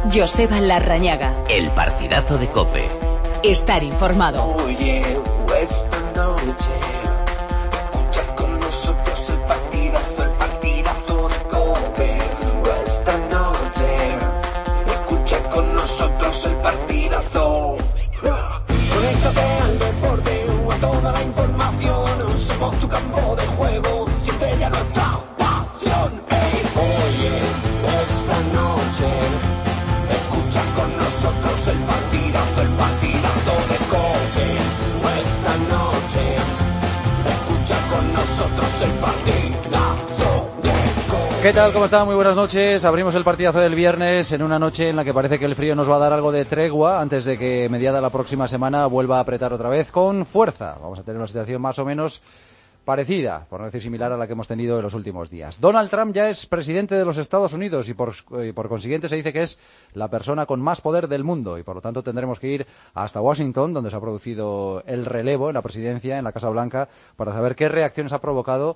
Joseba Larrañaga. El partidazo de COPE. Estar informado. Oye, esta noche escucha con nosotros el partidazo de COPE. Esta noche escucha con nosotros el partidazo. Conéctate al deporte o a toda la información. Somos tu campo de juego, siente ya nuestra pasión. Hey, oye, esta noche escucha con nosotros el partidazo de COPE. Esta noche escucha con nosotros el partidazo de COPE. ¿Qué tal? ¿Cómo están? Muy buenas noches. Abrimos el partidazo del viernes en una noche en la que parece que el frío nos va a dar algo de tregua antes de que mediada la próxima semana vuelva a apretar otra vez con fuerza. Vamos a tener una situación más o menos parecida, por no decir similar a la que hemos tenido en los últimos días. Donald Trump ya es presidente de los Estados Unidos y por consiguiente se dice que es la persona con más poder del mundo y por lo tanto tendremos que ir hasta Washington, donde se ha producido el relevo en la presidencia, en la Casa Blanca, para saber qué reacciones ha provocado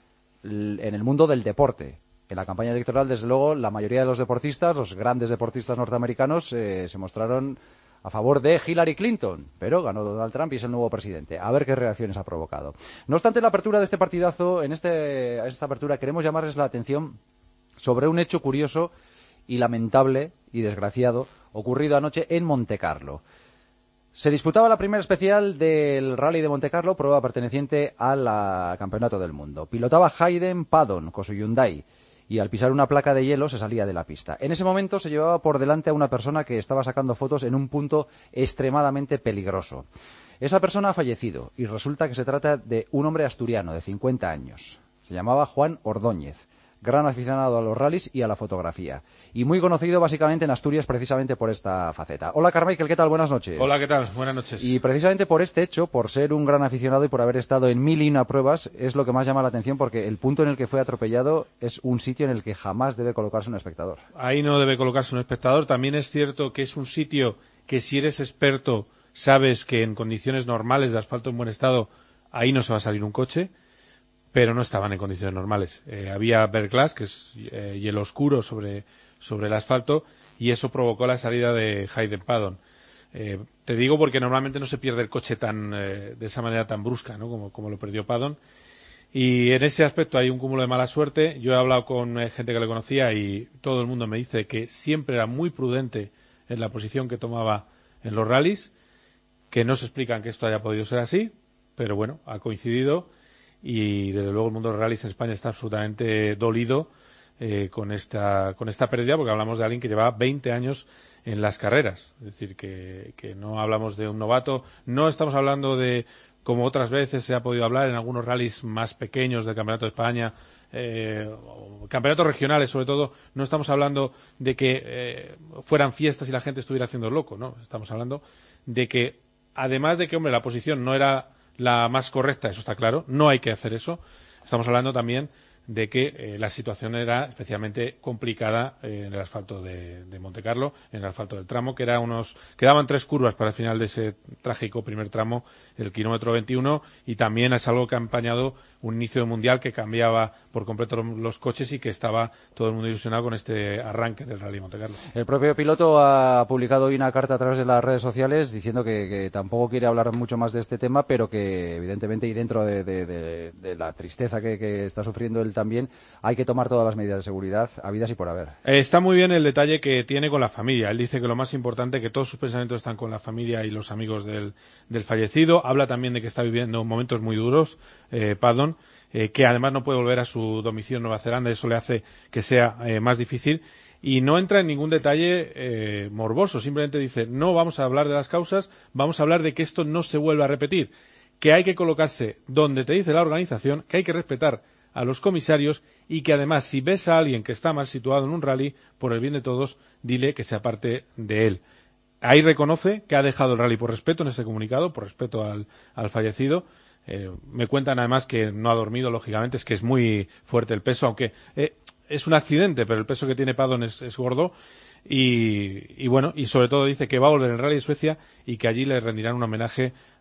en el mundo del deporte. En la campaña electoral, desde luego, la mayoría de los deportistas, los grandes deportistas norteamericanos, se mostraron a favor de Hillary Clinton, pero ganó Donald Trump y es el nuevo presidente. A ver qué reacciones ha provocado. No obstante, la apertura de este partidazo, en esta apertura queremos llamarles la atención sobre un hecho curioso y lamentable y desgraciado ocurrido anoche en Montecarlo. Se disputaba la primera especial del Rally de Montecarlo, prueba perteneciente al Campeonato del Mundo. Pilotaba Hayden Paddon con su Hyundai y al pisar una placa de hielo se salía de la pista. En ese momento se llevaba por delante a una persona que estaba sacando fotos en un punto extremadamente peligroso. Esa persona ha fallecido y resulta que se trata de un hombre asturiano de 50 años. Se llamaba Juan Ordóñez, gran aficionado a los rallies y a la fotografía. Y muy conocido básicamente en Asturias precisamente por esta faceta. Hola Carmichael, ¿qué tal? Buenas noches. Hola, ¿qué tal? Buenas noches. Y precisamente por este hecho, por ser un gran aficionado y por haber estado en 1001 pruebas, es lo que más llama la atención porque el punto en el que fue atropellado es un sitio en el que jamás debe colocarse un espectador. Ahí no debe colocarse un espectador. También es cierto que es un sitio que si eres experto sabes que en condiciones normales de asfalto en buen estado ahí no se va a salir un coche, pero no estaban en condiciones normales. Había verglass, que es hielo oscuro sobre el asfalto, y eso provocó la salida de Hayden Paddon. Te digo porque normalmente no se pierde el coche de esa manera tan brusca, ¿no? como lo perdió Paddon. Y en ese aspecto hay un cúmulo de mala suerte. Yo he hablado con gente que le conocía y todo el mundo me dice que siempre era muy prudente en la posición que tomaba en los rallies, que no se explican que esto haya podido ser así, pero bueno, ha coincidido y desde luego el mundo de los rallies en España está absolutamente dolido con esta pérdida, porque hablamos de alguien que llevaba 20 años en las carreras. Es decir, que no hablamos de un novato, no estamos hablando de, como otras veces se ha podido hablar en algunos rallies más pequeños del Campeonato de España, campeonatos regionales sobre todo, no estamos hablando de que fueran fiestas y la gente estuviera haciendo loco, no, estamos hablando de que, además de que, hombre, la posición no era la más correcta, eso está claro, no hay que hacer eso, estamos hablando también de que la situación era especialmente complicada en el asfalto de Montecarlo, en el asfalto del tramo, quedaban 3 curvas para el final de ese trágico primer tramo, el kilómetro 21, y también es algo que ha empañado un inicio de mundial que cambiaba por completo los coches y que estaba todo el mundo ilusionado con este arranque del Rally Montecarlo. El propio piloto ha publicado hoy una carta a través de las redes sociales diciendo que tampoco quiere hablar mucho más de este tema, pero que evidentemente y dentro de la tristeza que está sufriendo él también, hay que tomar todas las medidas de seguridad habidas y por haber. Está muy bien el detalle que tiene con la familia. Él dice que lo más importante, que todos sus pensamientos están con la familia y los amigos del fallecido. Habla también de que está viviendo momentos muy duros, Paddon, que además no puede volver a su domicilio en Nueva Zelanda, eso le hace que sea más difícil, y no entra en ningún detalle morboso, simplemente dice, no vamos a hablar de las causas, vamos a hablar de que esto no se vuelva a repetir, que hay que colocarse donde te dice la organización, que hay que respetar a los comisarios y que además si ves a alguien que está mal situado en un rally, por el bien de todos, dile que se aparte de él. Ahí reconoce que ha dejado el rally por respeto en ese comunicado, por respeto al fallecido. Me cuentan además que no ha dormido, lógicamente, es que es muy fuerte el peso, aunque es un accidente, pero el peso que tiene Paddon es gordo. Y bueno, y sobre todo dice que va a volver el Rally de Suecia y que allí le rendirán un homenaje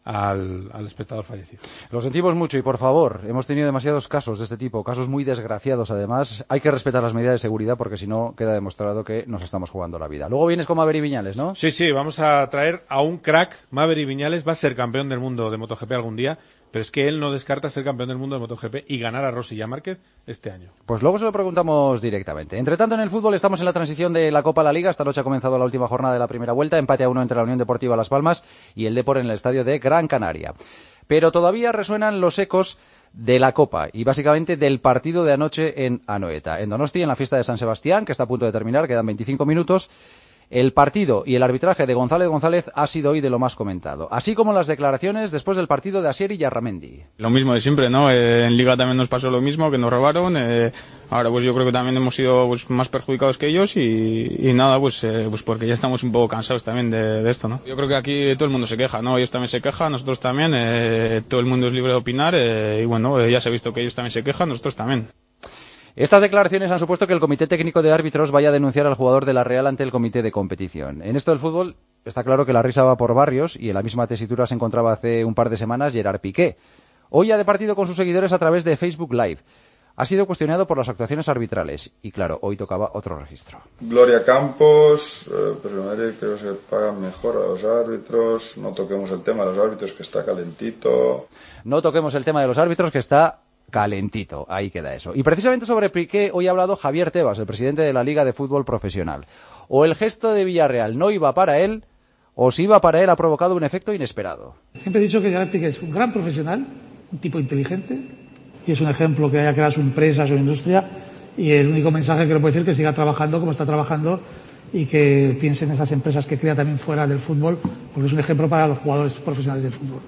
al espectador fallecido. Lo sentimos mucho y, por favor, hemos tenido demasiados casos de este tipo, casos muy desgraciados además. Hay que respetar las medidas de seguridad porque si no queda demostrado que nos estamos jugando la vida. Luego vienes con Maverick Viñales, ¿no? Sí, vamos a traer a un crack. Maverick Viñales va a ser campeón del mundo de MotoGP algún día, pero es que él no descarta ser campeón del mundo de MotoGP y ganar a Rossi y a Márquez este año. Pues luego se lo preguntamos directamente. Entre tanto, en el fútbol estamos en la transición de la Copa a la Liga. Esta noche ha comenzado la última jornada de la primera vuelta, empate a 1 entre la Unión Deportiva Las Palmas y el Depor en el estadio de Gran Canaria. Pero todavía resuenan los ecos de la Copa y básicamente del partido de anoche en Anoeta. En Donosti, en la fiesta de San Sebastián, que está a punto de terminar, quedan 25 minutos. El partido y el arbitraje de González González ha sido hoy de lo más comentado, así como las declaraciones después del partido de Asier y Yarramendi. Lo mismo de siempre, ¿no? En Liga también nos pasó lo mismo, que nos robaron. Ahora pues yo creo que también hemos sido pues, más perjudicados que ellos y nada, pues porque ya estamos un poco cansados también de esto, ¿no? Yo creo que aquí todo el mundo se queja, ¿no? Ellos también se quejan, nosotros también, todo el mundo es libre de opinar y bueno, ya se ha visto que ellos también se quejan, nosotros también. Estas declaraciones han supuesto que el Comité Técnico de Árbitros vaya a denunciar al jugador de la Real ante el Comité de Competición. En esto del fútbol está claro que la risa va por barrios y en la misma tesitura se encontraba hace un par de semanas Gerard Piqué. Hoy ha departido con sus seguidores a través de Facebook Live. Ha sido cuestionado por las actuaciones arbitrales y claro, hoy tocaba otro registro. Gloria Campos, pero creo que se pagan mejor a los árbitros, no toquemos el tema de los árbitros que está calentito. No toquemos el tema de los árbitros que está calentito, ahí queda eso. Y precisamente sobre Piqué hoy ha hablado Javier Tebas, el presidente de la Liga de Fútbol Profesional. O el gesto de Villarreal no iba para él, o si iba para él ha provocado un efecto inesperado. Siempre he dicho que Gerard Piqué es un gran profesional, un tipo inteligente, y es un ejemplo que haya creado su empresa, su industria, y el único mensaje que le puedo decir es que siga trabajando como está trabajando y que piense en esas empresas que crea también fuera del fútbol, porque es un ejemplo para los jugadores profesionales del fútbol.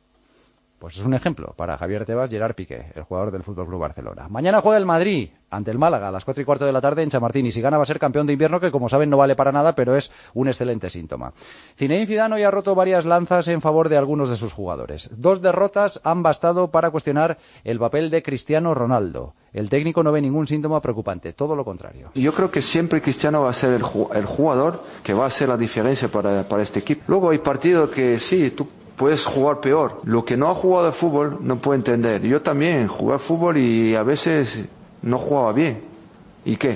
Pues es un ejemplo para Javier Tebas, Gerard Piqué, el jugador del FC Barcelona. Mañana juega el Madrid ante el Málaga a las 4:15 de la tarde en Chamartín y si gana va a ser campeón de invierno, que como saben no vale para nada, pero es un excelente síntoma. Zinedine Zidane hoy ha roto varias lanzas en favor de algunos de sus jugadores. 2 derrotas han bastado para cuestionar el papel de Cristiano Ronaldo. El técnico no ve ningún síntoma preocupante, todo lo contrario. Yo creo que siempre Cristiano va a ser el jugador que va a hacer la diferencia para este equipo. Luego hay partidos que sí, tú puedes jugar peor. Lo que no ha jugado al fútbol no puede entender. Yo también jugué al fútbol y a veces no jugaba bien. ¿Y qué?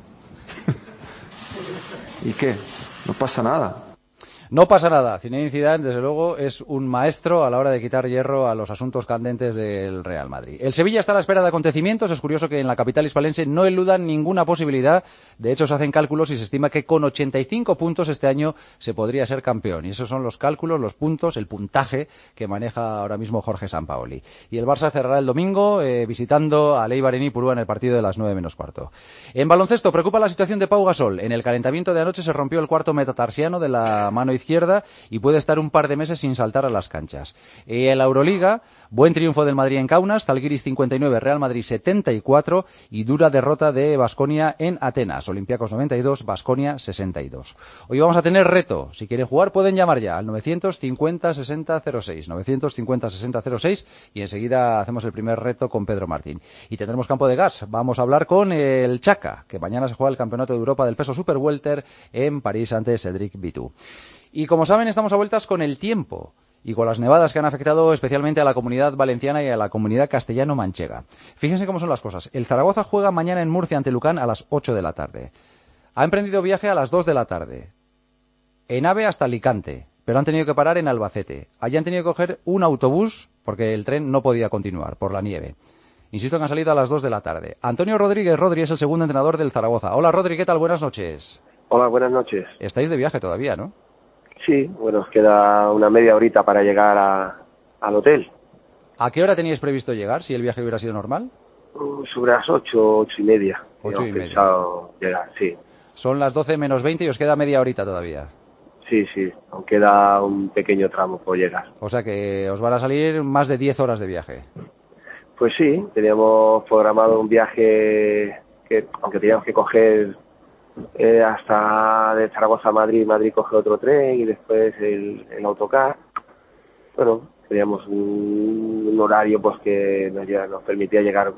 ¿Y qué? No pasa nada. No pasa nada. Zinedine Zidane, desde luego, es un maestro a la hora de quitar hierro a los asuntos candentes del Real Madrid. El Sevilla está a la espera de acontecimientos. Es curioso que en la capital hispalense no eludan ninguna posibilidad. De hecho, se hacen cálculos y se estima que con 85 puntos este año se podría ser campeón. Y esos son los cálculos, los puntos, el puntaje que maneja ahora mismo Jorge Sampaoli. Y el Barça cerrará el domingo visitando a Eibar en Ipurúa en el partido de las 9:15. En baloncesto, preocupa la situación de Pau Gasol. En el calentamiento de anoche se rompió el cuarto metatarsiano de la mano izquierda y puede estar un par de meses sin saltar a las canchas. En la Euroliga, buen triunfo del Madrid en Kaunas, Zalgiris 59, Real Madrid 74 y dura derrota de Baskonia en Atenas, Olympiacos 92, Baskonia 62. Hoy vamos a tener reto, si quieren jugar pueden llamar ya al 950-6006, 950-6006 y enseguida hacemos el primer reto con Pedro Martín. Y tendremos campo de gas, vamos a hablar con el Chaka, que mañana se juega el Campeonato de Europa del peso super welter en París ante Cédric Vitou. Y como saben, estamos a vueltas con el tiempo y con las nevadas que han afectado especialmente a la comunidad valenciana y a la comunidad castellano-manchega. Fíjense cómo son las cosas. El Zaragoza juega mañana en Murcia ante Lucan a las 8 de la tarde. Ha emprendido viaje a las 2 de la tarde. En AVE hasta Alicante, pero han tenido que parar en Albacete. Allí han tenido que coger un autobús porque el tren no podía continuar por la nieve. Insisto que han salido a las 2 de la tarde. Antonio Rodríguez Rodri es el segundo entrenador del Zaragoza. Hola Rodri, ¿qué tal? Buenas noches. Hola, buenas noches. Estáis de viaje todavía, ¿no? Sí, bueno, os queda una media horita para llegar al hotel. ¿A qué hora teníais previsto llegar, si el viaje hubiera sido normal? Sobre las 8:30. 8:30. Pensado llegar, sí. Son las 12 menos 20 y os queda media horita todavía. Sí, aún queda un pequeño tramo por llegar. O sea que os van a salir más de 10 horas de viaje. Pues sí, teníamos programado un viaje que, aunque teníamos que coger hasta de Zaragoza a Madrid coge otro tren y después el autocar. Bueno, teníamos un horario pues que nos permitía llegar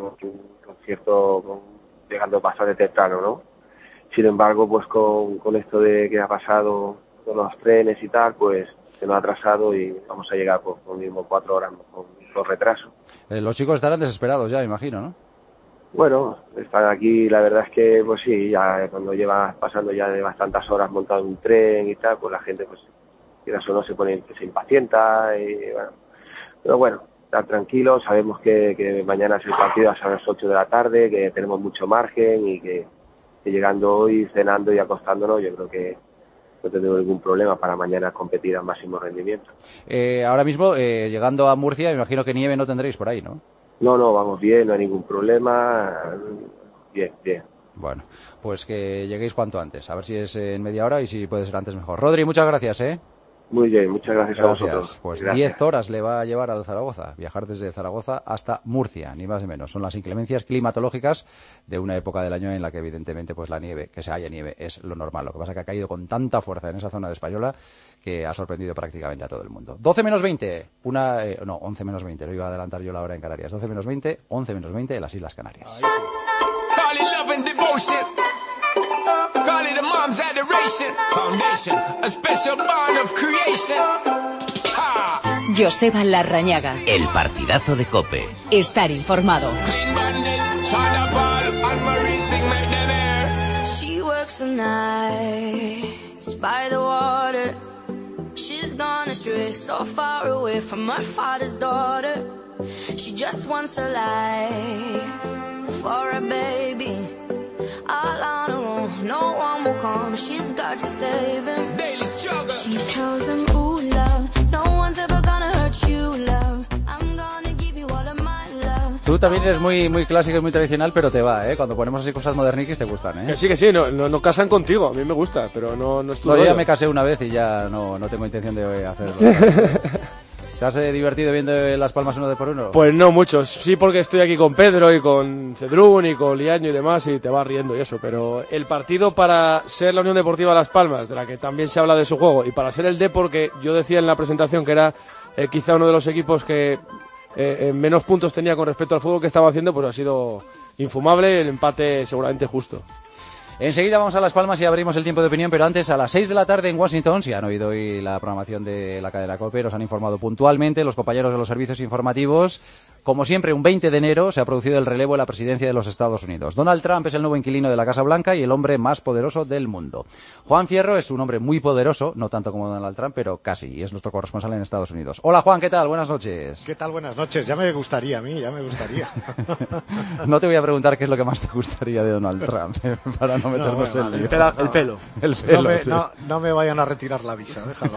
llegando bastante temprano, ¿no? Sin embargo, pues con esto de que ha pasado los trenes y tal, pues se nos ha atrasado y vamos a llegar con mismo 4 horas con retraso. Los chicos estarán desesperados ya, imagino, ¿no? Bueno, están aquí, la verdad es que, pues sí, ya cuando llevas pasando ya de bastantes horas montado en un tren y tal, pues la gente, pues, quieras o no, se impacienta y bueno. Pero bueno, estar tranquilos, sabemos que mañana es el partido a las 8 de la tarde, que tenemos mucho margen y que llegando hoy, cenando y acostándonos, yo creo que no tenemos ningún problema para mañana competir al máximo rendimiento. Ahora mismo, llegando a Murcia, me imagino que nieve no tendréis por ahí, ¿no? No, vamos bien, no hay ningún problema. Bien. Bueno, pues que lleguéis cuanto antes. A ver si es en media hora y si puede ser antes mejor. Rodri, muchas gracias, ¿eh? Muy bien, muchas gracias a vosotros. Pues gracias. 10 horas le va a llevar al Zaragoza, viajar desde Zaragoza hasta Murcia, ni más ni menos. Son las inclemencias climatológicas de una época del año en la que evidentemente pues la nieve, que se haya nieve, es lo normal. Lo que pasa es que ha caído con tanta fuerza en esa zona de Española que ha sorprendido prácticamente a todo el mundo. 12 menos 20, 11 menos 20, lo iba a adelantar yo la hora en Canarias. 12 menos 20, 11 menos 20 en las Islas Canarias. Call it a mom's adoration. Foundation, a special bond of creation. Joseba Larrañaga. El partidazo de COPE. Estar informado. She works the nights by the water. She's gone astray, so far away from her father's daughter. She just wants a life for a baby. All on her own, no one will come. She's got to save him. Daily struggle. She tells him, ooh, love, no one's ever gonna hurt you, love. I'm gonna give you all of my love. Tú también eres muy clásico y muy tradicional, pero te va, ¿eh? Cuando ponemos así cosas moderniquis te gustan, ¿eh? Que sí, no casan contigo. A mí me gusta, pero no es tu rollo. Yo ya me casé una vez y ya no tengo intención de hacerlo. ¿Te has divertido viendo Las Palmas 1 de por uno? Pues no mucho, sí, porque estoy aquí con Pedro y con Cedrún y con Liaño y demás y te vas riendo y eso, pero el partido para ser la Unión Deportiva Las Palmas, de la que también se habla de su juego, y para ser el Depor, que yo decía en la presentación que era quizá uno de los equipos que menos puntos tenía con respecto al fútbol que estaba haciendo, pues ha sido infumable, el empate seguramente justo. Enseguida vamos a Las Palmas y abrimos el tiempo de opinión, pero antes a las 6 de la tarde en Washington, si han oído hoy la programación de la cadena COPE, nos han informado puntualmente los compañeros de los servicios informativos. Como siempre, un 20 de enero se ha producido el relevo en la presidencia de los Estados Unidos. Donald Trump es el nuevo inquilino de la Casa Blanca y el hombre más poderoso del mundo. Juan Fierro es un hombre muy poderoso, no tanto como Donald Trump, pero casi, y es nuestro corresponsal en Estados Unidos. Hola Juan, ¿qué tal? Buenas noches. ¿Qué tal? Buenas noches. Ya me gustaría. No te voy a preguntar qué es lo que más te gustaría de Donald Trump, para no meternos en lío. El pelo. No me vayan a retirar la visa, déjalo.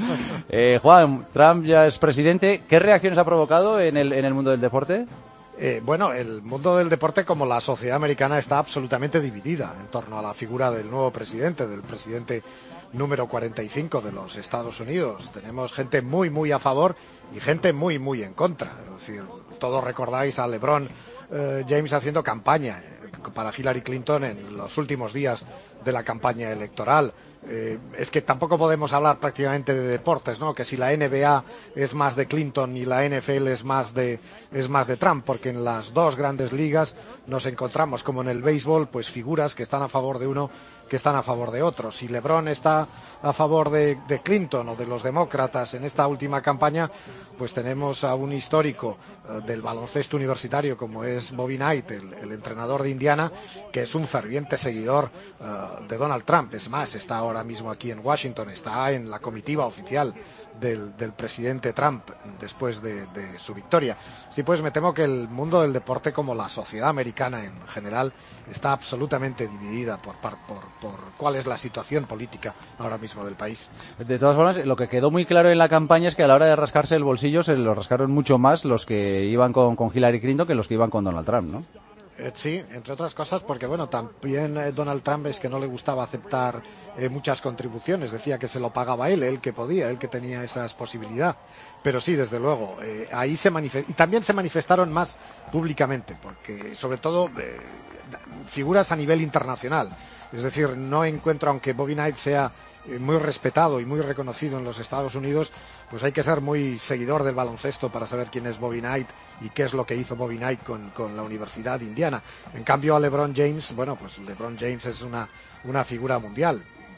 Juan, Trump ya es presidente. ¿Qué reacciones ha provocado en el mundo del deporte? Bueno, el mundo del deporte, como la sociedad americana, está absolutamente dividida en torno a la figura del nuevo presidente, del presidente número 45 de los Estados Unidos. Tenemos gente muy a favor y gente muy en contra. Es decir, todos recordáis a LeBron James haciendo campaña para Hillary Clinton en los últimos días de la campaña electoral. Es que tampoco podemos hablar prácticamente de deportes, ¿no? Que si la NBA es más de Clinton y la NFL es más de Trump, porque en las dos grandes ligas nos encontramos, como en el béisbol, pues figuras que están a favor de uno, que están a favor de otro. Si LeBron está a favor de Clinton o de los demócratas en esta última campaña, pues tenemos a un histórico del baloncesto universitario como es Bobby Knight, el entrenador de Indiana, que es un ferviente seguidor de Donald Trump. Es más, está ahora mismo aquí en Washington, está en la comitiva oficial del presidente Trump después de su victoria. Sí, pues me temo que el mundo del deporte, como la sociedad americana en general, está absolutamente dividida por cuál es la situación política ahora mismo del país. De todas formas, lo que quedó muy claro en la campaña es que a la hora de rascarse el bolsillo se lo rascaron mucho más los que iban con Hillary Clinton que los que iban con Donald Trump, ¿no? Sí, entre otras cosas porque, bueno, también Donald Trump es que no le gustaba aceptar muchas contribuciones, decía que se lo pagaba él que podía, él que tenía esa posibilidad. Pero sí, desde luego, ahí y también se manifestaron más públicamente, porque sobre todo figuras a nivel internacional. Es decir, no encuentro, aunque Bobby Knight sea muy respetado y muy reconocido en los Estados Unidos, pues hay que ser muy seguidor del baloncesto para saber quién es Bobby Knight y qué es lo que hizo Bobby Knight con la Universidad de Indiana. En cambio a LeBron James, bueno, pues LeBron James es una figura mundial.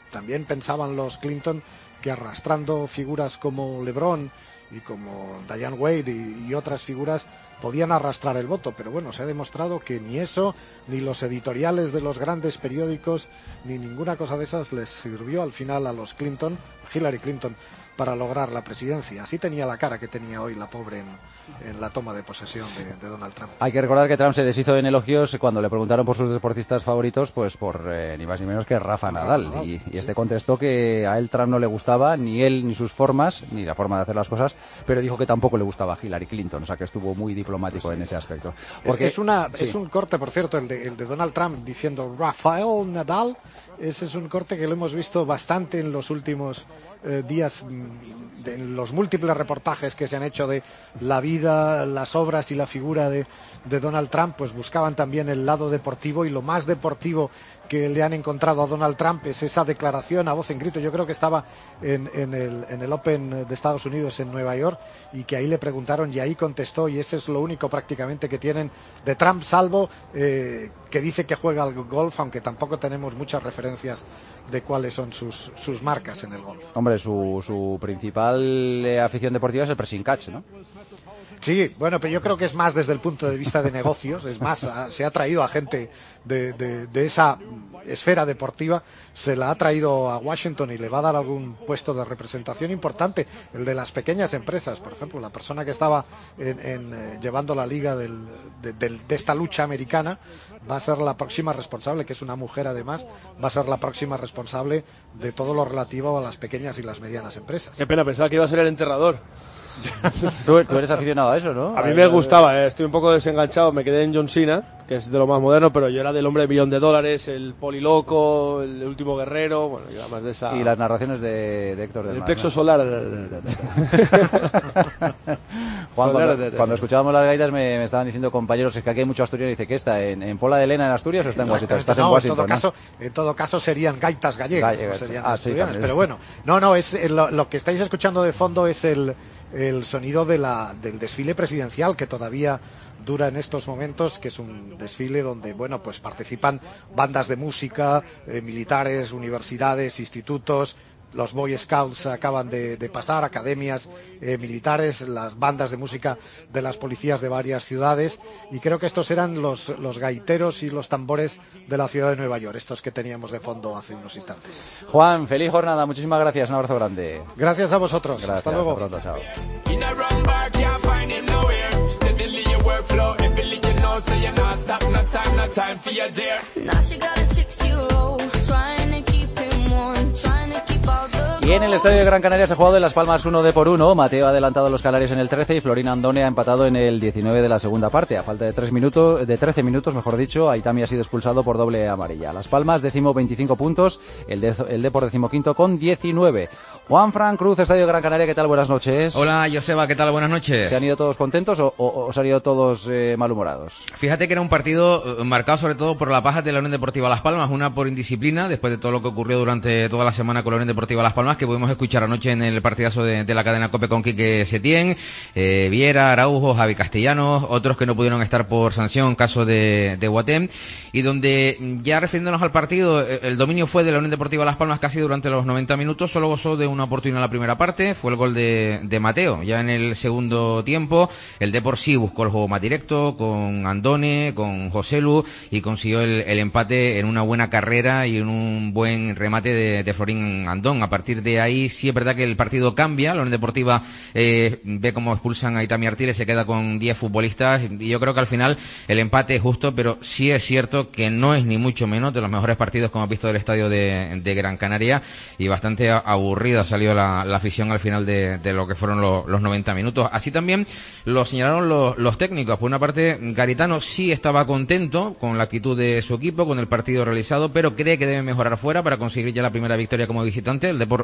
también pensaban los Clinton que arrastrando figuras como LeBron y como Diane Wade y otras figuras podían arrastrar el voto, pero bueno, se ha demostrado que ni eso, ni los editoriales de los grandes periódicos, ni ninguna cosa de esas les sirvió al final a los Clinton, Hillary Clinton, para lograr la presidencia. Así tenía la cara que tenía hoy la pobre en la toma de posesión de Donald Trump. Hay que recordar que Trump se deshizo en elogios cuando le preguntaron por sus deportistas favoritos, pues por ni más ni menos que Rafa Nadal. Y este contestó que a él Trump no le gustaba, ni él, ni sus formas, ni la forma de hacer las cosas, pero dijo que tampoco le gustaba Hillary Clinton, o sea que estuvo muy diplomático en ese aspecto. Porque es un corte, por cierto, el de Donald Trump diciendo Rafael Nadal. Ese es un corte que lo hemos visto bastante en los últimos días, en los múltiples reportajes que se han hecho de la vida, las obras y la figura de Donald Trump, pues buscaban también el lado deportivo, y lo más deportivo que le han encontrado a Donald Trump es esa declaración a voz en grito. Yo creo que estaba en el Open de Estados Unidos en Nueva York, y que ahí le preguntaron y ahí contestó, y ese es lo único prácticamente que tienen de Trump, salvo que dice que juega al golf, aunque tampoco tenemos muchas referencias de cuáles son sus marcas en el golf. Hombre, su principal afición deportiva es el pressing catch, ¿no? Sí, bueno, pero yo creo que es más desde el punto de vista de negocios, es más, se ha traído a gente de esa esfera deportiva, se la ha traído a Washington y le va a dar algún puesto de representación importante, el de las pequeñas empresas. Por ejemplo, la persona que estaba llevando la liga de esta lucha americana va a ser la próxima responsable, que es una mujer además, va a ser la próxima responsable de todo lo relativo a las pequeñas y las medianas empresas. Qué pena, pensaba que iba a ser el enterrador. Tú eres aficionado a eso, ¿no? A mí me gustaba, estoy un poco desenganchado, me quedé en John Cena, que es de lo más moderno, pero yo era del hombre $1.000.000, el poliloco, el último guerrero, bueno, yo era más de esa... Y las narraciones de Héctor del El Mar, plexo ¿no? solar. Juan, cuando escuchábamos las gaitas me estaban diciendo compañeros que aquí hay mucho asturiano, y dice que está en Pola de Elena en Asturias o está en Washington. Estás en Washington, en todo caso serían gaitas gallegas, no serían asturianas, sí, pero bueno, es lo que estáis escuchando de fondo es el sonido del desfile presidencial que todavía dura en estos momentos, que es un desfile donde, bueno, pues participan bandas de música, militares, universidades, institutos. Los Boy Scouts acaban de pasar, academias militares, las bandas de música de las policías de varias ciudades, y creo que estos eran los gaiteros y los tambores de la ciudad de Nueva York, estos que teníamos de fondo hace unos instantes. Juan, feliz jornada, muchísimas gracias, un abrazo grande. Gracias a vosotros, gracias, hasta luego. Hasta pronto, chao. Y en el estadio de Gran Canaria se ha jugado en Las Palmas 1-1. Mateo ha adelantado a los canarios en el 13 y Florín Andone ha empatado en el 19 de la segunda parte. A falta de 13 minutos, mejor dicho, Aitami ha sido expulsado por doble amarilla. Las Palmas, 25 puntos, el Depor 15º con 19. Juan Fran Cruz, estadio de Gran Canaria, ¿qué tal? Buenas noches. Hola, Joseba, ¿qué tal? Buenas noches. ¿Se han ido todos contentos o se han ido todos malhumorados? Fíjate que era un partido marcado sobre todo por la baja de la Unión Deportiva Las Palmas, una por indisciplina, después de todo lo que ocurrió durante toda la semana con la Unión Deportiva Las Palmas, que pudimos escuchar anoche en el partidazo de la cadena COPE con Quique Setién, Viera, Araujo, Javi Castellanos, otros que no pudieron estar por sanción, caso de Guatém, y donde, ya refiriéndonos al partido, el dominio fue de la Unión Deportiva Las Palmas casi durante los 90 minutos, solo gozó de una oportunidad en la primera parte, fue el gol de Mateo. Ya en el segundo tiempo, el Depor sí buscó el juego más directo, con Andone, con Joselu, y consiguió el empate en una buena carrera y en un buen remate de Florín Andón. A partir de ahí sí es verdad que el partido cambia, la Unión Deportiva ve cómo expulsan a Aitami Artiles, se queda con 10 futbolistas, y yo creo que al final el empate es justo, pero sí es cierto que no es ni mucho menos de los mejores partidos que hemos visto del estadio de Gran Canaria, y bastante aburrida salió la afición al final de lo que fueron los 90 minutos. Así también lo señalaron los técnicos. Por una parte, Garitano sí estaba contento con la actitud de su equipo, con el partido realizado, pero cree que debe mejorar fuera para conseguir ya la primera victoria como visitante. El Depor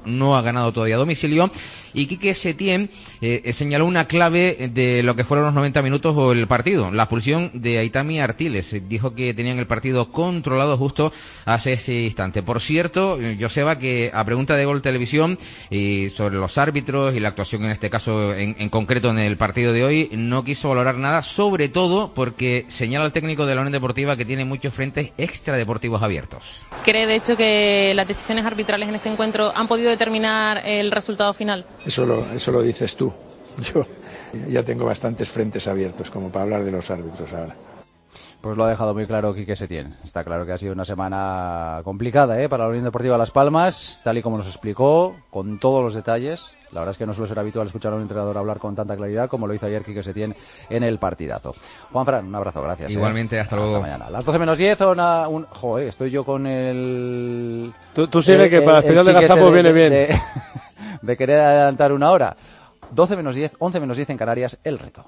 no ha ganado todavía a domicilio. Y Quique Setién señaló una clave de lo que fueron los 90 minutos o el partido, la expulsión de Aitami Artiles. Dijo que tenían el partido controlado justo hace ese instante. Por cierto, Joseba, que a pregunta de Gol Televisión sobre los árbitros y la actuación en este caso en concreto en el partido de hoy, no quiso valorar nada, sobre todo porque señala el técnico de la Unión Deportiva que tiene muchos frentes extradeportivos abiertos. ¿Cree de hecho que las decisiones arbitrales en este encuentro han podido determinar el resultado final? Eso lo dices tú. Yo ya tengo bastantes frentes abiertos como para hablar de los árbitros ahora. Pues lo ha dejado muy claro Quique Setién. Está claro que ha sido una semana complicada para la Unión Deportiva Las Palmas, tal y como nos explicó, con todos los detalles. La verdad es que no suele ser habitual escuchar a un entrenador hablar con tanta claridad como lo hizo ayer Quique Setién en el partidazo. Juanfran, un abrazo, gracias. Igualmente, hasta luego. Hasta mañana. Las 12 menos 10, joder, estoy yo con el... Tú sigue que para el final de Gazapos viene bien. De querer adelantar una hora. 12 menos 10, 11 menos 10 en Canarias, el reto.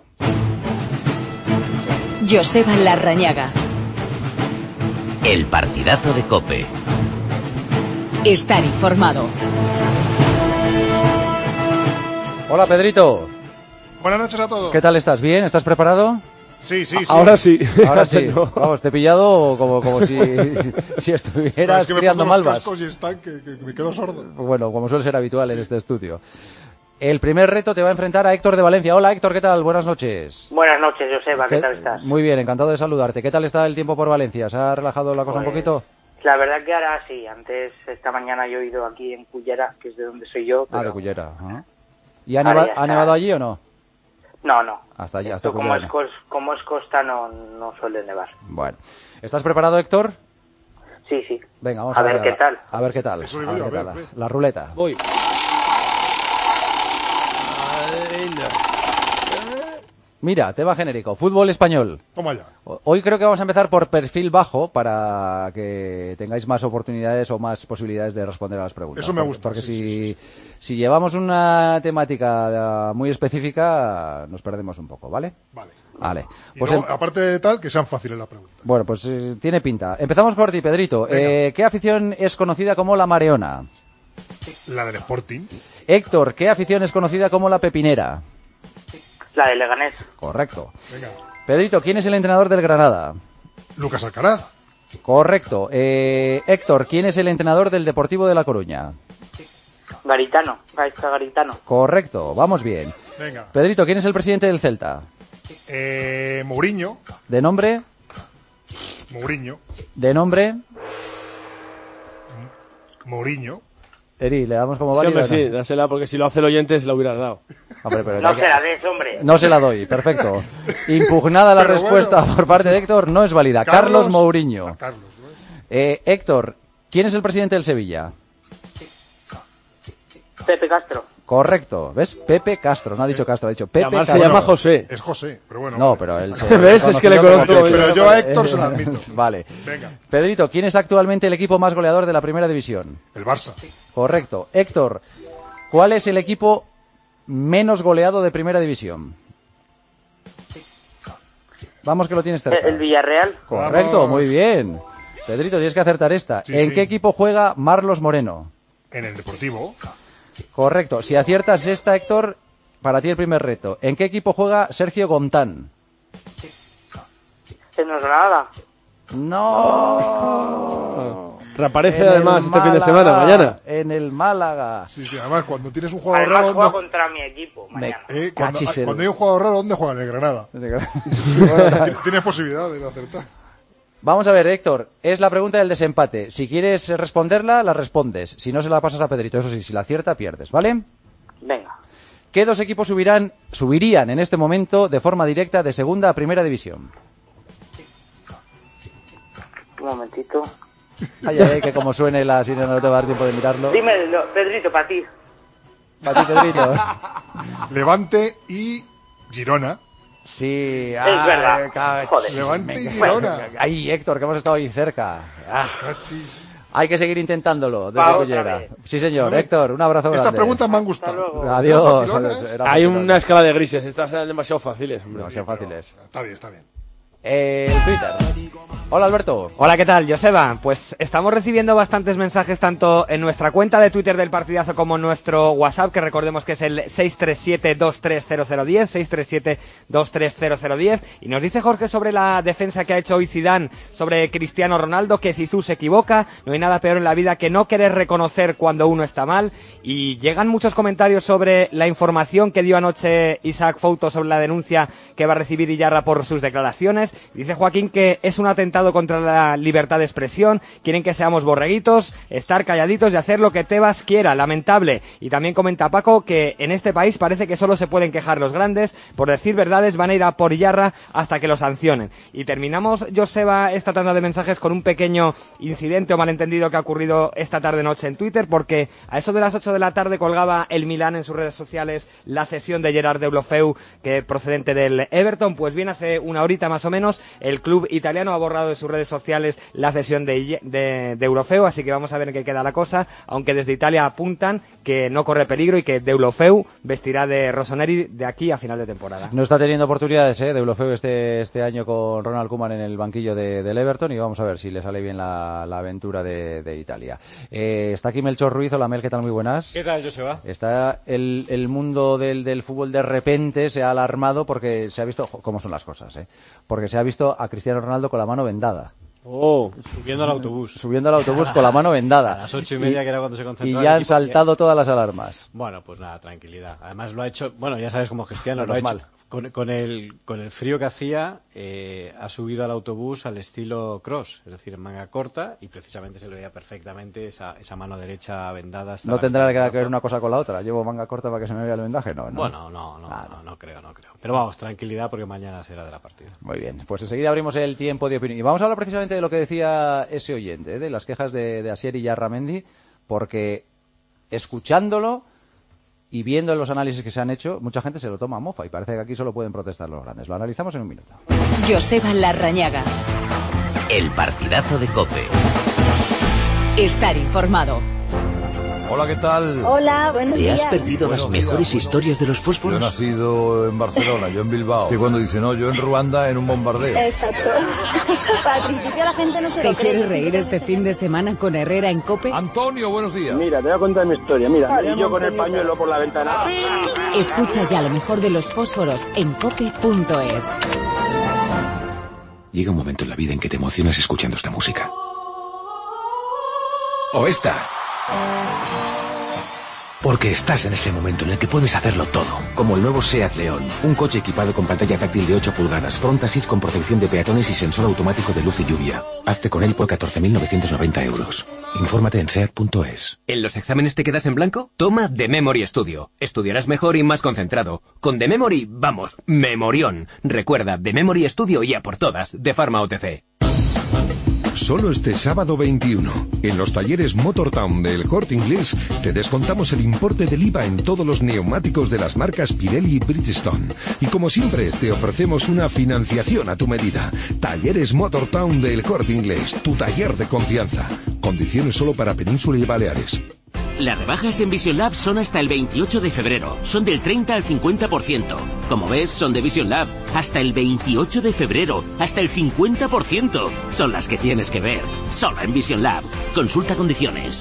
Joseba Larrañaga. El partidazo de COPE. Estar informado. Hola, Pedrito. Buenas noches a todos. ¿Qué tal estás? ¿Bien? ¿Estás preparado? Sí. Ahora sí. Ahora sí. No. Vamos, te he pillado como si estuvieras criando malvas. Es que me pongo los cascos y están que me quedo sordo. Bueno, como suele ser habitual en este estudio. El primer reto te va a enfrentar a Héctor de Valencia. Hola, Héctor, ¿qué tal? Buenas noches. Buenas noches, Joseba, ¿qué tal estás? Muy bien, encantado de saludarte. ¿Qué tal está el tiempo por Valencia? ¿Se ha relajado la cosa un poquito? La verdad que ahora sí. Antes, esta mañana yo he ido aquí en Cullera, que es de donde soy yo. Pero... Ah, de Cullera. Ajá. ¿Y ha nevado allí o no? No. Hasta allí, hasta Cullera. Como es costa, no suele nevar. Bueno. ¿Estás preparado, Héctor? Sí. Venga, vamos a ver qué tal. A ver qué tal. Eso digo yo, a ver. La ruleta. Voy. Mira, tema genérico. Fútbol español. Toma ya. Hoy creo que vamos a empezar por perfil bajo para que tengáis más oportunidades o más posibilidades de responder a las preguntas. Eso me gusta. Porque si llevamos una temática muy específica, nos perdemos un poco, ¿vale? Vale. Pues luego, aparte de tal, que sean fáciles las preguntas. Bueno, pues tiene pinta. Empezamos por ti, Pedrito. ¿Qué afición es conocida como la Mareona? La del Sporting. Héctor, ¿qué afición es conocida como la Pepinera? La de Leganés. Correcto. Venga. Pedrito, ¿quién es el entrenador del Granada? Lucas Alcaraz. Correcto. Héctor, ¿quién es el entrenador del Deportivo de La Coruña? Garitano. Correcto, vamos bien. Venga. Pedrito, ¿quién es el presidente del Celta? Mourinho. ¿De nombre? Mourinho. ¿De nombre? Mourinho. Eri, ¿le damos como válido? Sí, dásela, porque si lo hace el oyente se la hubieras dado. Hombre, pero no se la des, hombre. No se la doy, perfecto. Impugnada la respuesta por parte de Héctor, no es válida. Carlos Mourinho. Héctor, ¿quién es el presidente del Sevilla? Pepe Castro. Correcto, ¿ves? Pepe Castro, no ha dicho Castro, ha dicho Pepe Castro. Se llama José. Es José, pero bueno. No, pero él se... ¿Ves? Es que le conozco. Pero yo a Héctor se lo admito. Vale. Venga. Pedrito, ¿quién es actualmente el equipo más goleador de la Primera División? El Barça. Correcto. Héctor, ¿cuál es el equipo menos goleado de Primera División? Vamos que lo tienes cerca. El Villarreal. Correcto, Vamos. muy bien. Pedrito, tienes que acertar esta. ¿En qué equipo juega Marlos Moreno? En el Deportivo. Correcto. Si aciertas esta, Héctor, para ti el primer reto. ¿En qué equipo juega Sergio Gontán? En Granada. No. Reaparece además este fin de semana, mañana. En el Málaga. Sí, además cuando tienes un jugador Además raro... juega contra mi equipo mañana. Cuando hay un jugador raro, ¿dónde juega? En el Granada. Tienes posibilidad de acertar. Vamos a ver, Héctor, es la pregunta del desempate. Si quieres responderla, la respondes. Si no, se la pasas a Pedrito. Eso sí, si la acierta, pierdes, ¿vale? Venga. ¿Qué dos equipos subirían en este momento de forma directa de segunda a primera división? Un momentito. Ay, que como suene la sirena no te va a dar tiempo de mirarlo. Dímelo, Pedrito, para ti. Para ti, Pedrito. Levante y Girona. Sí, es verdad. Joder. Levante y Girona. Ay, Héctor, que hemos estado ahí cerca. Hay que seguir intentándolo desde Cullera. Sí, señor. Héctor, un abrazo grande. Estas preguntas me han gustado. Adiós. Hay una escala de grises. Estas eran demasiado fáciles. Hombre. Demasiado fáciles. Está bien, está bien. El Twitter. Hola, Alberto. Hola, ¿qué tal, Joseba? Pues estamos recibiendo bastantes mensajes tanto en nuestra cuenta de Twitter del Partidazo como en nuestro WhatsApp, que recordemos que es el 637-230010, 637-230010, y nos dice Jorge sobre la defensa que ha hecho hoy Zidane sobre Cristiano Ronaldo, que Zizou se equivoca, no hay nada peor en la vida que no querer reconocer cuando uno está mal, y llegan muchos comentarios sobre la información que dio anoche Isaac Fouto sobre la denuncia que va a recibir Iyarra por sus declaraciones. Dice Joaquín que es un atentado contra la libertad de expresión, quieren que seamos borreguitos, estar calladitos y hacer lo que Tebas quiera, lamentable. Y también comenta Paco que en este país parece que solo se pueden quejar los grandes, por decir verdades van a ir a por Iyarra hasta que lo sancionen. Y terminamos, Joseba, esta tanda de mensajes con un pequeño incidente o malentendido que ha ocurrido esta tarde-noche en Twitter, porque a eso de las 8 de la tarde colgaba el Milán en sus redes sociales la cesión de Gerard Deulofeu, que procedente del Everton. Pues bien, hace una horita más o menos, el club italiano ha borrado de sus redes sociales la cesión de Deulofeu, así que vamos a ver en qué queda la cosa, aunque desde Italia apuntan que no corre peligro y que Deulofeu vestirá de Rossoneri de aquí a final de temporada. No está teniendo oportunidades, Deulofeu este año con Ronald Koeman en el banquillo del Everton, y vamos a ver si le sale bien la aventura de Italia. Está aquí Melchor Ruiz. Hola, Mel, ¿qué tal? Muy buenas. ¿Qué tal, Joseba? Está el mundo del fútbol de repente se ha alarmado porque se ha visto cómo son las cosas, porque se ha visto a Cristiano Ronaldo con la mano vendada. Subiendo al autobús. Subiendo al autobús con la mano vendada. A las 8:30, que era cuando se concentraba. Y ya han saltado todas las alarmas. Bueno, pues nada, tranquilidad. Además lo ha hecho, bueno, ya sabes, como Cristiano, lo ha hecho con el frío que hacía, ha subido al autobús al estilo cross, es decir, en manga corta, y precisamente se le veía perfectamente esa mano derecha vendada. ¿No tendrá que ver una cosa con la otra? ¿Llevo manga corta para que se me vea el vendaje? No. Bueno, no creo. Pero vamos, tranquilidad, porque mañana será de la partida. Muy bien, pues enseguida abrimos el tiempo de opinión. Y vamos a hablar precisamente de lo que decía ese oyente, de las quejas de Asier Iyarramendi, porque escuchándolo y viendo los análisis que se han hecho, mucha gente se lo toma a mofa y parece que aquí solo pueden protestar los grandes. Lo analizamos en un minuto. Joseba Larrañaga. El partidazo de COPE. Estar informado. Hola, ¿qué tal? Hola, buenos días. ¿Te has perdido las mejores historias de los fósforos? Yo he nacido en Barcelona, yo en Bilbao. Que cuando dicen, no, yo en Ruanda en un bombardeo. Exacto. Al principio la gente no se lo cree. ¿Te quieres reír este fin de semana con Herrera en COPE? Antonio, buenos días. Mira, te voy a contar mi historia. Mira, y yo con el pañuelo por la ventana. Escucha ya lo mejor de los fósforos en cope.es. Llega un momento en la vida en que te emocionas escuchando esta música. O esta. Porque estás en ese momento en el que puedes hacerlo todo. Como el nuevo SEAT León. Un coche equipado con pantalla táctil de 8 pulgadas, front assist con protección de peatones y sensor automático de luz y lluvia. Hazte con él por 14.990 euros. Infórmate en SEAT.es. ¿En los exámenes te quedas en blanco? Toma The Memory Studio. Estudiarás mejor y más concentrado. Con The Memory, vamos, memorión. Recuerda, The Memory Studio y a por todas, de Pharma OTC. Solo este sábado 21, en los talleres Motortown del Corte Inglés, te descontamos el importe del IVA en todos los neumáticos de las marcas Pirelli y Bridgestone. Y como siempre, te ofrecemos una financiación a tu medida. Talleres Motortown del Corte Inglés, tu taller de confianza. Condiciones solo para Península y Baleares. Las rebajas en Vision Lab son hasta el 28 de febrero. Son del 30 al 50%. Como ves, son de Vision Lab. Hasta el 28 de febrero. Hasta el 50%. Son las que tienes que ver. Solo en Vision Lab. Consulta condiciones.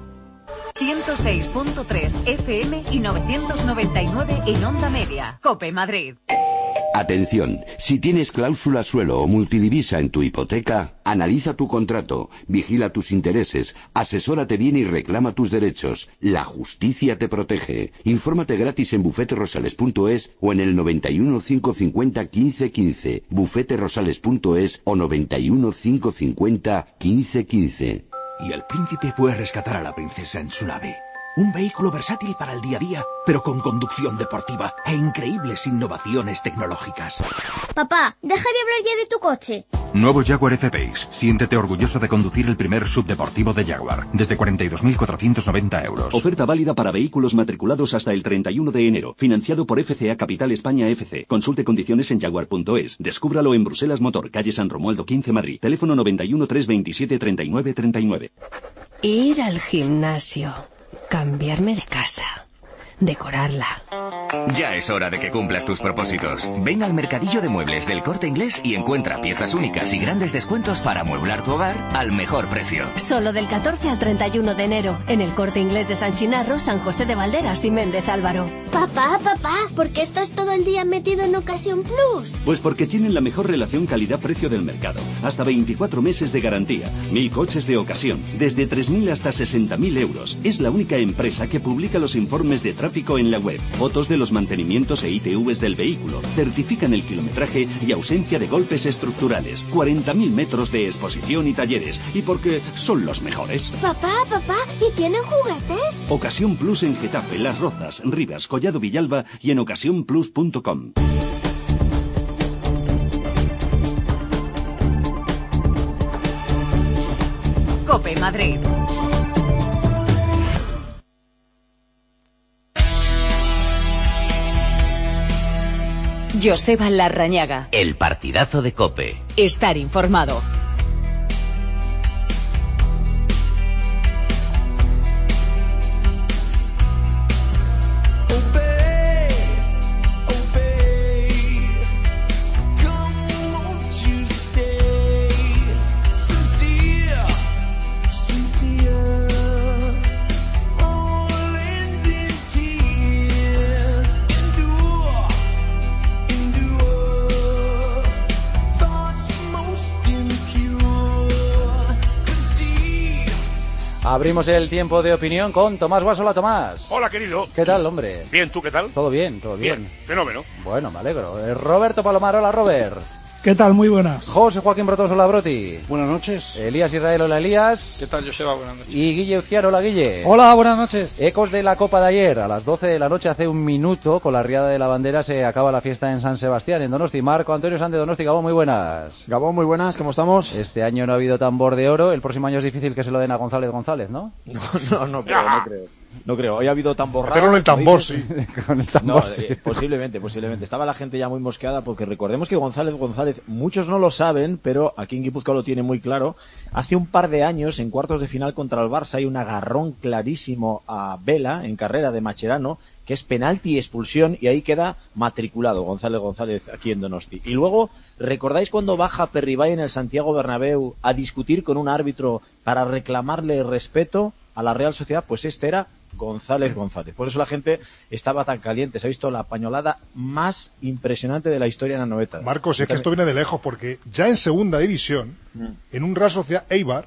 106.3 FM y 999 en Onda Media. COPE Madrid. Atención, si tienes cláusula suelo o multidivisa en tu hipoteca, analiza tu contrato, vigila tus intereses, asesórate bien y reclama tus derechos. La justicia te protege. Infórmate gratis en bufeterosales.es o en el 91 550 1515, bufeterosales.es o 91 550 1515. Y el príncipe fue a rescatar a la princesa en su nave. Un vehículo versátil para el día a día, pero con conducción deportiva e increíbles innovaciones tecnológicas. Papá, deja de hablar ya de tu coche. Nuevo Jaguar F-Pace. Siéntete orgulloso de conducir el primer subdeportivo de Jaguar. Desde 42.490 euros. Oferta válida para vehículos matriculados hasta el 31 de enero. Financiado por FCA Capital España FC. Consulte condiciones en jaguar.es. Descúbralo en Bruselas Motor, calle San Romualdo 15, Madrid. Teléfono 91 327 39 39. Ir al gimnasio. Cambiarme de casa. decorarla. Ya es hora de que cumplas tus propósitos. Ven al mercadillo de muebles del Corte Inglés y encuentra piezas únicas y grandes descuentos para amueblar tu hogar al mejor precio. Solo del 14 al 31 de enero, en el Corte Inglés de San Chinarro, San José de Valderas y Méndez Álvaro. Papá, ¿por qué estás todo el día metido en Ocasión Plus? Pues porque tienen la mejor relación calidad-precio del mercado. Hasta 24 meses de garantía. 1000 coches de ocasión. Desde 3.000 hasta 60.000 euros. Es la única empresa que publica los informes de tráfico en la web. Fotos de los mantenimientos e ITVs del vehículo. Certifican el kilometraje y ausencia de golpes estructurales. 40.000 metros de exposición y talleres. Y porque son los mejores. Papá, ¿y tienen juguetes? Ocasión Plus en Getafe, Las Rozas, Rivas, Collado Villalba y en ocasiónplus.com. COPE Madrid. Joseba Larrañaga. El partidazo de COPE. Estar informado. Abrimos el tiempo de opinión con Tomás Guas. Hola, Tomás. Hola, querido. ¿Qué tal, hombre? Bien, ¿tú qué tal? Todo bien, todo bien. Fenómeno. Bueno, me alegro. Roberto Palomar. Hola, Robert. ¿Qué tal? Muy buenas. José Joaquín Brotos. Hola, Broti. Buenas noches. Elías Israel. Hola, Elías. ¿Qué tal, Joseba? Buenas noches. Y Guille Uzquiano. Hola, Guille. Hola, buenas noches. Ecos de la Copa de ayer. A las 12 de la noche, hace un minuto, con la riada de la bandera, se acaba la fiesta en San Sebastián, en Donosti. Marco Antonio Sánchez de Donosti. Gabón, muy buenas. Gabón, muy buenas. ¿Cómo estamos? Este año no ha habido tambor de oro. El próximo año es difícil que se lo den a González, ¿no? No creo. No creo. Hoy ha habido tambor raro. Pero el tambor, sí. Con el tambor, no, sí. Posiblemente. Estaba la gente ya muy mosqueada porque recordemos que González, muchos no lo saben, pero aquí en Guipúzcoa lo tiene muy claro. Hace un par de años, en cuartos de final contra el Barça, hay un agarrón clarísimo a Vela en carrera de Macherano, que es penalti y expulsión, y ahí queda matriculado González aquí en Donosti. Y luego, ¿recordáis cuando baja Perribay en el Santiago Bernabéu a discutir con un árbitro para reclamarle respeto a la Real Sociedad? Pues este era González. Por eso la gente estaba tan caliente. Se ha visto la pañolada más impresionante de la historia en la noveta. Marcos, es que esto viene de lejos, porque ya en segunda división, en un Real Sociedad Eibar,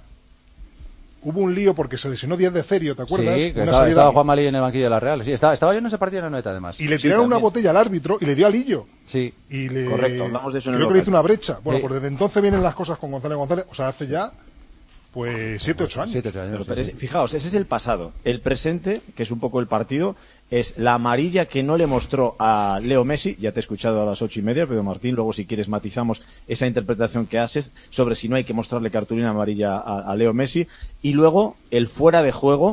hubo un lío porque se lesionó Díaz de Cerio, ¿te acuerdas? Sí, que estaba Juan Malí en el banquillo de la Real. Sí, estaba yo en ese partido en la noveta, además. Y le tiraron una botella al árbitro y le dio alillo. Sí. Correcto, hablamos de eso en el creo que le hizo una brecha. Bueno, sí. Pues desde entonces vienen las cosas con González, o sea, hace ya... Pues 7-8 años. 7-8 años. Pero fijaos, ese es el pasado. El presente, que es un poco el partido, es la amarilla que no le mostró a Leo Messi. Ya te he escuchado a las 8:30, pero Martín, luego si quieres matizamos esa interpretación que haces sobre si no hay que mostrarle cartulina amarilla a Leo Messi. Y luego el fuera de juego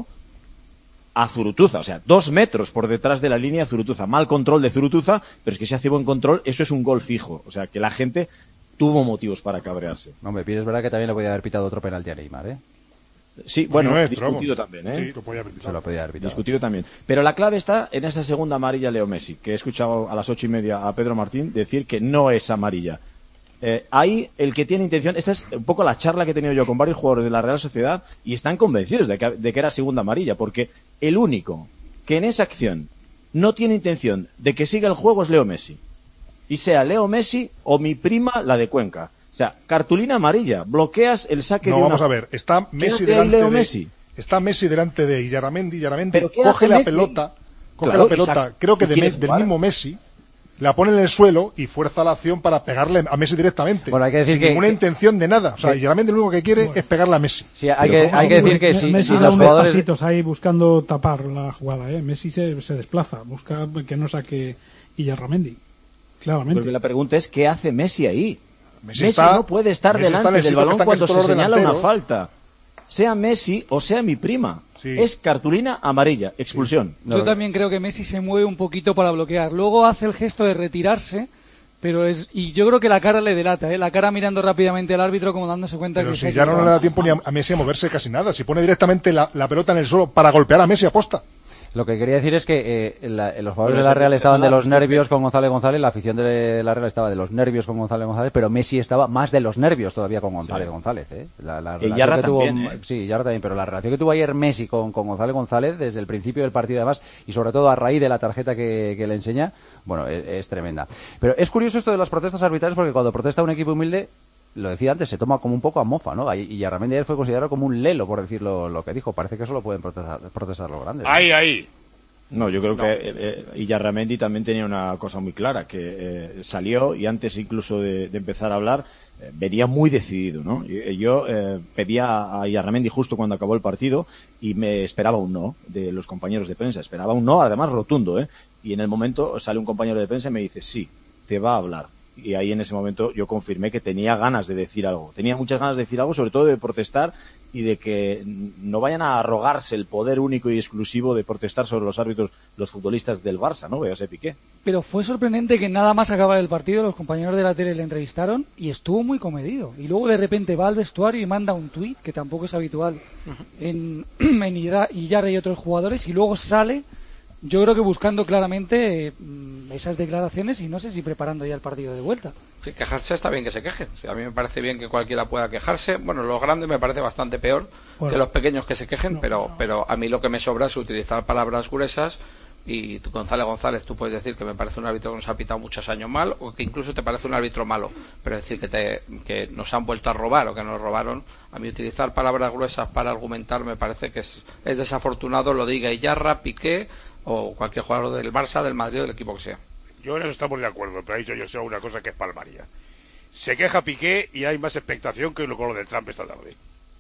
a Zurutuza, o sea, 2 metros por detrás de la línea Zurutuza. Mal control de Zurutuza, pero es que si hace buen control, eso es un gol fijo. O sea, que la gente tuvo motivos para cabrearse. Hombre, pero es verdad que también le podía haber pitado otro penalti a Neymar, ¿eh? Sí, bueno, discutido también, ¿eh? Sí, lo podía haber pitado. Se lo podía haber pitado. Discutido también. Pero la clave está en esa segunda amarilla Leo Messi, que he escuchado a las 8:30 a Pedro Martín decir que no es amarilla. Ahí el que tiene intención, esta es un poco la charla que he tenido yo con varios jugadores de la Real Sociedad y están convencidos de que era segunda amarilla, porque el único que en esa acción no tiene intención de que siga el juego es Leo Messi. Y sea Leo Messi o mi prima, la de Cuenca. O sea, cartulina amarilla, bloqueas el saque de una... No, vamos a ver, está Messi está Messi delante de Yaramendi coge la pelota, creo que del mismo Messi, la pone en el suelo y fuerza la acción para pegarle a Messi directamente. Bueno, hay que decir sin ninguna intención de nada. O sea, Yaramendi lo único que quiere es pegarle a Messi. Sí, hay que decir que si Messi los jugadores... pasitos ahí buscando tapar la jugada, ¿eh? Messi se desplaza, busca que no saque Yaramendi. Claramente. Porque la pregunta es, ¿qué hace Messi ahí? Messi no puede estar Messi delante del balón cuando se señala delantero. una falta. Sea Messi o sea mi prima. Sí. Es cartulina amarilla, expulsión. Sí. Yo también creo que Messi se mueve un poquito para bloquear. Luego hace el gesto de retirarse, y yo creo que la cara le delata, ¿eh? La cara mirando rápidamente al árbitro como dándose cuenta pero que... si ya no le da tiempo ni a Messi a moverse casi nada. Si pone directamente la pelota en el suelo para golpear a Messi aposta. Lo que quería decir es que los jugadores de la Real estaban de los nervios con González, la afición de la Real estaba de los nervios con González, pero Messi estaba más de los nervios todavía con González. La y Yarra también, Sí, Yarra también, pero la relación que tuvo ayer Messi con González desde el principio del partido, además, y sobre todo a raíz de la tarjeta que le enseña, bueno, es tremenda. Pero es curioso esto de las protestas arbitrales, porque cuando protesta un equipo humilde, lo decía antes, se toma como un poco a mofa, ¿no? Y Yarramendi ayer fue considerado como un lelo, por decirlo lo que dijo. Parece que eso lo pueden protestar los grandes, ¿no? Ahí. No, yo creo que Yarramendi también tenía una cosa muy clara, que salió y antes incluso de empezar a hablar, venía muy decidido, ¿no? Yo pedía a Yarramendi justo cuando acabó el partido y me esperaba un no de los compañeros de prensa. Esperaba un no, además rotundo, ¿eh? Y en el momento sale un compañero de prensa y me dice, sí, te va a hablar. Y ahí en ese momento yo confirmé que tenía ganas de decir algo. Tenía muchas ganas de decir algo, sobre todo de protestar y de que no vayan a arrogarse el poder único y exclusivo de protestar sobre los árbitros, los futbolistas del Barça, ¿no? Véase Piqué. Pero fue sorprendente que nada más acabar el partido, los compañeros de la tele le entrevistaron y estuvo muy comedido. Y luego de repente va al vestuario y manda un tuit, que tampoco es habitual, en Yarra y otros jugadores, y luego sale, yo creo que buscando claramente esas declaraciones y no sé si preparando ya el partido de vuelta. Sí, quejarse está bien que se quejen. Sí, a mí me parece bien que cualquiera pueda quejarse. Bueno, los grandes me parece bastante peor que los pequeños que se quejen, pero a mí lo que me sobra es utilizar palabras gruesas. Y tú, González, tú puedes decir que me parece un árbitro que nos ha pitado muchos años mal, o que incluso te parece un árbitro malo, pero decir que nos han vuelto a robar o que nos robaron, a mí utilizar palabras gruesas para argumentar me parece que es desafortunado, lo diga Yarra, Piqué o cualquier jugador del Barça, del Madrid o del equipo que sea. Yo en eso estamos de acuerdo, pero ha dicho yo sé una cosa que es palmaría. Se queja Piqué y hay más expectación que con lo de Trump esta tarde.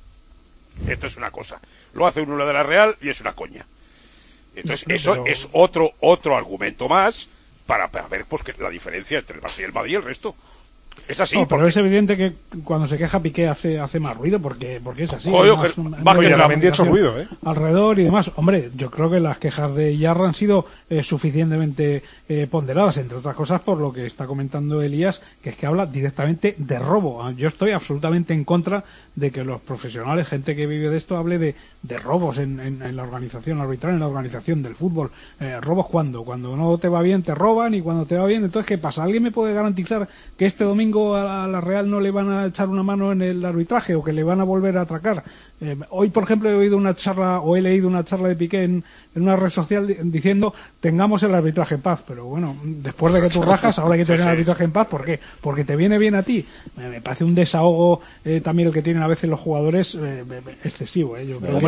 Esto es una cosa. Lo hace uno de la Real y es una coña. Entonces eso es otro argumento más para ver pues que la diferencia entre el Barça y el Madrid y el resto. Es así. No, pero es evidente que cuando se queja Piqué hace más ruido porque es así. Yarramendi ha hecho ruido, alrededor y demás. Hombre, yo creo que las quejas de Yarra han sido suficientemente ponderadas, entre otras cosas por lo que está comentando Elías, que es que habla directamente de robo. Yo estoy absolutamente en contra de que los profesionales, gente que vive de esto, hable de robos en la organización arbitral, en la organización del fútbol. ¿Robos cuándo? Cuando no te va bien te roban y cuando te va bien, entonces ¿qué pasa? ¿Alguien me puede garantizar que este domingo a la Real no le van a echar una mano en el arbitraje o que le van a volver a atracar? Hoy, por ejemplo, he leído una charla de Piqué en una red social diciendo tengamos el arbitraje en paz, pero bueno, después de que tú rajas, ahora hay que tener el arbitraje en paz. ¿Por qué? Porque te viene bien a ti. Me parece un desahogo también el que tienen a veces los jugadores excesivo. Yo creo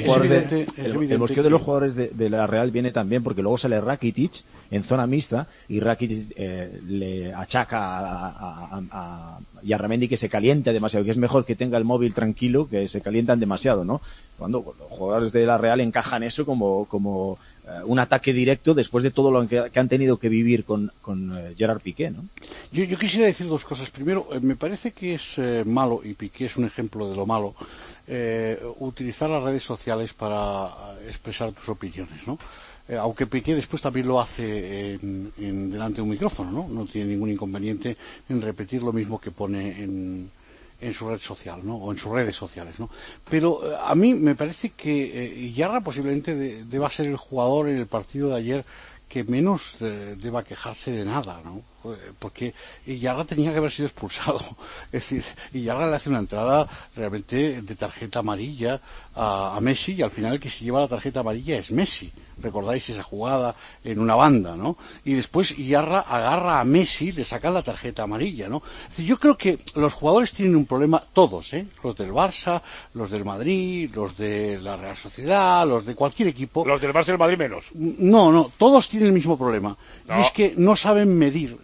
el mosqueo de los jugadores de la Real viene también porque luego sale Rakitic en zona mixta y Rakitic le achaca a Yarramendi que se calienta demasiado, que es mejor que tenga el móvil tranquilo, que se calientan demasiado, ¿no? Cuando los jugadores de la Real encajan eso como un ataque directo después de todo lo que han tenido que vivir con Gerard Piqué, ¿no? Yo quisiera decir dos cosas. Primero, me parece que es malo, y Piqué es un ejemplo de lo malo, utilizar las redes sociales para expresar tus opiniones, ¿no? Aunque Piqué después también lo hace delante de un micrófono, ¿no? No tiene ningún inconveniente en repetir lo mismo que pone en su red social, ¿no? O en sus redes sociales, ¿no? Pero a mí me parece que Yarra posiblemente deba ser el jugador en el partido de ayer que menos deba quejarse de nada, ¿no? Porque Yarra tenía que haber sido expulsado. Es decir, Yarra le hace una entrada realmente de tarjeta amarilla a Messi y al final el que se lleva la tarjeta amarilla es Messi. Recordáis esa jugada en una banda, ¿no? Y después Yarra agarra a Messi, le saca la tarjeta amarilla, ¿no? Es decir, yo creo que los jugadores tienen un problema, todos, los del Barça, los del Madrid, los de la Real Sociedad, los de cualquier equipo. Los del Barça y el Madrid menos. No, todos tienen el mismo problema. No. Y es que no saben medir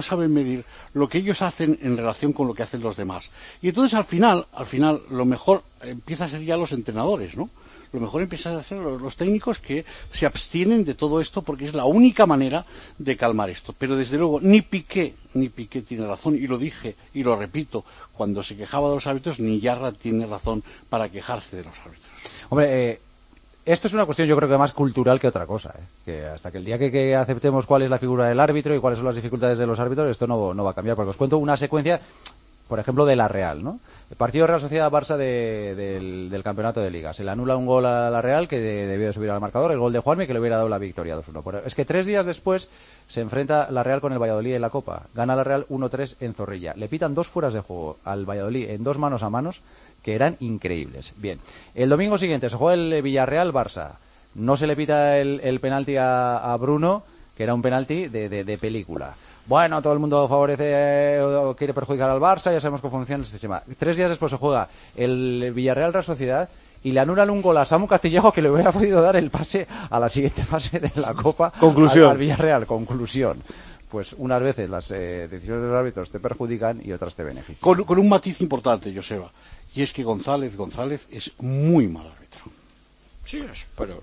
lo que ellos hacen en relación con lo que hacen los demás. Y entonces al final, lo mejor empieza a ser ya los entrenadores, ¿no? Lo mejor empiezan a hacer los técnicos que se abstienen de todo esto porque es la única manera de calmar esto. Pero desde luego ni Piqué tiene razón, y lo dije y lo repito, cuando se quejaba de los árbitros, ni Yarra tiene razón para quejarse de los árbitros. Hombre, esto es una cuestión yo creo que más cultural que otra cosa, que hasta que el día que aceptemos cuál es la figura del árbitro y cuáles son las dificultades de los árbitros, esto no va a cambiar, porque os cuento una secuencia por ejemplo, de la Real, ¿no? El partido Real Sociedad-Barça del campeonato de Liga. Se le anula un gol a la Real que debió de subir al marcador, el gol de Juanmi que le hubiera dado la victoria 2-1. Pero es que 3 días después se enfrenta la Real con el Valladolid en la Copa. Gana la Real 1-3 en Zorrilla. Le pitan 2 fueras de juego al Valladolid en 2 manos a manos que eran increíbles. Bien, el domingo siguiente se juega el Villarreal-Barça. No se le pita el penalti a Bruno, que era un penalti de película. Bueno, todo el mundo favorece o quiere perjudicar al Barça, ya sabemos cómo funciona el sistema. 3 días después se juega el Villarreal-Real Sociedad y le anulan un gol a Samu Castillejo que le hubiera podido dar el pase a la siguiente fase de la Copa. Conclusión. Al Villarreal. Conclusión. Pues unas veces las decisiones de los árbitros te perjudican y otras te benefician. Con un matiz importante, Joseba, y es que González es muy mal árbitro. Sí, pero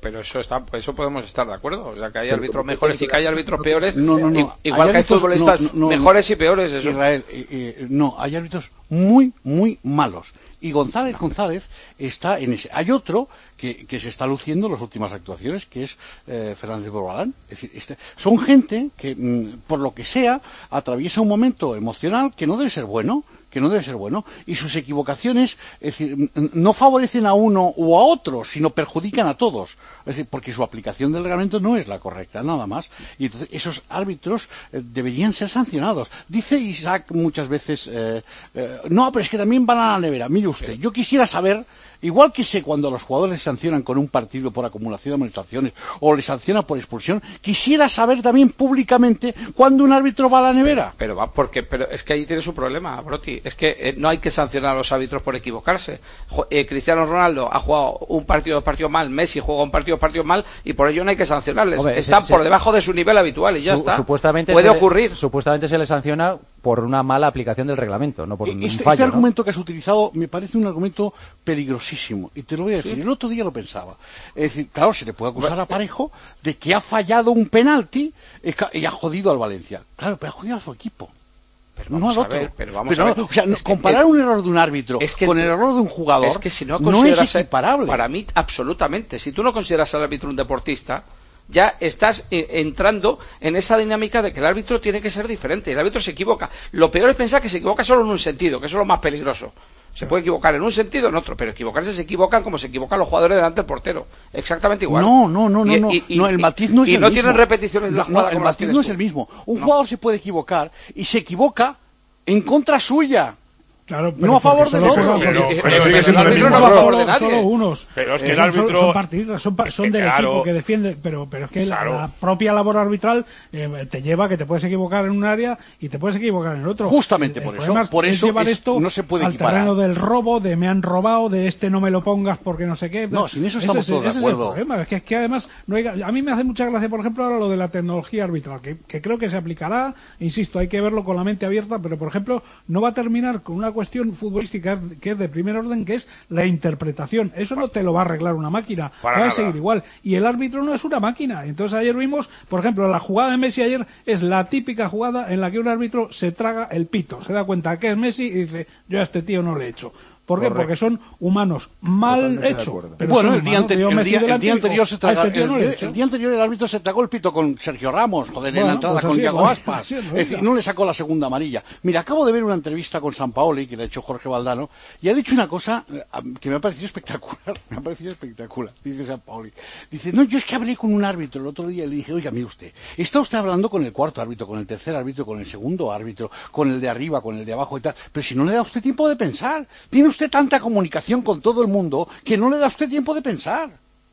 eso podemos estar de acuerdo. O sea, que hay árbitros mejores y que hay árbitros peores. No. Igual que hay futbolistas mejores y peores. Eso. Israel, no, hay árbitros muy, muy malos. Y González está en ese. Hay otro que se está luciendo en las últimas actuaciones, que es Fernández Borbalán. Es decir, son gente que, por lo que sea, atraviesa un momento emocional que no debe ser bueno, y sus equivocaciones, es decir, no favorecen a uno o a otro, sino perjudican a todos, es decir, porque su aplicación del reglamento no es la correcta, nada más, y entonces esos árbitros deberían ser sancionados. Dice Isaac muchas veces, no, pero es que también van a la nevera. Mire usted, yo quisiera saber, igual que sé cuando a los jugadores les sancionan con un partido por acumulación de amonestaciones o les sancionan por expulsión, quisiera saber también públicamente cuándo un árbitro va a la nevera. Pero es que ahí tiene su problema, Broti. Es que no hay que sancionar a los árbitros por equivocarse. Cristiano Ronaldo ha jugado un partido, 2 partidos mal, Messi juega un partido, 2 partidos mal, y por ello no hay que sancionarles. Hombre, están por debajo de su nivel habitual y ya está. Puede ocurrir. Supuestamente se le sanciona por una mala aplicación del reglamento, no por un fallo. Este argumento que has utilizado me parece un argumento peligrosísimo, y te lo voy a decir. El otro día lo pensaba. Es decir, claro, se le puede acusar a Parejo de que ha fallado un penalti y ha jodido al Valencia. Claro, pero ha jodido a su equipo. Pero no al otro. Vamos a ver. O sea, comparar un error de un árbitro con el error de un jugador es que si no es equiparable. Para mí, absolutamente. Si tú no consideras al árbitro un deportista, ya estás entrando en esa dinámica de que el árbitro tiene que ser diferente. El árbitro se equivoca. Lo peor es pensar que se equivoca solo en un sentido, que eso es lo más peligroso. Se puede equivocar en un sentido o en otro, pero equivocarse se equivocan como se equivocan los jugadores delante del portero. Exactamente igual. No, el matiz no es el mismo. Y no tienen repeticiones de la jugada. El matiz no es el mismo. Un jugador se puede equivocar y se equivoca en contra suya. Claro, no a favor del otro. Pero el árbitro no va a favor de nadie. Solo unos. Pero es que el árbitro son partidistas, son del equipo que defiende, pero es que la propia labor arbitral te lleva a que te puedes equivocar en un área y te puedes equivocar en el otro. Justamente por eso llevar esto no se puede al equiparar. terreno del robo, de me han robado, de este no me lo pongas porque no sé qué. No, sin eso estamos todos de acuerdo. Ese es el problema. Es que además a mí me hace mucha gracia, por ejemplo, ahora lo de la tecnología arbitral, que creo que se aplicará, insisto, hay que verlo con la mente abierta, pero por ejemplo no va a terminar con una cuestión futbolística que es de primer orden, que es la interpretación. Eso no te lo va a arreglar una máquina, va a seguir igual. Y el árbitro no es una máquina. Entonces ayer vimos, por ejemplo, la jugada de Messi ayer es la típica jugada en la que un árbitro se traga el pito, se da cuenta que es Messi y dice, yo a este tío no le he hecho. ¿Por qué? Porque son humanos mal hechos. Bueno, el día anterior se tragó, el día anterior el árbitro se tragó el pito con Sergio Ramos, joder, en la entrada con Thiago Aspas. Es decir, no le sacó la segunda amarilla. Mira, acabo de ver una entrevista con Sampaoli, que le ha hecho Jorge Valdano, y ha dicho una cosa que me ha parecido espectacular. Dice Sampaoli. Dice, no, yo es que hablé con un árbitro el otro día y le dije, oiga, mire usted, está usted hablando con el cuarto árbitro, con el tercer árbitro, con el segundo árbitro, con el de arriba, con el de abajo y tal, pero si no le da usted tiempo de pensar, tiene usted tanta comunicación con todo el mundo que no le da usted tiempo de pensar.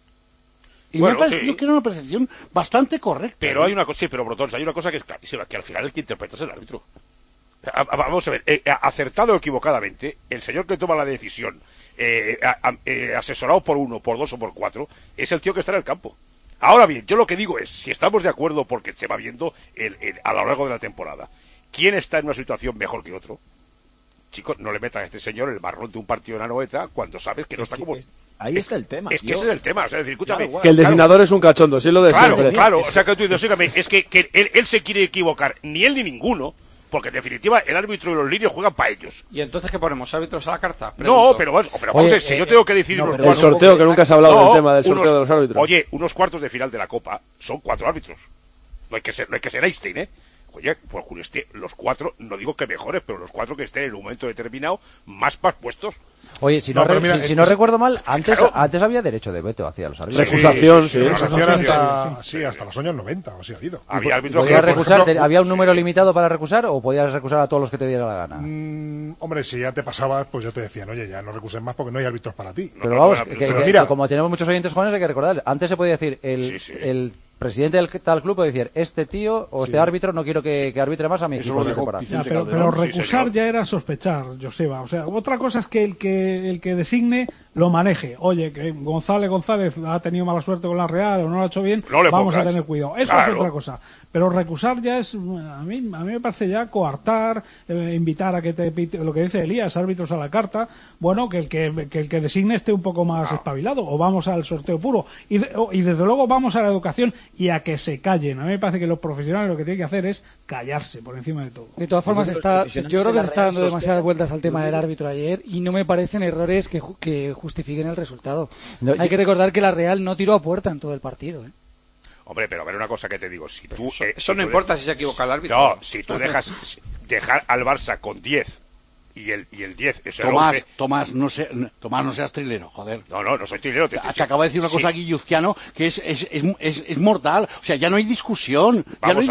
Y me ha parecido que era una percepción bastante correcta. Pero hay una cosa, pero Brotons, hay una cosa que es clarísima, que al final el que interpreta es el árbitro. Vamos a ver, acertado o equivocadamente, el señor que toma la decisión, asesorado por 1, por 2 o por 4, es el tío que está en el campo. Ahora bien, yo lo que digo es, si estamos de acuerdo, porque se va viendo a lo largo de la temporada, ¿quién está en una situación mejor que otro? Chicos, no le metan a este señor el marrón de un partido en Anoeta cuando sabes que no está como... Ahí está el tema. Es que ese es el tema, o sea, es decir, escúchame... Que el designador es un cachondo, sí lo de siempre. Claro, o sea, que tú dices, sígame, es que él se quiere equivocar, ni él ni ninguno, porque en definitiva el árbitro y los líneos juegan para ellos. ¿Y entonces qué ponemos? ¿Árbitros a la carta? Pregunto. No, pero vamos a ver, si yo tengo que decidir unos cuartos... El sorteo, que nunca has hablado del tema del sorteo de los árbitros. Oye, unos cuartos de final de la Copa son 4 árbitros. No hay que ser Einstein, ¿eh? oye, pues los 4, no digo que mejores, pero los 4 que estén en un momento determinado más puestos. Oye, si no recuerdo mal, antes había derecho de veto hacia los árbitros. Recusación, hasta los años 90, o sea, ha habido. Había árbitros ¿Había un número limitado para recusar o podías recusar a todos los que te diera la gana? Hombre, si ya te pasabas, pues ya te decían, oye, ya no recuses más porque no hay árbitros para ti. Pero vamos, mira, como tenemos muchos oyentes jóvenes hay que recordar, antes se podía decir el presidente del tal club puede decir, este tío o este árbitro no quiero que arbitre más a mi equipo de temporada. Pero recusar ya era sospechar, Joseba. O sea, otra cosa es que el que designe lo maneje. Oye, que González ha tenido mala suerte con la Real o no lo ha hecho bien, vamos a tener cuidado. Eso es otra cosa. Pero recusar ya es, a mí me parece ya coartar, invitar a que te pite, lo que dice Elías, árbitros a la carta. Bueno, que el que designe esté un poco más espabilado, o vamos al sorteo puro. Y desde luego vamos a la educación y a que se callen. A mí me parece que los profesionales lo que tienen que hacer es callarse por encima de todo. De todas formas, yo creo que se está dando demasiadas vueltas al tema del árbitro ayer y no me parecen errores que justifiquen el resultado. Hay que recordar que la Real no tiró a puerta en todo el partido. Hombre, pero a ver una cosa que te digo, si tú... Eso no importa si se equivoca el árbitro. No, si tú dejar al Barça con 10 y el 10 es el 11... Tomás, no seas trilero, joder. No soy trilero. Te acabo de decir una cosa, Guilluzquiano, que es mortal. O sea, ya no hay discusión.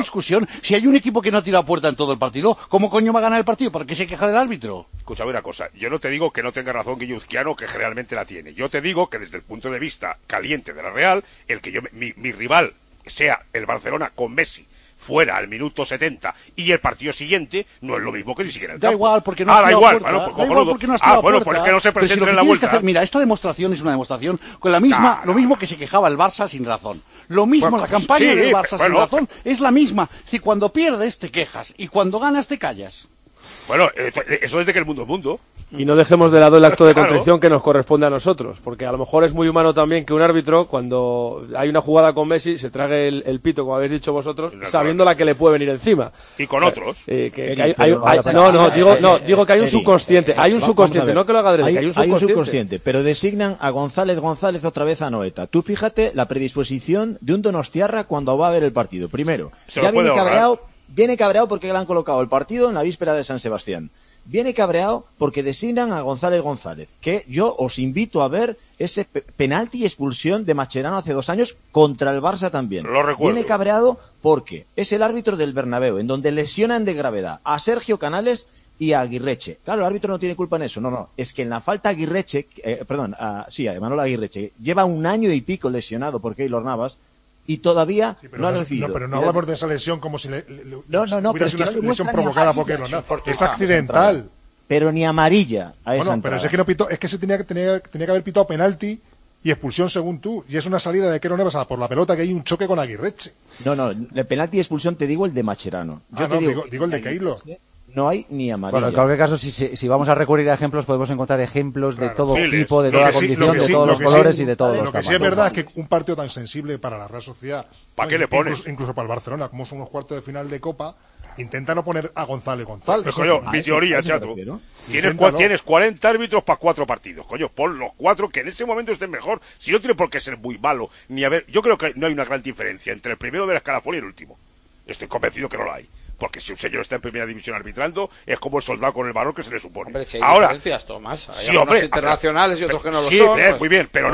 Si hay un equipo que no ha tirado a puerta en todo el partido, ¿cómo coño va a ganar el partido? ¿Por qué se queja del árbitro? Escúchame una cosa, yo no te digo que no tenga razón Guilluzquiano, que generalmente la tiene. Yo te digo que desde el punto de vista caliente de la Real, mi rival sea el Barcelona con Messi fuera al minuto 70 y el partido siguiente no es lo mismo que ni siquiera el campo. Da igual porque no has tirado a puerta. Da igual porque no has tirado a puerta. Pues que no se presenten en la vuelta. Mira, esta demostración es una demostración con la misma, lo mismo que se quejaba el Barça sin razón. Lo mismo, la campaña del Barça sin razón es la misma. Si cuando pierdes te quejas y cuando ganas te callas. Bueno, eso es de que el mundo es mundo. Y no dejemos de lado el acto de contrición que nos corresponde a nosotros, porque a lo mejor es muy humano también que un árbitro, cuando hay una jugada con Messi, se trague el pito, como habéis dicho vosotros, sabiendo la que le puede venir encima. Y con otros. Digo que hay un subconsciente, no que lo haga Adrián, que hay un subconsciente. Pero designan a González otra vez a Noeta. Tú fíjate la predisposición de un Donostiarra cuando va a ver el partido. Primero, ya viene cabreado porque le han colocado el partido en la víspera de San Sebastián. Viene cabreado porque designan a González, que yo os invito a ver ese penalti y expulsión de Mascherano hace 2 años contra el Barça también. Lo recuerdo. Viene cabreado porque es el árbitro del Bernabéu, en donde lesionan de gravedad a Sergio Canales y a Aguirreche. Claro, el árbitro no tiene culpa en eso, no, es que en la falta Aguirreche, a Emanuel Aguirreche, lleva 1 año y pico lesionado por Keylor Navas, y todavía no ha recibido. Pero no hablamos de esa lesión como si hubiera sido una lesión provocada por Keylor Navas. Es accidental. Pero ni amarilla a esa entrada. Pero es que no pitó, es que se tenía que haber pitado penalti y expulsión según tú. Y es una salida de Keylor Navas por la pelota que hay un choque con Aguirreche. No, el penalti y expulsión te digo el de Mascherano. Digo el de Keylor. No hay ni amarilla. Bueno, en cualquier caso, si vamos a recurrir a ejemplos, podemos encontrar ejemplos de todo tipo, de toda condición, de todos los colores y de todos los tamaños. Lo que sí es verdad es que un partido tan sensible para la Real Sociedad, ¿para qué le pones? Incluso para el Barcelona, como son los cuartos de final de Copa, intenta no poner a González. Pues coño, mi teoría, chato. Tienes 40 árbitros para 4 partidos. Coño, pon los 4 que en ese momento estén mejor. Si no tiene por qué ser muy malo, yo creo que no hay una gran diferencia entre el primero del escalafón y el último. Estoy convencido que no la hay. Porque si un señor está en primera división arbitrando, es como el soldado con el valor que se le supone. Hombre, si hay diferencias, Tomás. Hay algunos internacionales y otros que no lo son. Sí, muy bien, pero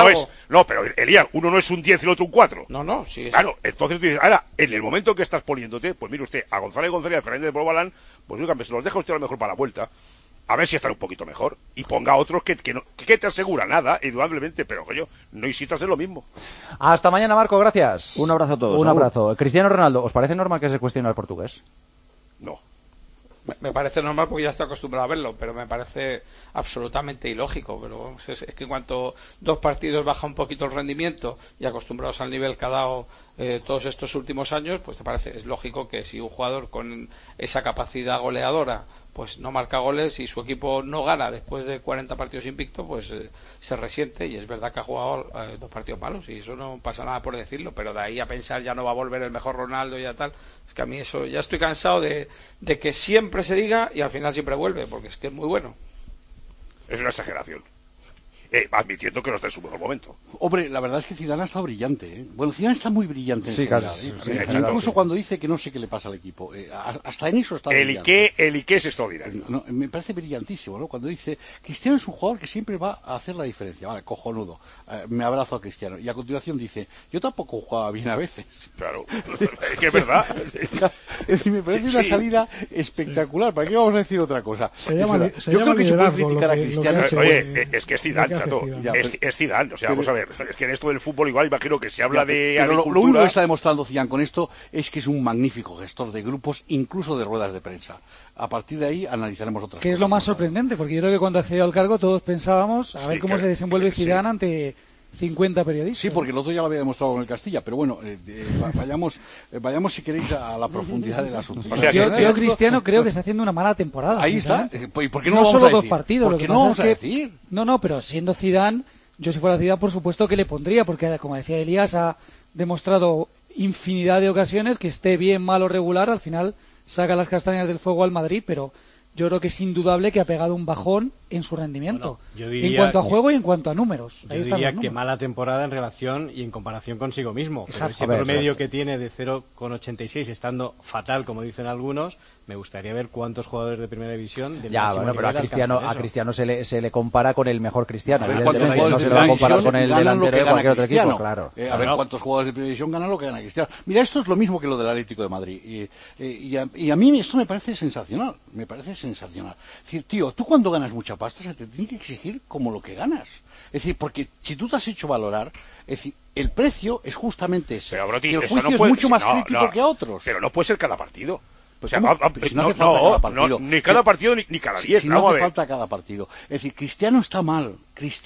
pero Elías, uno no es un 10 y el otro un 4. No, sí. Claro, entonces tú dices, ahora, en el momento que estás poniéndote, pues mire usted, a González y a Fernández de Borbalán, pues dígame, se los deja usted a lo mejor para la vuelta. A ver si están un poquito mejor. Y ponga otros que te asegura nada, indudablemente, pero coño, no insistas en lo mismo. Hasta mañana, Marco, gracias. Un abrazo a todos. Un abrazo. Cristiano Ronaldo, ¿os parece normal que se cuestione al portugués? No. Me parece normal porque ya estoy acostumbrado a verlo, pero me parece absolutamente ilógico. Pero es que en cuanto 2 partidos baja un poquito el rendimiento y acostumbrados al nivel que ha dado todos estos últimos años, pues es lógico que si un jugador con esa capacidad goleadora pues no marca goles y su equipo no gana después de 40 partidos invicto, pues se resiente. Y es verdad que ha jugado 2 partidos malos y eso no pasa nada por decirlo, pero de ahí a pensar ya no va a volver el mejor Ronaldo y ya tal, es que a mí eso ya estoy cansado de que siempre se diga y al final siempre vuelve, porque es que es muy bueno. Es una exageración. admitiendo que no está en su mejor momento. Hombre, la verdad es que Zidane ha estado brillante, ¿eh? Bueno, Zidane está muy brillante en general, incluso cuando dice que no sé qué le pasa al equipo. Hasta en eso está brillante. El Ike es extraordinario. No, me parece brillantísimo, ¿no? Cuando dice, Cristiano es un jugador que siempre va a hacer la diferencia. Vale, cojonudo. Me abrazo a Cristiano. Y a continuación dice, yo tampoco jugaba bien a veces. Claro, es que es verdad. Es decir, me parece una salida espectacular. ¿Para qué vamos a decir otra cosa? Yo creo que se puede criticar a Cristiano. Oye, es que es Zidane, chato. Es Zidane. O sea, vamos a ver. Es que en esto del fútbol igual imagino que se habla de agricultura. Lo único que está demostrando Zidane con esto es que es un magnífico gestor de grupos, incluso de ruedas de prensa. A partir de ahí analizaremos otras cosas. Que es lo más sorprendente, porque yo creo que cuando accedió al cargo todos pensábamos a ver cómo se desenvuelve Zidane ante 50 periodistas. Sí, porque el otro ya lo había demostrado con el Castilla, pero bueno, vayamos si queréis a la profundidad del asunto. O sea, yo Cristiano creo que está haciendo una mala temporada. Ahí está. ¿Y por qué no lo vamos solo a decir? dos partidos. ¿Por qué no vamos a decir? No, pero siendo Zidane, yo si fuera Zidane por supuesto que le pondría, porque como decía Elías, ha demostrado infinidad de ocasiones que esté bien, mal o regular, al final saca las castañas del fuego al Madrid, pero yo creo que es indudable que ha pegado un bajón en su rendimiento, en cuanto a juego y en cuanto a números. Yo diría que mala temporada en relación y en comparación consigo mismo. Pero ese promedio que tiene de 0,86 estando fatal, como dicen algunos, me gustaría ver cuántos jugadores de primera división del máximo nivel pero a Cristiano se le compara con el mejor Cristiano. Evidentemente no se le va a comparar con el delantero de cualquier otro equipo, claro. A ver cuántos jugadores de primera división ganan lo que gana Cristiano. Mira, esto es lo mismo que lo del Atlético de Madrid. Y a mí esto me parece sensacional. Es decir, tío, tú cuando ganas mucha pasta se te tiene que exigir como lo que ganas. Es decir, porque si tú te has hecho valorar, es decir, el precio es justamente ese. Pero, Broti, y el juicio es mucho más crítico que a otros. Pero no puede ser cada partido. Pues si no hace falta cada partido. Ni cada partido ni cada 10. Si no hace falta cada partido. Es decir, Cristiano está mal.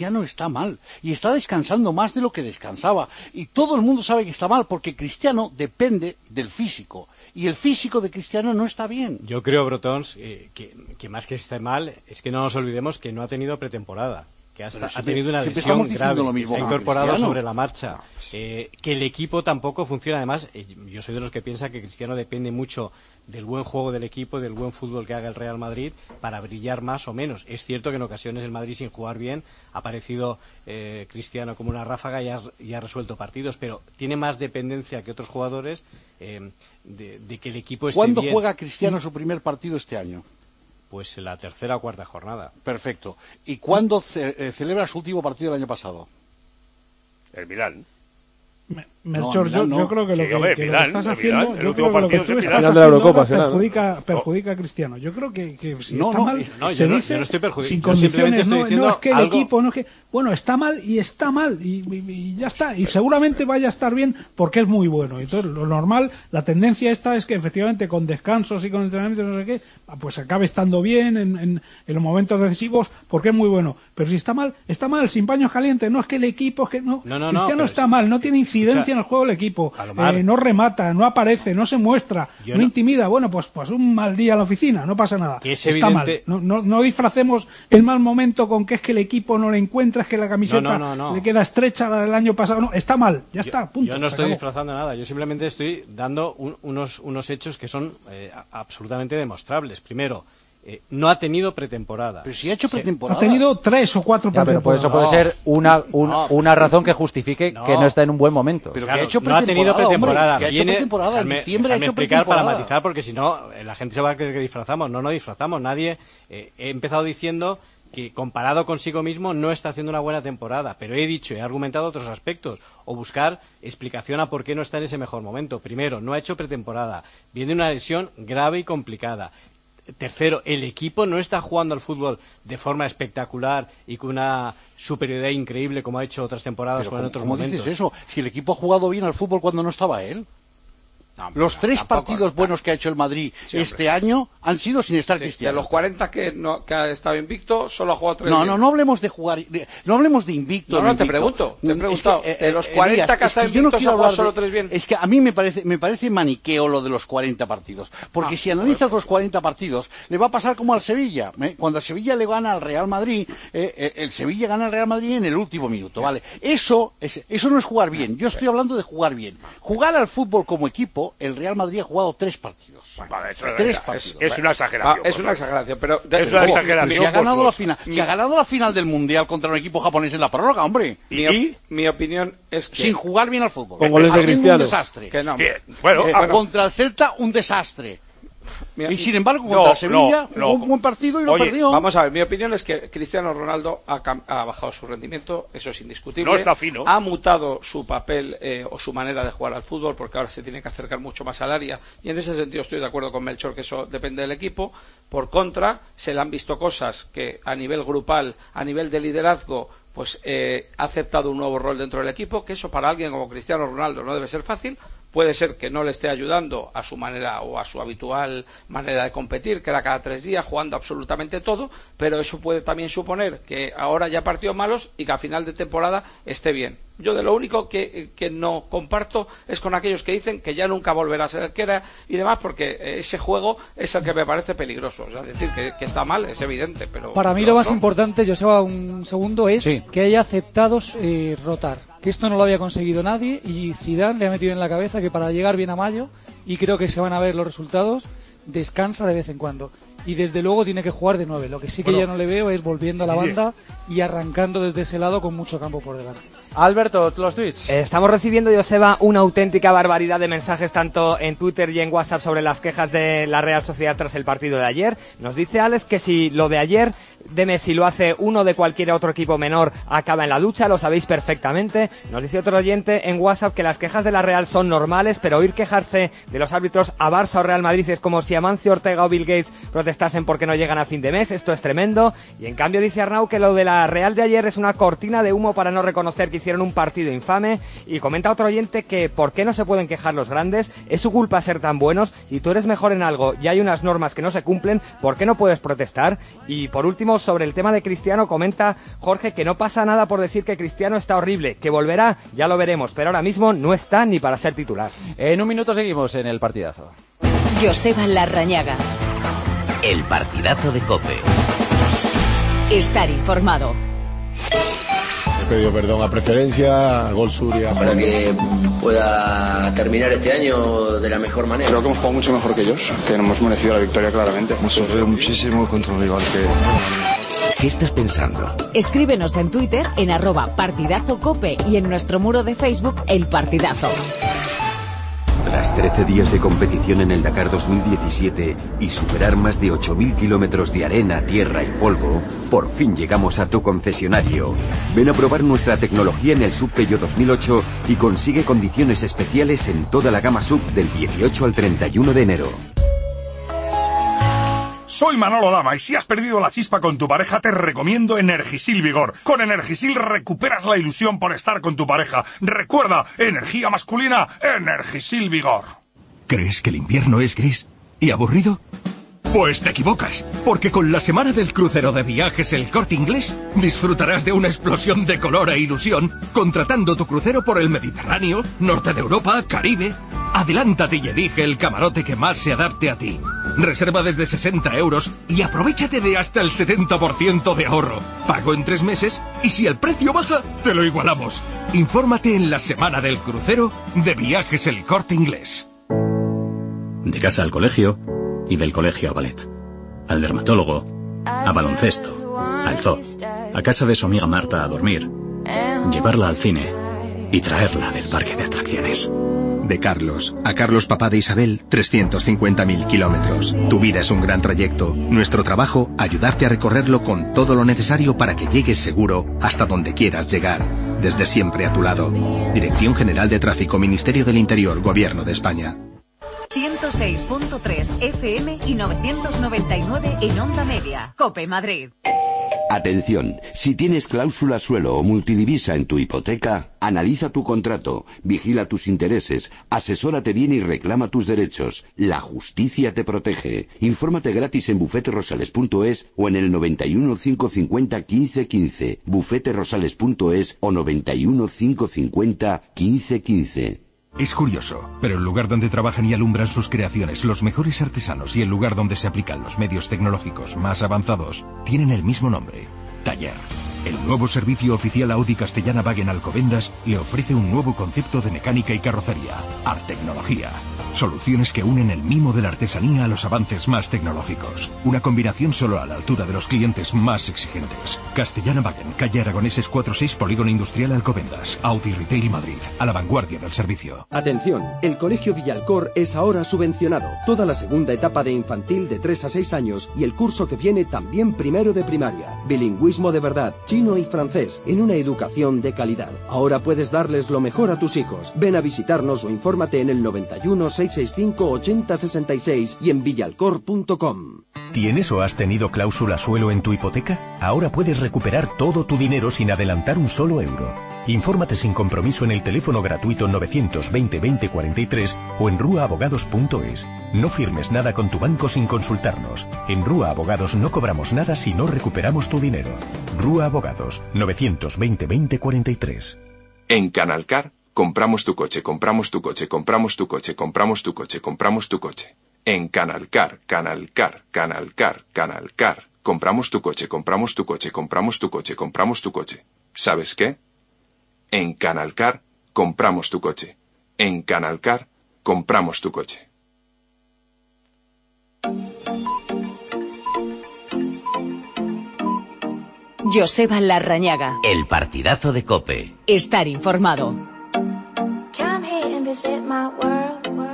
Y está descansando más de lo que descansaba. Y todo el mundo sabe que está mal porque Cristiano depende del físico. Y el físico de Cristiano no está bien. Yo creo, Brotons, que más que esté mal, es que no nos olvidemos que no ha tenido pretemporada. Que ha tenido una lesión grave, se ha incorporado sobre la marcha, que el equipo tampoco funciona. Además, yo soy de los que piensa que Cristiano depende mucho del buen juego del equipo, del buen fútbol que haga el Real Madrid para brillar más o menos. Es cierto que en ocasiones el Madrid, sin jugar bien, ha aparecido Cristiano como una ráfaga y ha resuelto partidos, pero tiene más dependencia que otros jugadores de que el equipo esté bien. ¿Cuándo juega Cristiano su primer partido este año? Pues en la tercera o cuarta jornada. Perfecto. ¿Y cuándo celebra su último partido del año pasado? El Milán. Melchor, yo creo que lo que estás haciendo, yo creo que lo que tú estás haciendo perjudica a Cristiano. Yo creo que si no, está mal, se dice no estoy sin condiciones, no es que el algo... equipo, no es que, bueno, está mal y ya está, y seguramente vaya a estar bien porque es muy bueno. Entonces, lo normal, la tendencia esta es que efectivamente con descansos y con entrenamientos no sé qué, pues acabe estando bien en los momentos decisivos porque es muy bueno. Pero si está mal, sin paños calientes. No es que el equipo, es que no. Cristiano está mal, no tiene incidencia en el juego del equipo, no remata, no aparece, no se muestra, no intimida. Bueno, pues un mal día a la oficina, no pasa nada. Está mal. No disfracemos el mal momento con que es que el equipo no le encuentra, es que la camiseta le queda estrecha la del año pasado. No, está mal, ya está, punto. Yo no estoy disfrazando nada, yo simplemente estoy dando unos hechos que son absolutamente demostrables. Primero, no ha tenido pretemporada. Pero si ha hecho pretemporada. Ha tenido 3 o 4 pretemporadas. Pero pues eso puede ser una razón que justifique que no está en un buen momento. Pero claro, que ha hecho no ha tenido pretemporada. Hombre, que ha hecho pretemporada. En diciembre ha hecho explicar pretemporada. Para matizar, porque si no, la gente se va a creer que disfrazamos. No disfrazamos. Nadie. He empezado diciendo que comparado consigo mismo no está haciendo una buena temporada, pero he argumentado otros aspectos, o buscar explicación a por qué no está en ese mejor momento. Primero, no ha hecho pretemporada. Viene una lesión grave y complicada. Tercero, el equipo no está jugando al fútbol de forma espectacular y con una superioridad increíble como ha hecho otras temporadas o en otros momentos. ¿Cómo dices eso? Si el equipo ha jugado bien al fútbol cuando no estaba él. Los 3 partidos buenos que ha hecho el Madrid este año han sido sin estar Cristiano. De los 40 que ha estado invicto, solo ha jugado 3. No hablemos de jugar, no hablemos de invicto. No, te he preguntado. De los 40 que ha estado invicto, se ha jugado solo 3 bien. Es que a mí me parece maniqueo lo de los 40 partidos. Porque si analizas los 40 partidos, le va a pasar como al Sevilla. Cuando el Sevilla le gana al Real Madrid, el Sevilla gana al Real Madrid en el último minuto, ¿vale? Eso no es jugar bien. Yo estoy hablando de jugar bien. Jugar al fútbol como equipo tiempo el Real Madrid ha jugado 3 partidos. Vale, Es una exageración. Es una exageración, pero... Es una exageración. Se ha ganado la final. Se ha ganado la final del Mundial contra un equipo japonés en la prórroga, hombre. Mi opinión es que... Sin jugar bien al fútbol. Con goles de Cristiano. Un desastre. Que no, bien. Contra el Celta, un desastre. Y sin embargo, contra Sevilla jugó un buen partido y lo perdió. Vamos a ver, mi opinión es que Cristiano Ronaldo ha bajado su rendimiento, eso es indiscutible. No está fino. Ha mutado su papel o su manera de jugar al fútbol, porque ahora se tiene que acercar mucho más al área, y en ese sentido estoy de acuerdo con Melchor, que eso depende del equipo. Por contra, se le han visto cosas que a nivel grupal, a nivel de liderazgo, pues ha aceptado un nuevo rol dentro del equipo, que eso para alguien como Cristiano Ronaldo no debe ser fácil. Puede ser que no le esté ayudando a su manera o a su habitual manera de competir, que era cada 3 días jugando absolutamente todo, pero eso puede también suponer que ahora ya partidos malos y que a final de temporada esté bien. Yo de lo único que no comparto es con aquellos que dicen que ya nunca volverá a ser el que era y demás, porque ese juego es el que me parece peligroso. O sea, decir que está mal es evidente, pero... Para mí lo más importante, Joseba, un segundo, es que haya aceptado rotar. Que esto no lo había conseguido nadie y Zidane le ha metido en la cabeza que para llegar bien a mayo, y creo que se van a ver los resultados, descansa de vez en cuando. Y desde luego tiene que jugar de 9. Lo que sí que ya no le veo es volviendo a la banda y arrancando desde ese lado con mucho campo por delante. Alberto, los tweets. Estamos recibiendo, Joseba, una auténtica barbaridad de mensajes tanto en Twitter y en WhatsApp sobre las quejas de la Real Sociedad tras el partido de ayer. Nos dice Alex que si lo de ayer de Messi lo hace uno de cualquier otro equipo menor, acaba en la ducha, lo sabéis perfectamente. Nos dice otro oyente en WhatsApp que las quejas de la Real son normales, pero oír quejarse de los árbitros a Barça o Real Madrid es como si Amancio Ortega o Bill Gates protestasen porque no llegan a fin de mes. Esto es tremendo. Y en cambio dice Arnau que lo de la Real de ayer es una cortina de humo para no reconocer que hicieron un partido infame. Y comenta otro oyente que ¿por qué no se pueden quejar los grandes? Es su culpa ser tan buenos. Y tú eres mejor en algo y hay unas normas que no se cumplen, ¿por qué no puedes protestar? Y por último, sobre el tema de Cristiano, comenta Jorge que no pasa nada por decir que Cristiano está horrible, que volverá, ya lo veremos, pero ahora mismo no está ni para ser titular. En un minuto seguimos en el partidazo. Joseba Larrañaga. El partidazo de COPE. Estar informado. He pedido perdón a Preferencia, a Gol Suria. Para que pueda terminar este año de la mejor manera. Creo que hemos jugado mucho mejor que ellos, que hemos merecido la victoria claramente. Hemos sufrido muchísimo contra un rival que... ¿Qué estás pensando? Escríbenos en Twitter en @partidazocope y en nuestro muro de Facebook El Partidazo. Tras 13 días de competición en el Dakar 2017 y superar más de 8.000 kilómetros de arena, tierra y polvo, por fin llegamos a tu concesionario. Ven a probar nuestra tecnología en el SUV Peugeot 2008 y consigue condiciones especiales en toda la gama SUV del 18 al 31 de enero. Soy Manolo Lama y si has perdido la chispa con tu pareja te recomiendo Energisil Vigor. Con Energisil recuperas la ilusión por estar con tu pareja. Recuerda, energía masculina, Energisil Vigor. ¿Crees que el invierno es gris y aburrido? Pues te equivocas, porque con la semana del crucero de Viajes El Corte Inglés disfrutarás de una explosión de color e ilusión contratando tu crucero por el Mediterráneo, norte de Europa, Caribe. Adelántate y elige el camarote que más se adapte a ti. Reserva desde 60 € y aprovéchate de hasta el 70% de ahorro. Pago en 3 meses y si el precio baja, te lo igualamos. Infórmate en la semana del crucero de Viajes El Corte Inglés. De casa al colegio y del colegio a ballet. Al dermatólogo, a baloncesto, al zoo, a casa de su amiga Marta a dormir, llevarla al cine y traerla del parque de atracciones. De Carlos a Carlos, papá de Isabel, 350.000 kilómetros. Tu vida es un gran trayecto. Nuestro trabajo, ayudarte a recorrerlo con todo lo necesario para que llegues seguro hasta donde quieras llegar. Desde siempre a tu lado. Dirección General de Tráfico, Ministerio del Interior, Gobierno de España. 106.3 FM y 999 en Onda Media. COPE Madrid. Atención, si tienes cláusula suelo o multidivisa en tu hipoteca, analiza tu contrato, vigila tus intereses, asesórate bien y reclama tus derechos. La justicia te protege. Infórmate gratis en bufeterosales.es o en el 91 550 15 15, bufeterosales.es o 91 550 15 15. Es curioso, pero el lugar donde trabajan y alumbran sus creaciones los mejores artesanos y el lugar donde se aplican los medios tecnológicos más avanzados tienen el mismo nombre, Taller. El nuevo servicio oficial Audi Castellana Wagen Alcobendas le ofrece un nuevo concepto de mecánica y carrocería, Artecnología. Soluciones que unen el mimo de la artesanía a los avances más tecnológicos. Una combinación solo a la altura de los clientes más exigentes. Castellana Wagen, calle Aragoneses 46, Polígono Industrial Alcobendas. Audi Retail Madrid, a la vanguardia del servicio. Atención, el Colegio Villalcor es ahora subvencionado. Toda la segunda etapa de infantil de 3 a 6 años y el curso que viene también primero de primaria. Bilingüismo de verdad, chino y francés, en una educación de calidad. Ahora puedes darles lo mejor a tus hijos. Ven a visitarnos o infórmate en el 91 665 80 66 y en villalcor.com. ¿Tienes o has tenido cláusula suelo en tu hipoteca? Ahora puedes recuperar todo tu dinero sin adelantar un solo euro. Infórmate sin compromiso en el teléfono gratuito 920 20 43 o en ruaabogados.es. No firmes nada con tu banco sin consultarnos. En Rúa Abogados no cobramos nada si no recuperamos tu dinero. Rúa Abogados, 920 20 43. En Canalcar, compramos tu coche, compramos tu coche, compramos tu coche, compramos tu coche, compramos tu coche. En Canalcar, Canalcar, Canalcar, Canalcar. Compramos tu coche, compramos tu coche, compramos tu coche, compramos tu coche. ¿Sabes qué? En Canalcar, compramos tu coche. En Canalcar, compramos tu coche. Joseba Larrañaga. El partidazo de COPE. Estar informado. Come here and visit my world.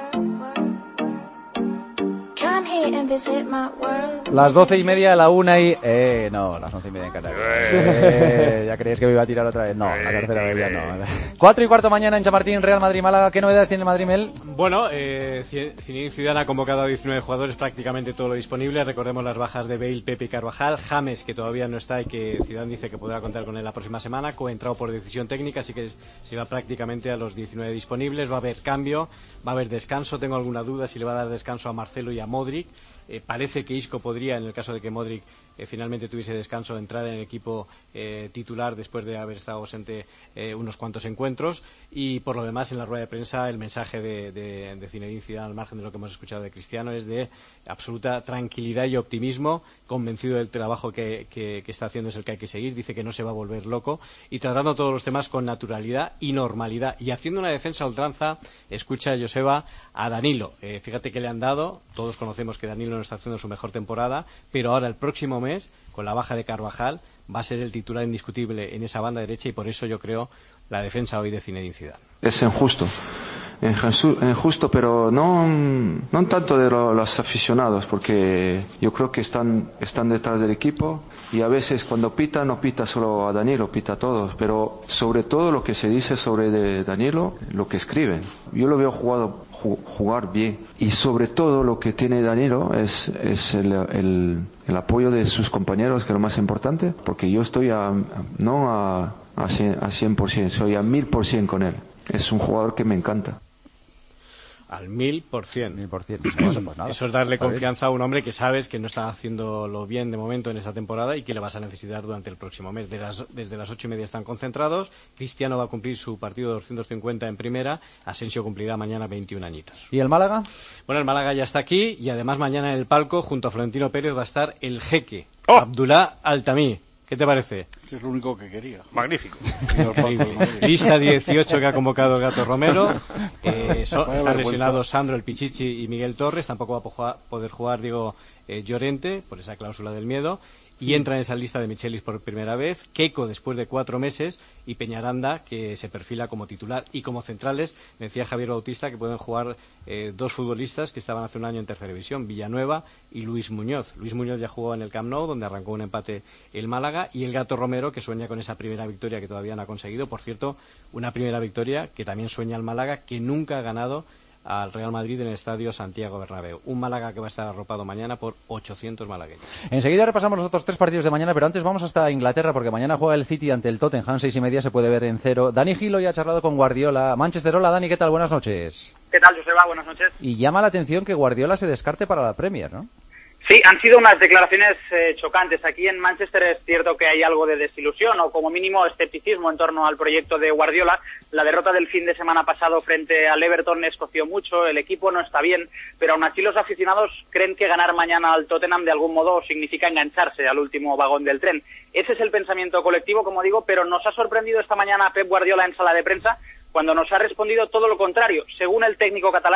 Come here and visit my world. Las 12:30, la 1 y... no, las 11:30 en Canarias. ¿Ya creéis que me iba a tirar otra vez? No, la tercera vez ya no. 4:15 mañana en Chamartín, Real Madrid-Málaga. ¿Qué novedades tiene el Madrid, Mel? Bueno, Zinedine Zidane ha convocado a 19 jugadores, prácticamente todo lo disponible. Recordemos las bajas de Bale, Pepe y Carvajal. James, que todavía no está y que Zidane dice que podrá contar con él la próxima semana. Coentrao por decisión técnica, así que se va prácticamente a los 19 disponibles. Va a haber cambio, va a haber descanso. Tengo alguna duda si le va a dar descanso a Marcelo y a Modric. Parece que Isco podría, en el caso de que Modric finalmente tuviese descanso, entrar en el equipo titular después de haber estado ausente unos cuantos encuentros. Y por lo demás, en la rueda de prensa, el mensaje de Zinedine Zidane, al margen de lo que hemos escuchado de Cristiano, es de absoluta tranquilidad y optimismo, convencido del trabajo que está haciendo es el que hay que seguir. Dice que no se va a volver loco y tratando todos los temas con naturalidad y normalidad y haciendo una defensa a ultranza. Escucha, Joseba, a Danilo. Fíjate que le han dado, todos conocemos que Danilo no está haciendo su mejor temporada, pero ahora el próximo mes, con la baja de Carvajal, va a ser el titular indiscutible en esa banda derecha, y por eso yo creo la defensa hoy de Zinedine Zidane. Es injusto, pero no tanto de los aficionados, porque yo creo que están detrás del equipo, y a veces cuando pita, no pita solo a Danilo, pita a todos, pero sobre todo lo que se dice sobre Danilo, lo que escriben. Yo lo veo jugar bien, y sobre todo lo que tiene Danilo es el apoyo de sus compañeros, que es lo más importante, porque yo estoy no a 100%, soy a 1000% con él. Es un jugador que me encanta. Al 1000%. Pues nada. Eso es darle confianza a un hombre que sabes que no está haciéndolo bien de momento en esta temporada y que le vas a necesitar durante el próximo mes. Desde las 8:30 están concentrados. Cristiano va a cumplir su partido de 250 en primera. Asensio cumplirá mañana 21 añitos. ¿Y el Málaga? Bueno, el Málaga ya está aquí, y además mañana en el palco, junto a Florentino Pérez, va a estar el jeque, Abdullah Altamí. ¿Qué te parece? Que es lo único que quería. Magnífico. Lista 18 que ha convocado el Gato Romero. Están lesionados Sandro, el Pichichi y Miguel Torres. Tampoco va a poder jugar Diego Llorente por esa cláusula del miedo. Y entra en esa lista de Michelis por primera vez, Keiko después de 4 meses y Peñaranda, que se perfila como titular. Y como centrales, me decía Javier Bautista que pueden jugar 2 futbolistas que estaban hace un año en tercera división, Villanueva y Luis Muñoz. Luis Muñoz ya jugó en el Camp Nou, donde arrancó un empate el Málaga, y el Gato Romero, que sueña con esa primera victoria que todavía no ha conseguido. Por cierto, una primera victoria que también sueña el Málaga, que nunca ha ganado al Real Madrid en el estadio Santiago Bernabéu. Un Málaga que va a estar arropado mañana por 800 malagueños. Enseguida repasamos los otros 3 partidos de mañana, pero antes vamos hasta Inglaterra, porque mañana juega el City ante el Tottenham, 6:30, se puede ver en cero. Dani Gilo ya ha charlado con Guardiola. Manchester, hola Dani, ¿qué tal? Buenas noches. ¿Qué tal, Joseba? Buenas noches. Y llama la atención que Guardiola se descarte para la Premier, ¿no? Sí, han sido unas declaraciones chocantes. Aquí en Manchester es cierto que hay algo de desilusión o como mínimo escepticismo en torno al proyecto de Guardiola. La derrota del fin de semana pasado frente al Everton escoció mucho, el equipo no está bien, pero aún así los aficionados creen que ganar mañana al Tottenham de algún modo significa engancharse al último vagón del tren. Ese es el pensamiento colectivo, como digo, pero nos ha sorprendido esta mañana Pep Guardiola en sala de prensa cuando nos ha respondido todo lo contrario. Según el técnico catalán,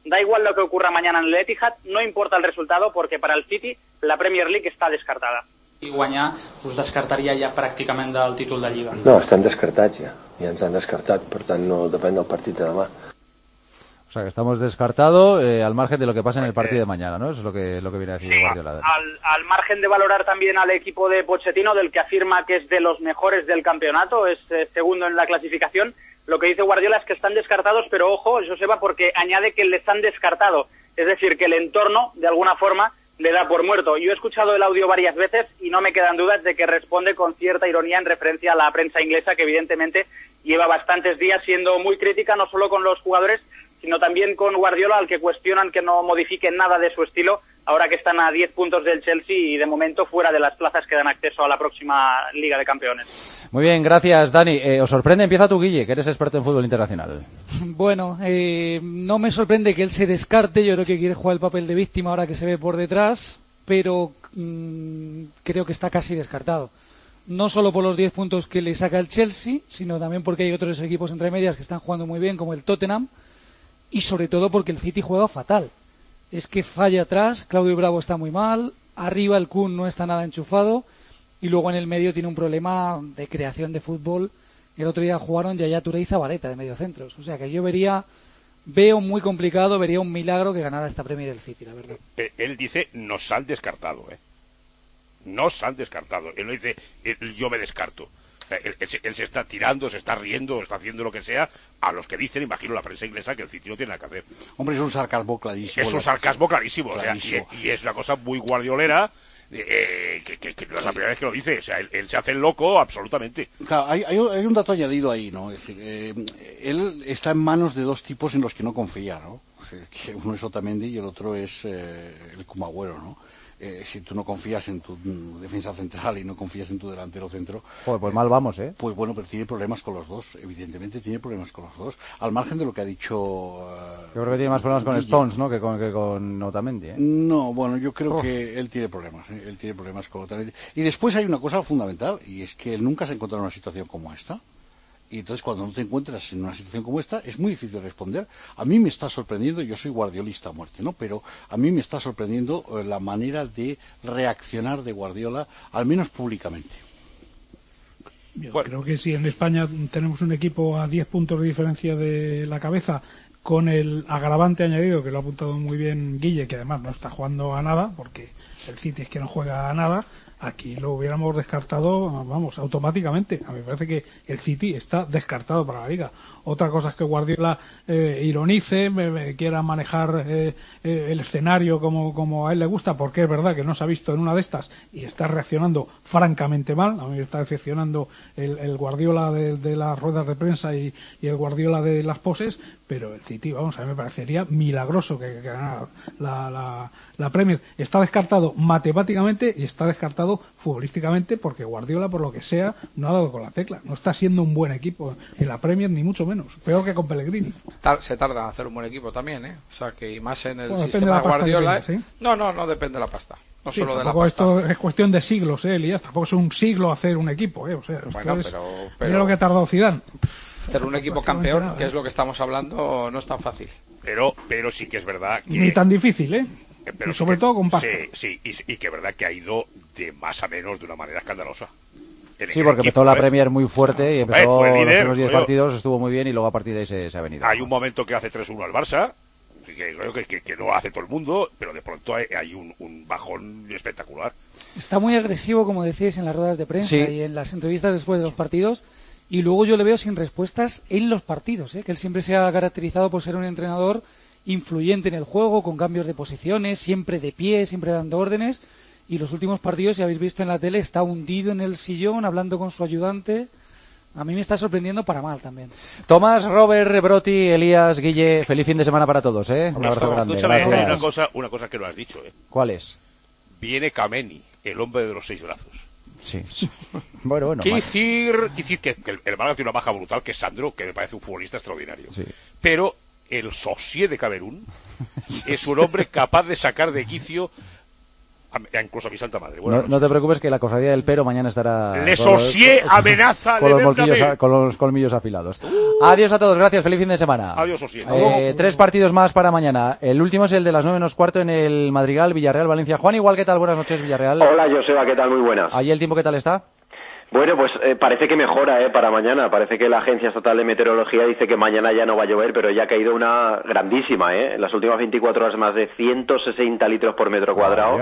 Da igual lo que ocurra mañana en el Etihad, no importa el resultado, porque para el City la Premier League està descartada. I guanyar us descartaria ja pràcticament del títol de Lliga. No, estem descartats ja ens han descartat, per tant no depèn del partit de demà. O sea, que estamos descartados al margen de lo que pasa en el partido de mañana, ¿no? Eso es lo que viene a decir Guardiola. Al margen de valorar también al equipo de Pochettino, del que afirma que es de los mejores del campeonato, es segundo en la clasificación, lo que dice Guardiola es que están descartados, pero ojo, Joseba, porque añade que les han descartado. Es decir, que el entorno, de alguna forma, le da por muerto. Yo he escuchado el audio varias veces y no me quedan dudas de que responde con cierta ironía en referencia a la prensa inglesa, que evidentemente lleva bastantes días siendo muy crítica, no solo con los jugadores, sino también con Guardiola, al que cuestionan que no modifique nada de su estilo, ahora que están a 10 puntos del Chelsea y de momento fuera de las plazas que dan acceso a la próxima Liga de Campeones. Muy bien, gracias Dani. ¿Os sorprende? Empieza tú, Guille, que eres experto en fútbol internacional. Bueno, no me sorprende que él se descarte, yo creo que quiere jugar el papel de víctima ahora que se ve por detrás, pero creo que está casi descartado. No solo por los 10 puntos que le saca el Chelsea, sino también porque hay otros equipos entre medias que están jugando muy bien, como el Tottenham, y sobre todo porque el City juega fatal. Es que falla atrás, Claudio Bravo está muy mal, arriba el Kun no está nada enchufado, y luego en el medio tiene un problema de creación de fútbol. El otro día jugaron Yaya Touré y Zabaleta de mediocentros. O sea que yo veo muy complicado, vería un milagro que ganara esta Premier el City, la verdad. Él dice, nos han descartado, Nos han descartado. Él no dice, yo me descarto. Él se está tirando, se está riendo, está haciendo lo que sea a los que dicen, imagino la prensa inglesa, que el City no tiene nada que hacer. Hombre, es un sarcasmo clarísimo. Es un sarcasmo clarísimo. O sea, y es una cosa muy guardiolera, que no es la primera vez que lo dice. O sea, él se hace el loco absolutamente. Claro, hay un dato añadido ahí, ¿no? Es decir, él está en manos de dos tipos en los que no confía, ¿no? Que uno es Otamendi y el otro es el Kun Agüero, ¿no? Si tú no confías en tu defensa central y no confías en tu delantero centro... Pues mal vamos, Pues bueno, pero tiene problemas con los dos, evidentemente tiene problemas con los dos. Al margen de lo que ha dicho... yo creo que tiene más problemas con Stones, ¿no? que con Otamendi, No, bueno, yo creo que él tiene problemas, él tiene problemas con Otamendi. Y después hay una cosa fundamental, y es que él nunca se ha encontrado en una situación como esta. Y entonces cuando no te encuentras en una situación como esta es muy difícil responder. A mí me está sorprendiendo, yo soy guardiolista a muerte, ¿no? Pero a mí me está sorprendiendo la manera de reaccionar de Guardiola, al menos públicamente. Yo creo que si en España tenemos un equipo a 10 puntos de diferencia de la cabeza, con el agravante añadido, que lo ha apuntado muy bien Guille, que además no está jugando a nada, porque el City es que no juega a nada, aquí lo hubiéramos descartado, vamos, automáticamente. A mí me parece que el City está descartado para la Liga. Otra cosa es que Guardiola ironice, quiera manejar el escenario como a él le gusta, porque es verdad que no se ha visto en una de estas y está reaccionando francamente mal. A mí me está decepcionando el Guardiola de las ruedas de prensa y el Guardiola de las poses, pero el City, vamos, a mí me parecería milagroso que ganara la Premier. Está descartado matemáticamente y está descartado futbolísticamente, porque Guardiola, por lo que sea, no ha dado con la tecla. No está siendo un buen equipo en la Premier, ni mucho menos. Peor que con Pellegrini. Se tarda en hacer un buen equipo también, O sea, que y más en el sistema de Guardiola. ¿Sí? No depende de la pasta. No sí, solo de la pasta. Esto es cuestión de siglos, Elías. Tampoco es un siglo hacer un equipo, O sea, bueno, pero lo que ha tardado Zidane. Hacer un equipo campeón, que es lo que estamos hablando, no es tan fácil. Pero sí que es verdad que... Ni tan difícil, Pero y sobre todo con pasta. Sí, y que es verdad que ha ido de más a menos de una manera escandalosa. Sí, porque empezó la Premier muy fuerte y empezó los primeros 10 partidos, estuvo muy bien y luego a partir de ahí se ha venido. Hay un momento que hace 3-1 al Barça, que creo que no hace todo el mundo, pero de pronto hay un bajón espectacular. Está muy agresivo, como decíais, en las ruedas de prensa y en las entrevistas después de los partidos, y luego yo le veo sin respuestas en los partidos, que él siempre se ha caracterizado por ser un entrenador influyente en el juego, con cambios de posiciones, siempre de pie, siempre dando órdenes. Y los últimos partidos, si habéis visto en la tele, está hundido en el sillón hablando con su ayudante. A mí me está sorprendiendo para mal también. Tomás, Robert, Broti, Elías, Guille, feliz fin de semana para todos, Un abrazo grande. Escúchame, una cosa que no has dicho, ¿Cuál es? Viene Kameni, el hombre de los 6 brazos. Sí. Bueno. Quiere decir que el Málaga tiene una baja brutal, que es Sandro, que me parece un futbolista extraordinario. Sí. Pero el Sosie de Camerún es un hombre capaz de sacar de quicio incluso a mi santa madre. Bueno, no te preocupes que la cofradía del Pero mañana estará... Les Osier amenaza con los colmillos afilados. Adiós a todos, gracias, feliz fin de semana. Adiós, Osier. 3 partidos más para mañana. El último es el de las 9:15 en el Madrigal, Villarreal-Valencia. Juan, igual, ¿qué tal? Buenas noches, Villarreal. Hola, Joseba, ¿qué tal? Muy buenas. ¿Allí el tiempo qué tal está? Bueno, pues parece que mejora para mañana. Parece que la Agencia Estatal de Meteorología dice que mañana ya no va a llover, pero ya ha caído una grandísima, En las últimas 24 horas más de 160 litros por metro cuadrado.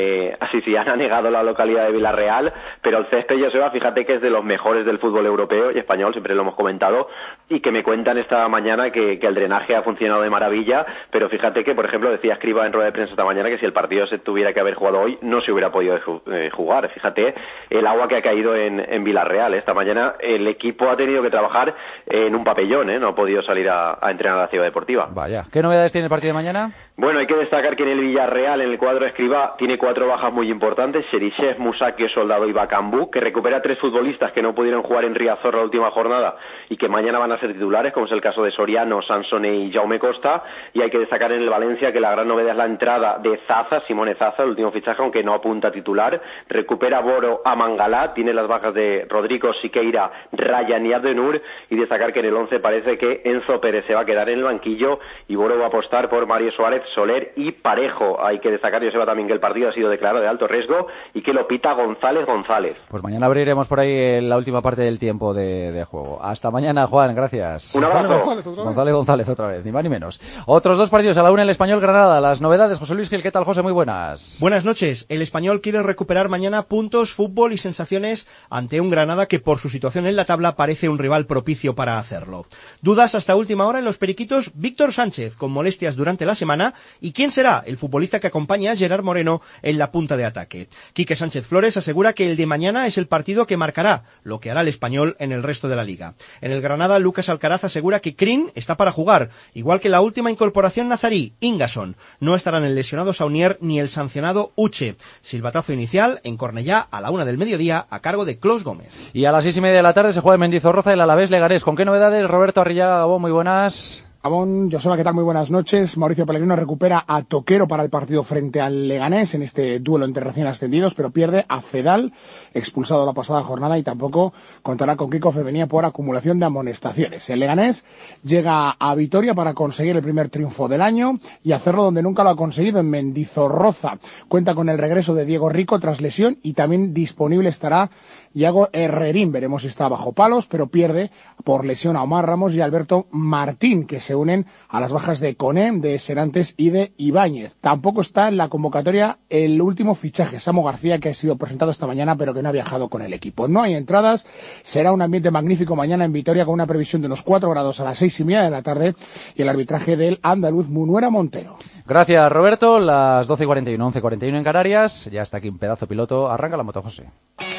Así sí, han anegado la localidad de Villarreal, pero el césped, Joseba, fíjate que es de los mejores del fútbol europeo y español, siempre lo hemos comentado, y que me cuentan esta mañana que el drenaje ha funcionado de maravilla, pero fíjate que, por ejemplo, decía Escribá en rueda de prensa esta mañana que si el partido se tuviera que haber jugado hoy, no se hubiera podido jugar. Fíjate el agua que ha caído en Villarreal. Esta mañana el equipo ha tenido que trabajar en un pabellón, no ha podido salir a entrenar a la Ciudad Deportiva. Vaya. ¿Qué novedades tiene el partido de mañana? Bueno, hay que destacar que en el Villarreal, en el cuadro de Escribá, tiene 4 bajas muy importantes: Cheryshev, Musacchio, Soldado y Bakambu, que recupera 3 futbolistas que no pudieron jugar en Riazor la última jornada y que mañana van a ser titulares, como es el caso de Soriano, Sansone y Jaume Costa. Y hay que destacar en el Valencia que la gran novedad es la entrada de Zaza, Simone Zaza, el último fichaje, aunque no apunta a titular. Recupera Boro a Mangalá, tiene las bajas de Rodrigo, Siqueira, Ryan y Abdenur. Y destacar que en el 11 parece que Enzo Pérez se va a quedar en el banquillo y Boro va a apostar por Mario Suárez, Soler y Parejo. Hay que destacar, Joseba, también que el partido ha sido declarado de alto riesgo y que lo pita González. Pues mañana abriremos por ahí la última parte del tiempo de juego. Hasta mañana, Juan, gracias. Un abrazo. González otra vez, ni más ni menos. Otros 2 partidos a la una, el Español Granada. Las novedades, José Luis Gil, ¿qué tal, José? Muy buenas. Buenas noches. El Español quiere recuperar mañana puntos, fútbol y sensaciones ante un Granada que por su situación en la tabla parece un rival propicio para hacerlo. Dudas hasta última hora en los periquitos: Víctor Sánchez, con molestias durante la semana, y quién será el futbolista que acompaña a Gerard Moreno en la punta de ataque. Quique Sánchez Flores asegura que el de mañana es el partido que marcará lo que hará el Español en el resto de la liga. En el Granada, Lucas Alcaraz asegura que Crin está para jugar, igual que la última incorporación nazarí, Ingason. No estarán el lesionado Saunier ni el sancionado Uche. Silbatazo inicial en Cornellá a la 1 del mediodía a cargo de Clos Gómez. Y a las 6:30 de la tarde se juega en Mendizorroza el Alavés Leganés. ¿Con qué novedades? Roberto Arrillaga, Gabón, muy buenas. Gabón, Joseba, ¿qué tal? Muy buenas noches. Mauricio Pellegrino recupera a Toquero para el partido frente al Leganés en este duelo entre recién ascendidos, pero pierde a Fedal, expulsado la pasada jornada, y tampoco contará con Kiko Femenía por acumulación de amonestaciones. El Leganés llega a Vitoria para conseguir el primer triunfo del año y hacerlo donde nunca lo ha conseguido, en Mendizorroza. Cuenta con el regreso de Diego Rico tras lesión y también disponible estará Iago Herrerín. Veremos si está bajo palos, pero pierde por lesión a Omar Ramos y Alberto Martín, que se unen a las bajas de Coné, de Serantes y de Ibáñez. Tampoco está en la convocatoria el último fichaje, Samu García, que ha sido presentado esta mañana pero que no ha viajado con el equipo. No hay entradas, será un ambiente magnífico mañana en Vitoria, con una previsión de unos 4 grados a las 6:30 de la tarde y el arbitraje del andaluz Munuera Montero. Gracias, Roberto. Las 12:41, 11:41 en Canarias. Ya está aquí un pedazo piloto. Arranca la moto, José.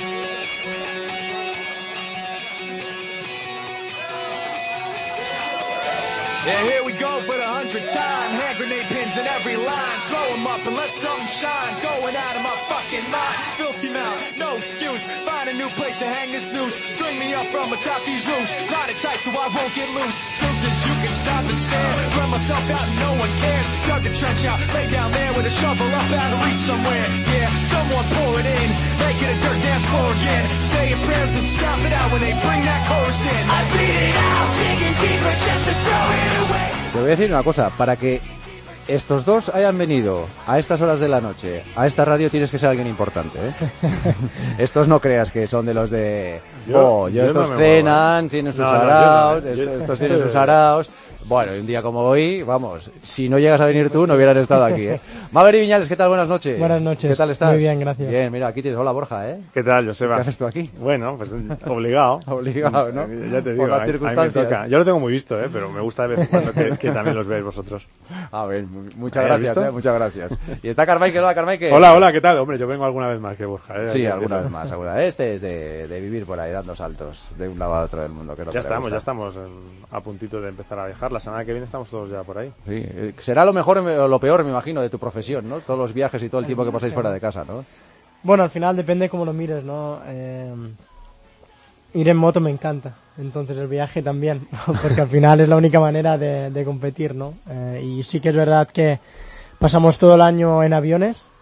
Yeah, here we go for the 100th time. Hand grenade pins in every line. Throw them up and let something shine. Going out of my fucking mind. Filthy mouth, no excuse. Find a new place to hang this noose. String me up from atop these roofs. Knot it tight so I won't get loose. Truth is you can stop and stare. Run myself out and no one cares. Dug the trench out, lay down there with a shovel up out of reach somewhere. Yeah, someone pour it in. Make it a dirt dance floor again. Saying prayers and stop it out when they bring that chorus in. I bleed it out, digging deeper just to throw it. Te voy a decir una cosa, para que estos dos hayan venido a estas horas de la noche a esta radio tienes que ser alguien importante, Estos no creas que son de los de estos no cenan, tienen sus araos, estos tienen sus araos. Bueno, un día como hoy, vamos, si no llegas a venir tú, no hubieras estado aquí, Maverick Viñales, ¿qué tal? Buenas noches. Buenas noches. ¿Qué tal estás? Muy bien, gracias. Bien, mira, aquí tienes, hola Borja, ¿Qué tal, Joseba? ¿Qué haces tú aquí? Bueno, pues obligado. Obligado, ¿no? Ya te digo, por las circunstancias. Ahí me toca. Yo lo tengo muy visto, pero me gusta de vez en cuando que también los veáis vosotros. A ver, muchas gracias, muchas gracias. Y está Carmichael, hola Carmichael. Hola, ¿qué tal? Hombre, yo vengo alguna vez más que Borja, Sí, alguna vez más, Este es de vivir por ahí dando saltos de un lado a otro del mundo. Que ya estamos a puntito de empezar a viajar. La semana que viene estamos todos ya por ahí. Sí, será lo mejor o lo peor, me imagino, de tu profesión, ¿no? Todos los viajes y todo el tiempo que pasáis fuera de casa, ¿no? Bueno, al final depende cómo lo mires, ¿no? Ir en moto me encanta, entonces el viaje también, porque al final es la única manera de competir, ¿no? Y sí que es verdad que pasamos todo el año en aviones,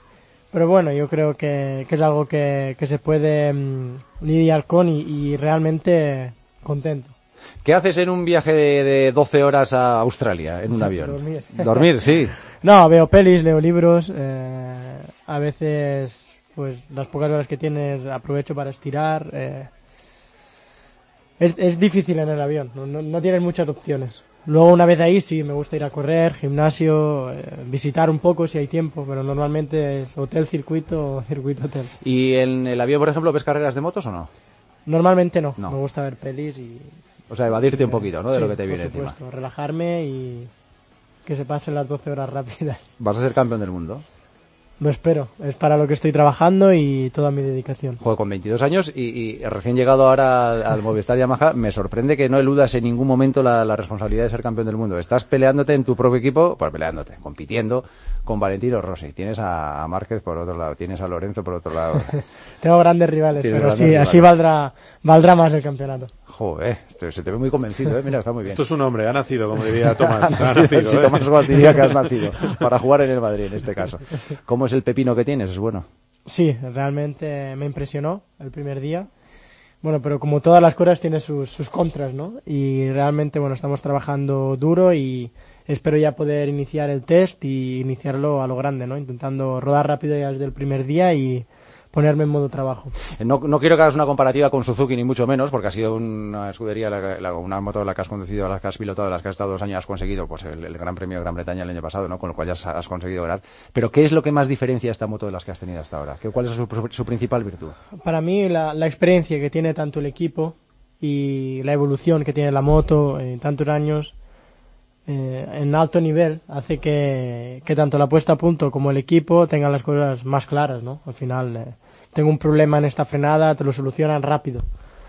Pero bueno, yo creo que es algo que se puede lidiar con y realmente contento. ¿Qué haces en un viaje de 12 horas a Australia, en un avión? Dormir. Dormir, sí. No, veo pelis, leo libros, a veces pues las pocas horas que tienes aprovecho para estirar. Es difícil en el avión, no tienes muchas opciones. Luego una vez ahí sí me gusta ir a correr, gimnasio, visitar un poco si hay tiempo, pero normalmente es hotel, circuito o circuito hotel. ¿Y en el avión, por ejemplo, ves carreras de motos o no? Normalmente no. Me gusta ver pelis y... O sea, evadirte un poquito, ¿no? De sí, lo que te viene por supuesto, encima. Relajarme y que se pasen las 12 horas rápidas. ¿Vas a ser campeón del mundo? Lo espero, es para lo que estoy trabajando y toda mi dedicación. Joder, con 22 años y recién llegado ahora al Movistar Yamaha, me sorprende que no eludas en ningún momento la responsabilidad de ser campeón del mundo. Estás peleándote en tu propio equipo, pues peleándote, compitiendo con Valentino Rossi. Tienes a Márquez por otro lado, tienes a Lorenzo por otro lado. Tengo grandes rivales, pero sí, rivales. Así valdrá más el campeonato. Joder, se te ve muy convencido, Mira, está muy bien. Esto es un hombre, ha nacido, como diría Tomás. Ha nacido, sí, Tomás Guas diría que has nacido, para jugar en el Madrid en este caso. ¿Cómo es el pepino que tienes? ¿Es bueno? Sí, realmente me impresionó el primer día. Bueno, pero como todas las cosas tiene sus contras, ¿no? Y realmente, bueno, estamos trabajando duro y espero ya poder iniciar el test y iniciarlo a lo grande, ¿no? Intentando rodar rápido ya desde el primer día y ponerme en modo trabajo. No quiero que hagas una comparativa con Suzuki ni mucho menos, porque ha sido una escudería, una moto la que has conducido, la que has pilotado, las que has estado 2 años, has conseguido pues el Gran Premio de Gran Bretaña el año pasado, ¿no? Con lo cual ya has conseguido ganar. Pero ¿qué es lo que más diferencia esta moto de las que has tenido hasta ahora? ¿Cuál es su principal virtud? Para mí la experiencia que tiene tanto el equipo y la evolución que tiene la moto en tantos años en alto nivel hace que tanto la puesta a punto como el equipo tengan las cosas más claras, ¿no? Al final tengo un problema en esta frenada, te lo solucionan rápido.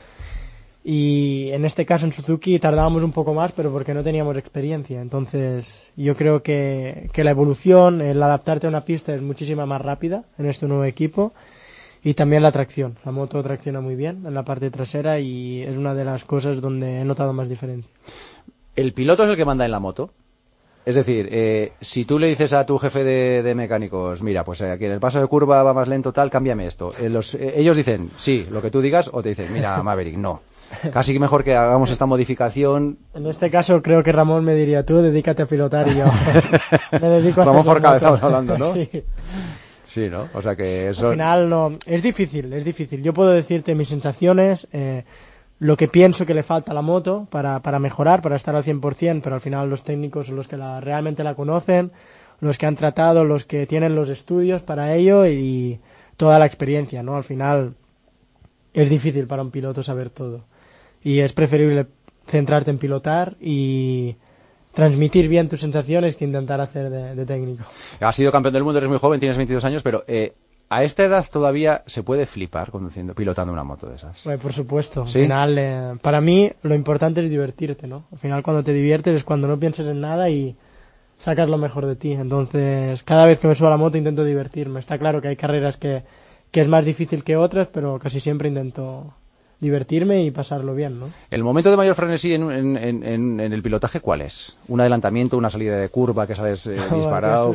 Y en este caso en Suzuki tardábamos un poco más, pero porque no teníamos experiencia. Entonces yo creo que la evolución, el adaptarte a una pista es muchísimo más rápida en este nuevo equipo. Y también la tracción. La moto tracciona muy bien en la parte trasera y es una de las cosas donde he notado más diferencia. ¿El piloto es el que manda en la moto? Es decir, si tú le dices a tu jefe de mecánicos, mira, pues aquí en el paso de curva va más lento tal, cámbiame esto. Ellos dicen, sí, lo que tú digas, o te dicen, mira, Maverick, no. Casi que mejor que hagamos esta modificación. En este caso creo que Ramón me diría, tú dedícate a pilotar y yo me dedico a Ramón Forcada estamos hablando, ¿no? Sí. Sí, ¿no? O sea que eso... Al final no, es difícil. Yo puedo decirte mis sensaciones, lo que pienso que le falta a la moto para mejorar, para estar al 100%, pero al final los técnicos son los que realmente la conocen, los que han tratado, los que tienen los estudios para ello y toda la experiencia, ¿no? Al final es difícil para un piloto saber todo y es preferible centrarte en pilotar y transmitir bien tus sensaciones que intentar hacer de técnico. Has sido campeón del mundo, eres muy joven, tienes 22 años, pero a esta edad todavía se puede flipar pilotando una moto de esas. Pues por supuesto. ¿Sí? Al final, para mí, lo importante es divertirte, ¿no? Al final, cuando te diviertes es cuando no piensas en nada y sacas lo mejor de ti. Entonces, cada vez que me subo a la moto intento divertirme. Está claro que hay carreras que es más difícil que otras, pero casi siempre intento divertirme y pasarlo bien, ¿no? ¿El momento de mayor frenesí en el pilotaje cuál es? ¿Un adelantamiento, una salida de curva que sales disparado?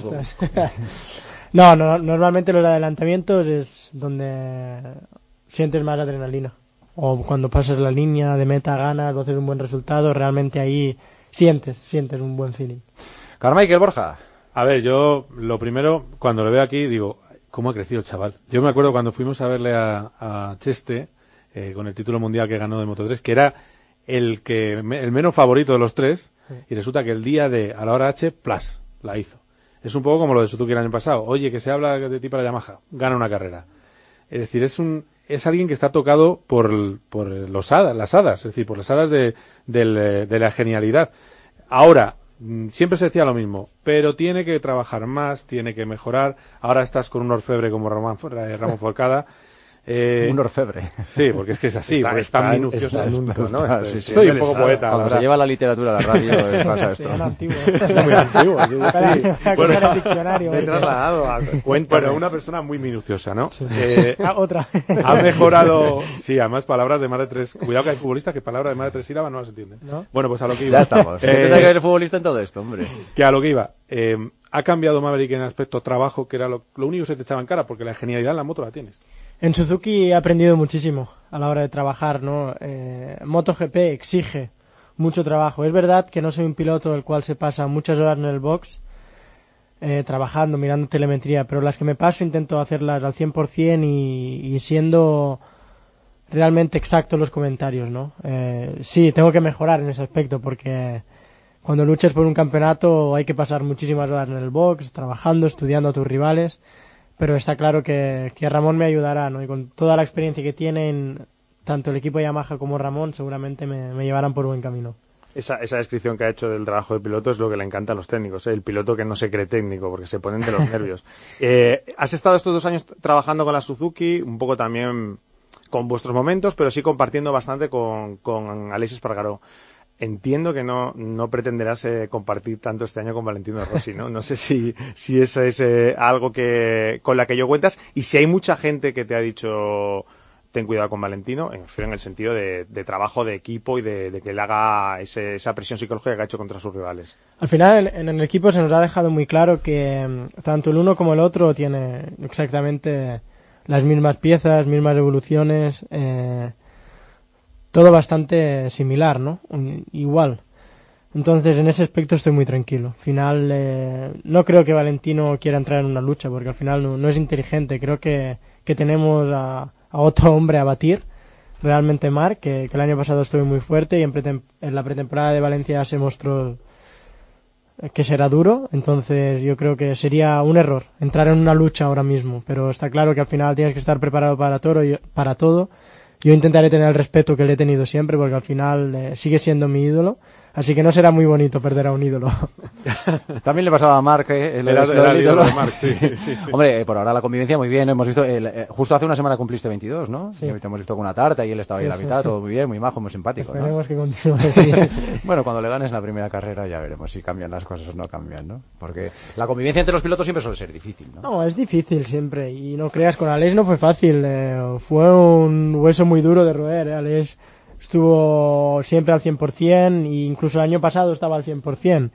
No, normalmente los adelantamientos es donde sientes más adrenalina. O cuando pasas la línea de meta, ganas, o haces un buen resultado, realmente ahí sientes un buen feeling. Carmichael Borja. A ver, yo lo primero, cuando lo veo aquí, digo, ¿cómo ha crecido el chaval? Yo me acuerdo cuando fuimos a verle a Cheste, con el título mundial que ganó de Moto3, que era el menos favorito de los tres, y resulta que el día a la hora H, ¡plas!, la hizo. Es un poco como lo de Suzuki el año pasado. Oye, que se habla de ti para Yamaha, gana una carrera. Es decir, es alguien que está tocado por las hadas, es decir, por las hadas de la genialidad. Ahora, siempre se decía lo mismo, pero tiene que trabajar más, tiene que mejorar. Ahora estás con un orfebre como Ramón Forcada. Un orfebre. Sí, porque es que es así, porque es tan minucioso. ¿no? Sí, estoy un poco poeta. Cuando se lleva la literatura a la radio, pasa esto. Es muy antiguo. Bueno, el diccionario. Me he trasladado a bueno, una persona muy minuciosa, ¿no? Sí. Otra. Ha mejorado, sí, además palabras de más de 3. Cuidado que hay futbolistas que palabras de más de 3 sílabas no las entienden. ¿No? Bueno, pues a lo que iba. Ya estamos. ¿Qué tendrá que ver el futbolista en todo esto, hombre? Que a lo que iba. ¿Ha cambiado Maverick en aspecto trabajo, que era lo único que se te echaba en cara? Porque la genialidad en la moto la tienes. En Suzuki he aprendido muchísimo a la hora de trabajar, ¿no? MotoGP exige mucho trabajo. Es verdad que no soy un piloto el cual se pasa muchas horas en el box trabajando, mirando telemetría, pero las que me paso intento hacerlas al 100% y siendo realmente exacto en los comentarios, ¿no? Sí, tengo que mejorar en ese aspecto porque cuando luches por un campeonato hay que pasar muchísimas horas en el box, trabajando, estudiando a tus rivales, pero está claro que Ramón me ayudará, ¿no? Y con toda la experiencia que tienen tanto el equipo Yamaha como Ramón seguramente me llevarán por buen camino. Esa descripción que ha hecho del trabajo de piloto es lo que le encanta a los técnicos, ¿eh? El piloto que no se cree técnico porque se ponen de los nervios. Has estado estos 2 años trabajando con la Suzuki, un poco también con vuestros momentos, pero sí compartiendo bastante con Aleix Espargaró. Entiendo que no pretenderás compartir tanto este año con Valentino Rossi, ¿no? No sé si eso es algo con la que yo cuentas, y si hay mucha gente que te ha dicho ten cuidado con Valentino, en el sentido de trabajo de equipo y de que él haga esa presión psicológica que ha hecho contra sus rivales. Al final en el equipo se nos ha dejado muy claro que tanto el uno como el otro tiene exactamente las mismas piezas, mismas evoluciones, todo bastante similar, ¿no? Igual. Entonces, en ese aspecto estoy muy tranquilo. Al final, no creo que Valentino quiera entrar en una lucha, porque al final no es inteligente. Creo que tenemos a otro hombre a batir, realmente Marc, que el año pasado estuvo muy fuerte y en la pretemporada de Valencia se mostró que será duro. Entonces, yo creo que sería un error entrar en una lucha ahora mismo. Pero está claro que al final tienes que estar preparado para todo. Yo intentaré tener el respeto que le he tenido siempre, porque al final sigue siendo mi ídolo, así que no será muy bonito perder a un ídolo. También le pasaba a Marc, el ídolo de Marc, sí. Hombre, por ahora la convivencia muy bien, hemos visto, justo hace una semana cumpliste 22, ¿no? Sí. Y te hemos visto con una tarta y él estaba ahí a la mitad, todo muy bien, muy majo, muy simpático. Esperemos que continúe así. Bueno, cuando le ganes la primera carrera ya veremos si cambian las cosas o no cambian, ¿no? Porque la convivencia entre los pilotos siempre suele ser difícil, ¿no? No, es difícil siempre, y no creas, con Aleix no fue fácil, fue un hueso muy duro de roer, Aleix estuvo siempre al 100%, e incluso el año pasado estaba al 100%,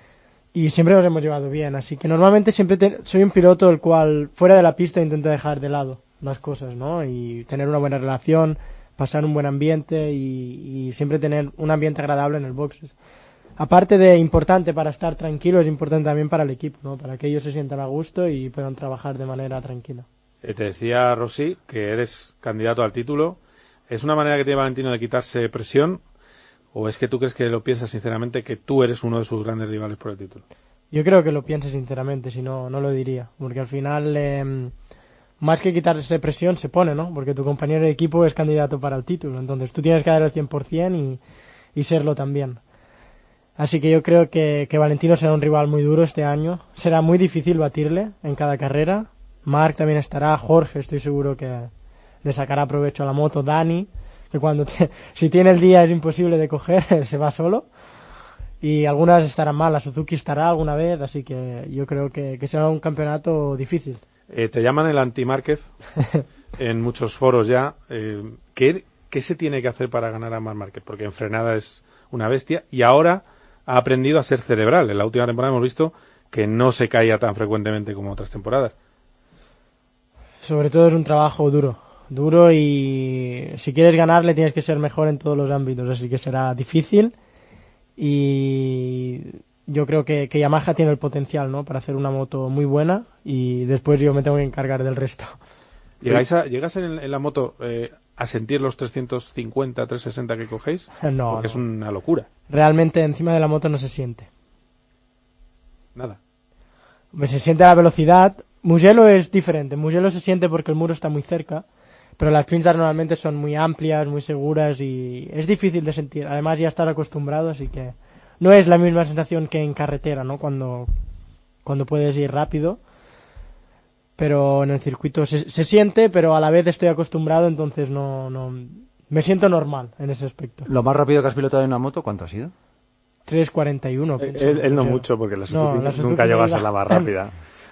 y siempre nos hemos llevado bien, así que normalmente siempre soy un piloto el cual fuera de la pista intenta dejar de lado las cosas, ¿no? Y tener una buena relación, pasar un buen ambiente y siempre tener un ambiente agradable en el box. Aparte de importante para estar tranquilo, es importante también para el equipo, ¿no? Para que ellos se sientan a gusto y puedan trabajar de manera tranquila. Te decía Rossi que eres candidato al título. ¿Es una manera que tiene Valentino de quitarse presión? ¿O es que tú crees que lo piensas sinceramente, que tú eres uno de sus grandes rivales por el título? Yo creo que lo piensa sinceramente, si no, no lo diría. Porque al final, más que quitarse presión, se pone, ¿no? Porque tu compañero de equipo es candidato para el título. Entonces tú tienes que dar el 100% y serlo también. Así que yo creo que Valentino será un rival muy duro este año. Será muy difícil batirle en cada carrera. Marc también estará, Jorge estoy seguro que le sacará provecho a la moto, Dani, que si tiene el día es imposible de coger, se va solo. Y algunas estarán mal, la Suzuki estará alguna vez, así que yo creo que será un campeonato difícil. Te llaman el anti-Márquez en muchos foros ya. ¿Qué se tiene que hacer para ganar a Marc Márquez? Porque en frenada es una bestia y ahora ha aprendido a ser cerebral. En la última temporada hemos visto que no se caía tan frecuentemente como otras temporadas. Sobre todo es un trabajo duro y si quieres ganarle tienes que ser mejor en todos los ámbitos, así que será difícil y yo creo que Yamaha tiene el potencial, ¿no? Para hacer una moto muy buena y después yo me tengo que encargar del resto. ¿Llegas en la moto a sentir los 350, 360 que cogéis? No. Porque es una locura. Realmente encima de la moto no se siente. Nada. Pues se siente la velocidad. Mugello es diferente. Mugello se siente porque el muro está muy cerca, pero las pinzas normalmente son muy amplias, muy seguras y es difícil de sentir. Además ya estás acostumbrado, así que no es la misma sensación que en carretera, ¿no? Cuando puedes ir rápido. Pero en el circuito se siente, pero a la vez estoy acostumbrado, entonces no me siento normal en ese aspecto. ¿Lo más rápido que has pilotado en una moto cuánto ha sido? 3:41. Él no mucho, porque la Suzuki nunca llegó a ser la más rápida.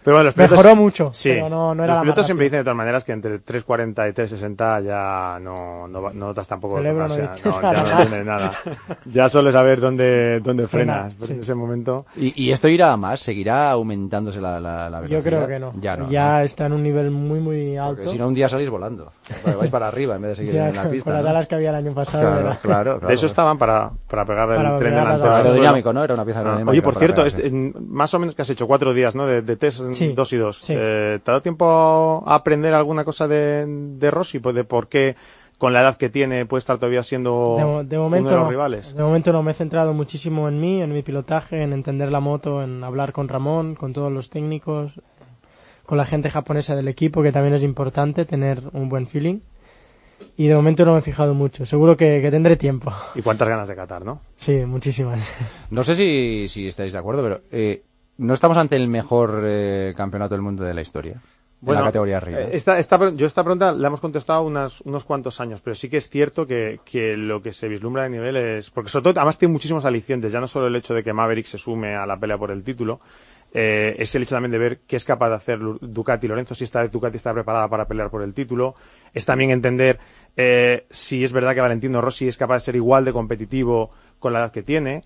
Pero bueno, mejoró mucho, sí, pero no era los la pilotos más siempre dicen de todas maneras que entre 3.40 y 3.60 ya no notas tampoco ya no tiene nada. Ya solo saber dónde frenas sí. en ese momento. ¿Y esto irá a más? ¿Seguirá aumentándose la velocidad? Yo creo que no. Ya está en un nivel muy, muy alto. Porque si no, un día salís volando. Vais para arriba en vez de seguir en la pista. Con las alas que había el año pasado. Claro. De eso estaban para pegar el tren delantero. Aerodinámico, ¿no? Era una pieza aerodinámica. Oye, por cierto, más o menos que has hecho 4 días, ¿no? De test 2 y 2. Sí. ¿Te ha dado tiempo a aprender alguna cosa de Rossi? Pues de por qué con la edad que tiene puede estar todavía siendo de momento, uno de los rivales. De momento no, me he centrado muchísimo en mí, en mi pilotaje, en entender la moto, en hablar con Ramón, con todos los técnicos, con la gente japonesa del equipo, que también es importante tener un buen feeling. Y de momento no me he fijado mucho. Seguro que tendré tiempo. Y cuántas ganas de Qatar, ¿no? Sí, muchísimas. No sé si estáis de acuerdo, pero no estamos ante el mejor campeonato del mundo de la historia. Bueno, en la categoría arriba. Yo esta pregunta la hemos contestado unos cuantos años, pero sí que es cierto que lo que se vislumbra de nivel es... Porque sobre todo, además tiene muchísimos alicientes, ya no solo el hecho de que Maverick se sume a la pelea por el título, es el hecho también de ver qué es capaz de hacer Ducati. Lorenzo, si esta vez Ducati está preparada para pelear por el título. Es también entender si es verdad que Valentino Rossi es capaz de ser igual de competitivo con la edad que tiene,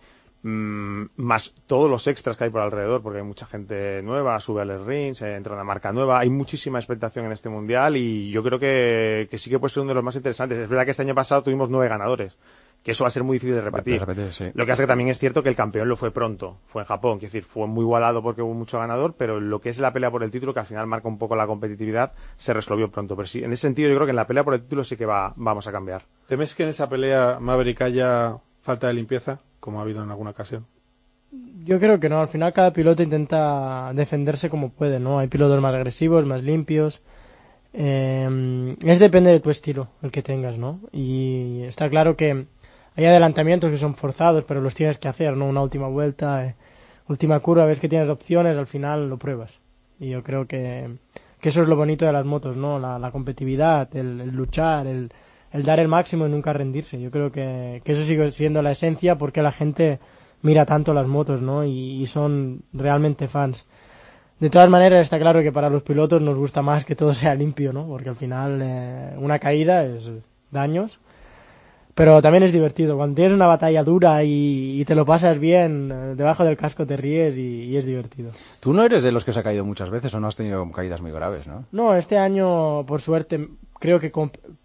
más todos los extras que hay por alrededor, porque hay mucha gente nueva, sube al ring, se entra una marca nueva, hay muchísima expectación en este mundial y yo creo que sí que puede ser uno de los más interesantes. Es verdad que este año pasado tuvimos 9 ganadores, que eso va a ser muy difícil de repetir. Sí. Lo que hace que también es cierto que el campeón lo fue pronto, fue en Japón, es decir, fue muy igualado porque hubo mucho ganador, pero lo que es la pelea por el título, que al final marca un poco la competitividad, se resolvió pronto. Pero sí, en ese sentido yo creo que en la pelea por el título sí que vamos a cambiar. ¿Temes que en esa pelea Maverick haya falta de limpieza, como ha habido en alguna ocasión? Yo creo que no, al final cada piloto intenta defenderse como puede, ¿no? Hay pilotos más agresivos, más limpios. Depende de tu estilo, el que tengas, ¿no? Y está claro que hay adelantamientos que son forzados, pero los tienes que hacer, ¿no? Una última vuelta, última curva, ves que tienes opciones, al final lo pruebas. Y yo creo que eso es lo bonito de las motos, ¿no? La competitividad, el luchar, el dar el máximo y nunca rendirse. Yo creo que eso sigue siendo la esencia porque la gente mira tanto las motos, ¿no? Y son realmente fans. De todas maneras, está claro que para los pilotos nos gusta más que todo sea limpio, ¿no? Porque al final una caída es daños. Pero también es divertido. Cuando tienes una batalla dura y te lo pasas bien, debajo del casco te ríes y es divertido. Tú no eres de los que se ha caído muchas veces o no has tenido caídas muy graves, ¿no? No, este año, por suerte, creo que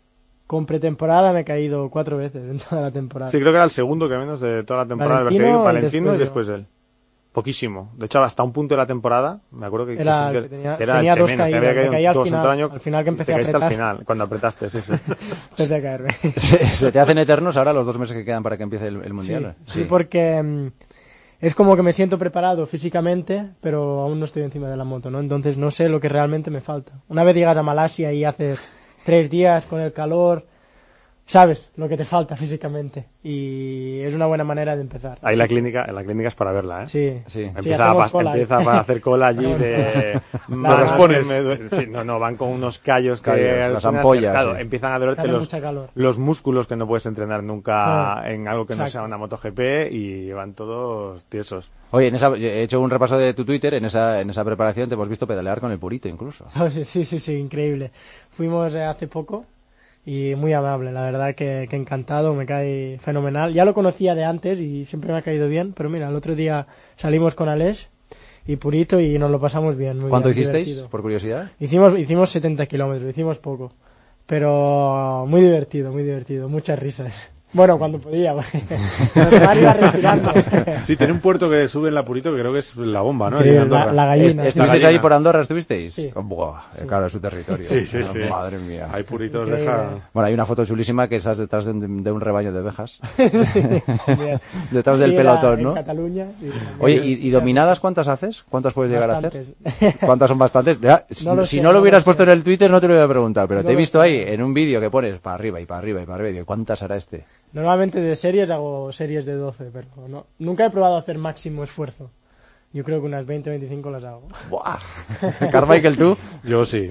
con pretemporada me he caído 4 veces en toda la temporada. Sí, creo que era el segundo que menos de toda la temporada. Valentino y después de él. Poquísimo. De hecho, hasta un punto de la temporada, me acuerdo que tenía el que 2 caídas. Me caía al final que empecé a apretar. Al final, cuando apretaste, sí. Empecé a caerme. ¿Se te hacen eternos ahora los 2 meses que quedan para que empiece el Mundial? Sí, porque es como que me siento preparado físicamente, pero aún no estoy encima de la moto, ¿no? Entonces no sé lo que realmente me falta. Una vez llegas a Malasia y haces 3 días con el calor, sabes lo que te falta físicamente y es una buena manera de empezar. Ahí la clínica es para verla, ¿eh? Sí. Empieza a hacer cola allí de... ¿Lo respones? Van con unos callos las ampollas. Claro, empiezan a dolerte los músculos que no puedes entrenar nunca en algo que no sea una MotoGP y van todos tiesos. Oye, he hecho un repaso de tu Twitter, en esa preparación te hemos visto pedalear con el Purito incluso. Sí, increíble. Fuimos hace poco y muy amable, la verdad que encantado, me cae fenomenal. Ya lo conocía de antes y siempre me ha caído bien, pero mira, el otro día salimos con Aleix y Purito y nos lo pasamos bien. ¿Cuánto bien, hicisteis, divertido. por curiosidad? Hicimos 70 kilómetros, hicimos poco, pero muy divertido, muchas risas. Bueno, cuando podía, iba respirando. Sí, tiene un puerto que sube en la Purito que creo que es la bomba, ¿no? La gallina. ¿Estuvisteis ahí por Andorra? ¿Estuvisteis? Sí. Buah, claro, es su territorio. Sí. Madre mía. Hay puritos Bueno, hay una foto chulísima que estás detrás de un rebaño de ovejas. Detrás del pelotón, ¿no? En Cataluña. Oye, ¿y dominadas cuántas haces? ¿Cuántas puedes llegar a hacer? ¿Cuántas son bastantes? Si no lo hubieras puesto en el Twitter no te lo hubiera preguntado, pero te he visto ahí en un vídeo que pones para arriba y para arriba y para arriba. Digo, ¿cuántas hará este? Normalmente de series hago series de 12, pero nunca he probado hacer máximo esfuerzo. Yo creo que unas 20-25 las hago. ¡Buah! Carmichael, ¿tú? Yo sí.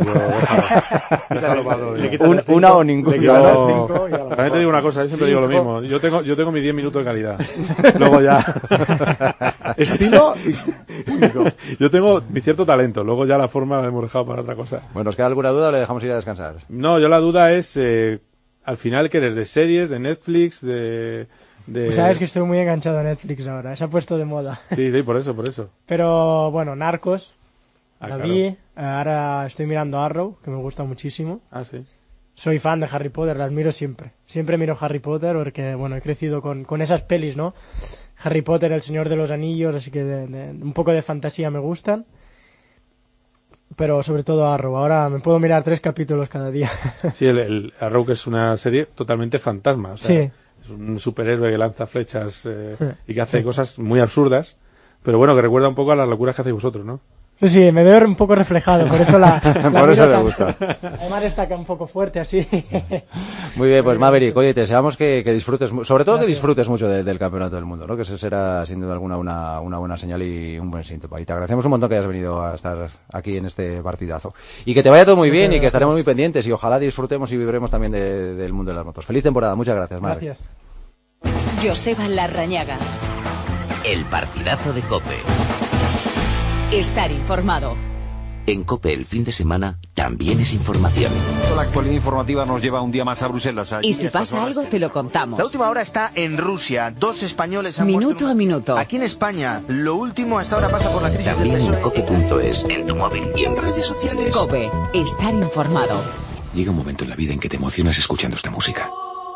Una o ninguna. También te digo una cosa, yo siempre digo lo mismo. Yo tengo mis 10 minutos de calidad. Luego ya... Estilo único. Yo tengo mi cierto talento, luego ya la forma la hemos dejado para otra cosa. Bueno, ¿os queda alguna duda o le dejamos ir a descansar? No, yo la duda es, al final, ¿qué eres? ¿De series, de Netflix, de...? Pues sabes que estoy muy enganchado a Netflix ahora, se ha puesto de moda. Sí, por eso. Pero bueno, Narcos, la vi, claro. Ahora estoy mirando Arrow, que me gusta muchísimo. Ah, sí. Soy fan de Harry Potter, las miro siempre. Siempre miro Harry Potter porque, bueno, he crecido con esas pelis, ¿no? Harry Potter, El Señor de los Anillos, así que un poco de fantasía me gustan. Pero sobre todo Arrow, ahora me puedo mirar 3 capítulos cada día. Sí, el Arrow, que es una serie totalmente fantasma, o sea, sí. Es un superhéroe que lanza flechas y que hace cosas muy absurdas, pero bueno, que recuerda un poco a las locuras que hacéis vosotros, ¿no? Sí, me veo un poco reflejado, por eso por eso le gusta. Además está un poco fuerte así. Muy bien, pues Maverick, oye, te deseamos que disfrutes, sobre todo que disfrutes mucho del Campeonato del Mundo, ¿no? Que eso será sin duda alguna una buena señal y un buen síntoma. Y te agradecemos un montón que hayas venido a estar aquí en este partidazo. Y que te vaya todo muy bien y que estaremos muy pendientes y ojalá disfrutemos y viviremos también del mundo de las motos. Feliz temporada, muchas gracias, Maverick. Gracias. Joseba Larrañaga. El partidazo de COPE. Estar informado. En COPE el fin de semana también es información. La actualidad informativa nos lleva un día más a Bruselas. Y si pasa algo, te lo contamos. La última hora está en Rusia. 2 españoles han Minuto a minuto. Aquí en España, lo último hasta ahora pasa por la crisis también del en COPE.es, en tu móvil y en redes sociales. COPE. Estar informado. Llega un momento en la vida en que te emocionas escuchando esta música.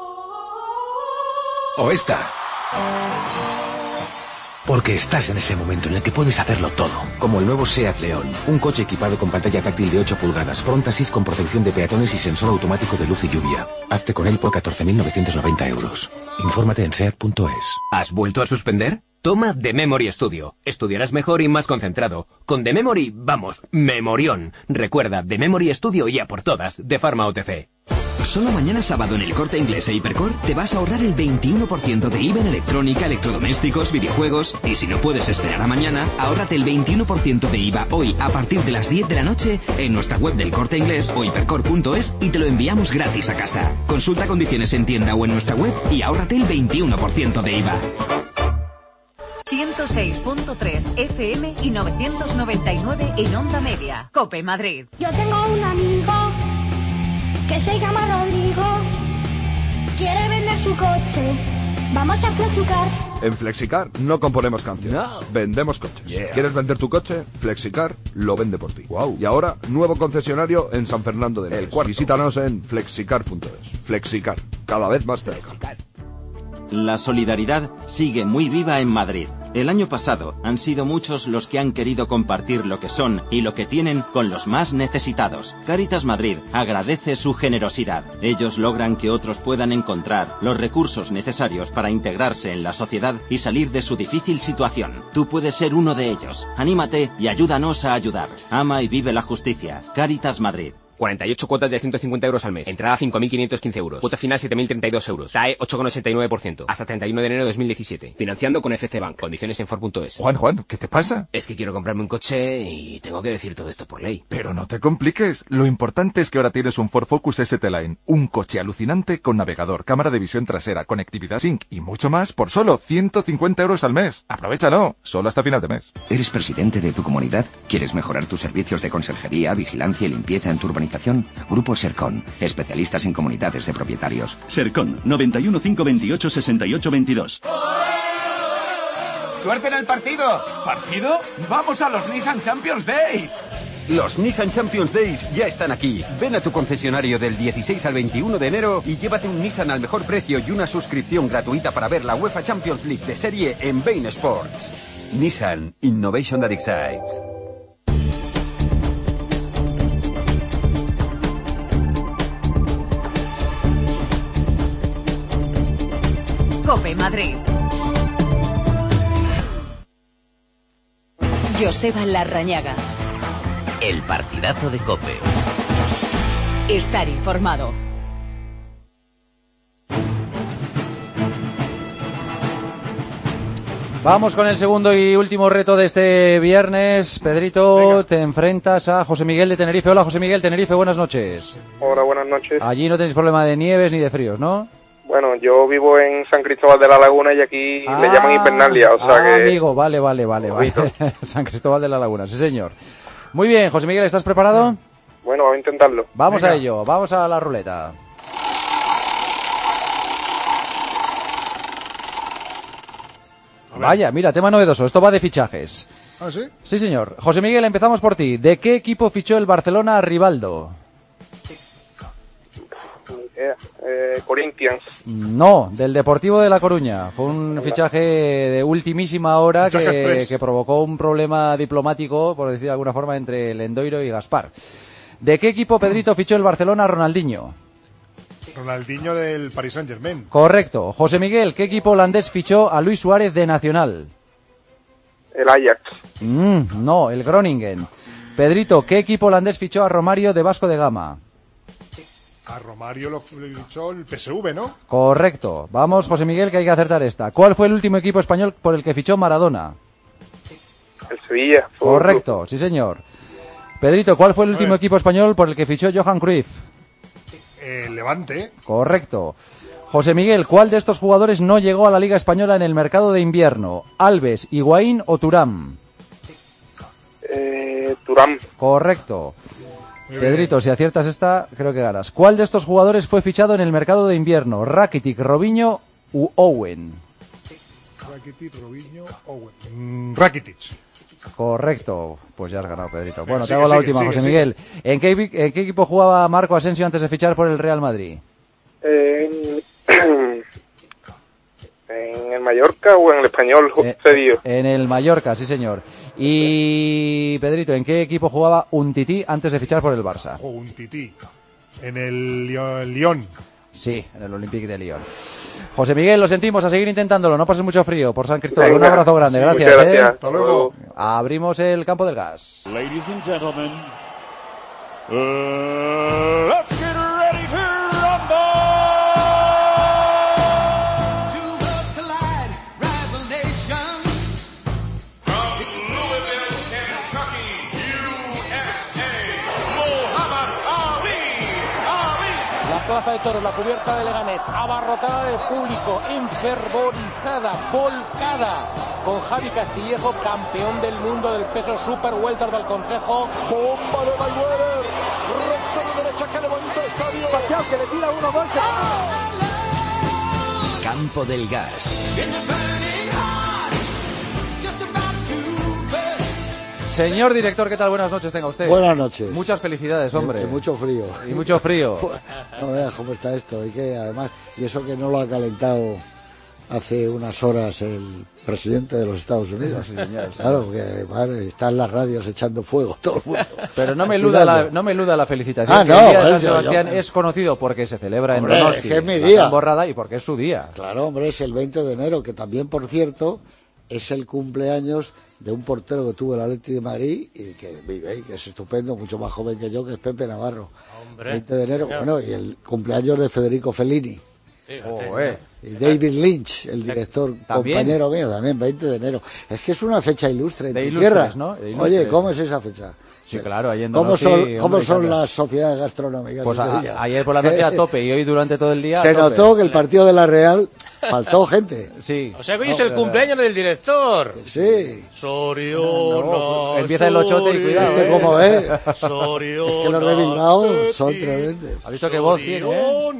O esta. Porque estás en ese momento en el que puedes hacerlo todo. Como el nuevo SEAT León. Un coche equipado con pantalla táctil de 8 pulgadas, front assist con protección de peatones y sensor automático de luz y lluvia. Hazte con él por 14.990 euros. Infórmate en SEAT.es. ¿Has vuelto a suspender? Toma The Memory Studio. Estudiarás mejor y más concentrado. Con The Memory, vamos, memorión. Recuerda, The Memory Studio y a por todas, de Pharma OTC. Solo mañana sábado en el Corte Inglés e Hipercor te vas a ahorrar el 21% de IVA en electrónica, electrodomésticos, videojuegos. Y si no puedes esperar a mañana, ahórrate el 21% de IVA hoy a partir de las 10 de la noche en nuestra web del Corte Inglés o hipercor.es y te lo enviamos gratis a casa. Consulta condiciones en tienda o en nuestra web y ahórrate el 21% de IVA. 106.3 FM y 999 en Onda Media. COPE Madrid. Yo tengo un amigo que se llama Rodrigo. Quiere vender su coche. Vamos a Flexicar. En Flexicar no componemos canciones, vendemos coches. ¿Quieres vender tu coche? Flexicar lo vende por ti. Y ahora, nuevo concesionario en San Fernando del Este. Visítanos en flexicar.es. Flexicar, cada vez más cerca. La solidaridad sigue muy viva en Madrid. El año pasado han sido muchos los que han querido compartir lo que son y lo que tienen con los más necesitados. Cáritas Madrid agradece su generosidad. Ellos logran que otros puedan encontrar los recursos necesarios para integrarse en la sociedad y salir de su difícil situación. Tú puedes ser uno de ellos. Anímate y ayúdanos a ayudar. Ama y vive la justicia. Cáritas Madrid. 48 cuotas de 150 euros al mes. Entrada 5.515 euros. Cuota final 7.032 euros. TAE 8,89%. Hasta 31 de enero de 2017. Financiando con FC Bank. Condiciones en Ford.es. Juan, ¿qué te pasa? Es que quiero comprarme un coche y tengo que decir todo esto por ley. Pero no te compliques. Lo importante es que ahora tienes un Ford Focus ST-Line. Un coche alucinante con navegador, cámara de visión trasera, conectividad Sync y mucho más por solo 150 euros al mes. Aprovechalo. Solo hasta final de mes. ¿Eres presidente de tu comunidad? ¿Quieres mejorar tus servicios de conserjería, vigilancia y limpieza en tu urbanización? Grupo Sercon, especialistas en comunidades de propietarios. Sercon, 91 528 68 22. ¡Suerte en el partido! ¿Partido? ¡Vamos a los Nissan Champions Days! Los Nissan Champions Days ya están aquí. Ven a tu concesionario del 16 al 21 de enero y llévate un Nissan al mejor precio y una suscripción gratuita para ver la UEFA Champions League de serie en Bein Sports. Nissan Innovation that excites. COPE Madrid. Joseba Larrañaga. El partidazo de COPE. Estar informado. Vamos con el segundo y último reto de este viernes. Pedrito, te enfrentas a José Miguel de Tenerife. Hola, José Miguel, Tenerife, buenas noches. Hola, buenas noches. Allí no tenéis problema de nieves ni de fríos, ¿no? Bueno, yo vivo en San Cristóbal de la Laguna y aquí le llaman Invernalia, o sea que... amigo, vale. San Cristóbal de la Laguna, sí señor. Muy bien, José Miguel, ¿estás preparado? Bueno, vamos a intentarlo. Vamos a ello, vamos a la ruleta. Vaya, mira, tema novedoso, esto va de fichajes. ¿Ah, sí? Sí, señor. José Miguel, empezamos por ti. ¿De qué equipo fichó el Barcelona a Rivaldo? Corinthians. No, del Deportivo de La Coruña. Fue un fichaje de ultimísima hora que provocó un problema diplomático, por decir de alguna forma, entre Lendoiro y Gaspar. ¿De qué equipo, Pedrito, fichó el Barcelona a Ronaldinho? Ronaldinho del Paris Saint-Germain. Correcto. José Miguel, ¿qué equipo holandés fichó a Luis Suárez de Nacional? El Ajax. No, el Groningen. Pedrito, ¿qué equipo holandés fichó a Romario de Vasco de Gama? A Romario lo fichó el PSV, ¿no? Correcto. Vamos, José Miguel, que hay que acertar esta. ¿Cuál fue el último equipo español por el que fichó Maradona? El Sevilla. Correcto, sí señor. Pedrito, ¿cuál fue el último equipo español por el que fichó Johan Cruyff? El Levante. Correcto. José Miguel, ¿cuál de estos jugadores no llegó a la Liga Española en el mercado de invierno? ¿Alves, Higuaín o Thuram? Thuram. Correcto. Pedrito, si aciertas esta, creo que ganas. ¿Cuál de estos jugadores fue fichado en el mercado de invierno? ¿Rakitic, Robinho u Owen? Rakitic, Robinho, Owen. Rakitic. Correcto, pues ya has ganado, Pedrito. Bueno, te hago la última, José Miguel. ¿En qué equipo jugaba Marco Asensio antes de fichar por el Real Madrid? ¿En el Mallorca o en el Español cedido? En el Mallorca, sí señor. Y Pedrito, ¿en qué equipo jugaba Umtiti antes de fichar por el Barça? Umtiti. En el Lyon. Sí, en el Olympique de Lyon. José Miguel, lo sentimos, a seguir intentándolo, no pases mucho frío por San Cristóbal. Un abrazo grande, gracias. Muchas gracias. Hasta luego. Abrimos el campo del gas. Ladies and gentlemen, let's get ready to rumble. Two worlds collide, rival nations. From Louisville, Kentucky, USA, Muhammad Ali. La plaza de toros, la cubierta de Leganés, abarrotada de público, enfervorizada, volcada, con Javi Castillejo, campeón del mundo del peso super welter del Consejo. Bomba de Mayweather, recta de derecha que levanta el estadio. Pacquiao que le tira uno, gol. Campo del Gas. Señor director, ¿qué tal? Buenas noches tenga usted. Buenas noches. Muchas felicidades, hombre. Y mucho frío. Y mucho frío. No veas cómo está esto. Y que además, y eso que no lo ha calentado hace unas horas el presidente de los Estados Unidos. Sí, señor, claro, porque vale, están las radios echando fuego todo el mundo. Pero no me eluda la felicitación. Ah, no, el día de San yo, Sebastián es conocido porque se celebra hombre, en Donosti, es que es mi día. Borrada, y porque es su día. Claro, hombre, es el 20 de enero, que también, por cierto, es el cumpleaños de un portero que tuvo el Atleti de Madrid y que vive ahí, que es estupendo, mucho más joven que yo, que es Pepe Navarro. Hombre, 20 de enero, bueno, y el cumpleaños de Federico Fellini. Y David Lynch, el director, ¿también? Compañero mío, también, 20 de enero. Es que es una fecha ilustre en de tu tierra. ¿no? Oye, ¿cómo es esa fecha? Sí, claro, ahí en ¿Cómo Donosti, ¿Cómo son las sociedades gastronómicas? Pues ayer por la noche a tope y hoy durante todo el día se notó que el partido de la Real faltó gente. Sí. O sea que hoy es el cumpleaños del director. Sí. Soriona. Empieza el ochote y cuidado. ¿Cómo es? Soriona. Es que los de Bilbao son tremendos. ¿Has visto qué voz tiene?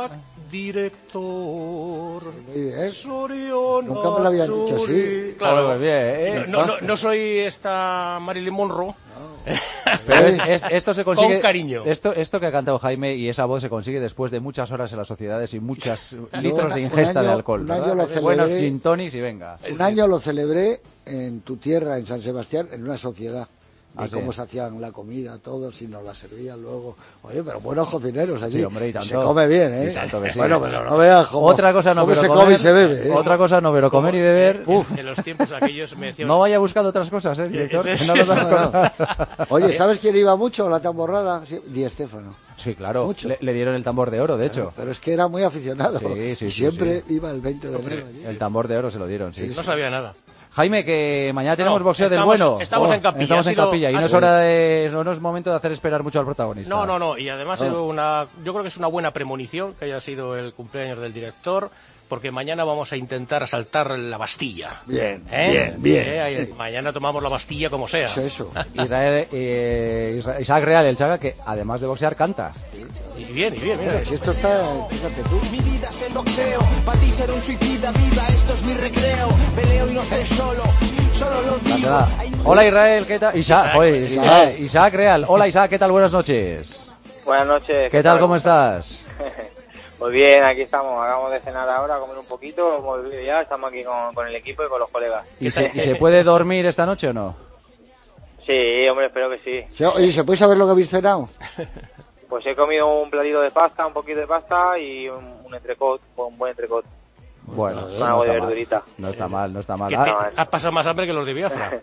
Director. Muy bien. Soriona. Nunca me lo habían dicho así. Claro, muy bien. No soy esta Marilyn Monroe. Pero esto se consigue con cariño. Esto que ha cantado Jaime y esa voz se consigue después de muchas horas en las sociedades y muchos litros de ingesta de alcohol. Un año lo celebré, buenos gin tonics y venga. Un año lo celebré en tu tierra, en San Sebastián, en una sociedad. De cómo se hacían la comida, todos, y nos la servían luego. Oye, pero buenos cocineros allí. Sí, hombre, y tanto. Se come bien, ¿eh? Y tanto que sí. Bueno, pero no veas cómo, otra cosa no, cómo pero se comer, come y se bebe, ¿eh? Otra cosa no, pero comer y beber... En los tiempos aquellos me decían... No vaya buscando otras cosas, director. Que no no. Oye, ¿sabes quién iba mucho? La tamborrada. Sí, Di Stéfano. Sí, claro. Le dieron el tambor de oro, de hecho. Pero es que era muy aficionado. Sí, y siempre iba el 20 de enero allí. El tambor de oro se lo dieron, sí. No sabía nada. Jaime, que mañana tenemos No, boxeo del estamos- bueno. estamos en Capilla. Estamos Ha en sido- Capilla y ha no es sido- hora de, no es momento de hacer esperar mucho al protagonista. No, y además No. yo creo que es una buena premonición que haya sido el cumpleaños del director, porque mañana vamos a intentar asaltar la Bastilla. Bien, bien. Mañana tomamos la Bastilla como sea. Eso. Isaac Real, el chaga, que además de boxear canta. Y bien, mira. Si esto está, fíjate tú. Mi vida es el boxeo, para ti ser un suicida viva, esto es mi recreo. Peleo y no estoy solo lo digo. Hola Israel, ¿qué tal? Isaac Real. Hola Isaac, ¿qué tal? Buenas noches. Buenas noches. ¿Qué tal? ¿Cómo estás? Pues bien, aquí estamos. Acabamos de cenar ahora, comer un poquito, hemos bebido ya, estamos aquí con el equipo y con los colegas. ¿Y se puede dormir esta noche o no? Sí, hombre, espero que sí. Oye, ¿se puede saber lo que habéis cenado? Pues he comido un platito de pasta, un poquito de pasta y un entrecot, un buen entrecot. Bueno, Con algo de verdurita. No está mal. Que has pasado más hambre que los de Biafra.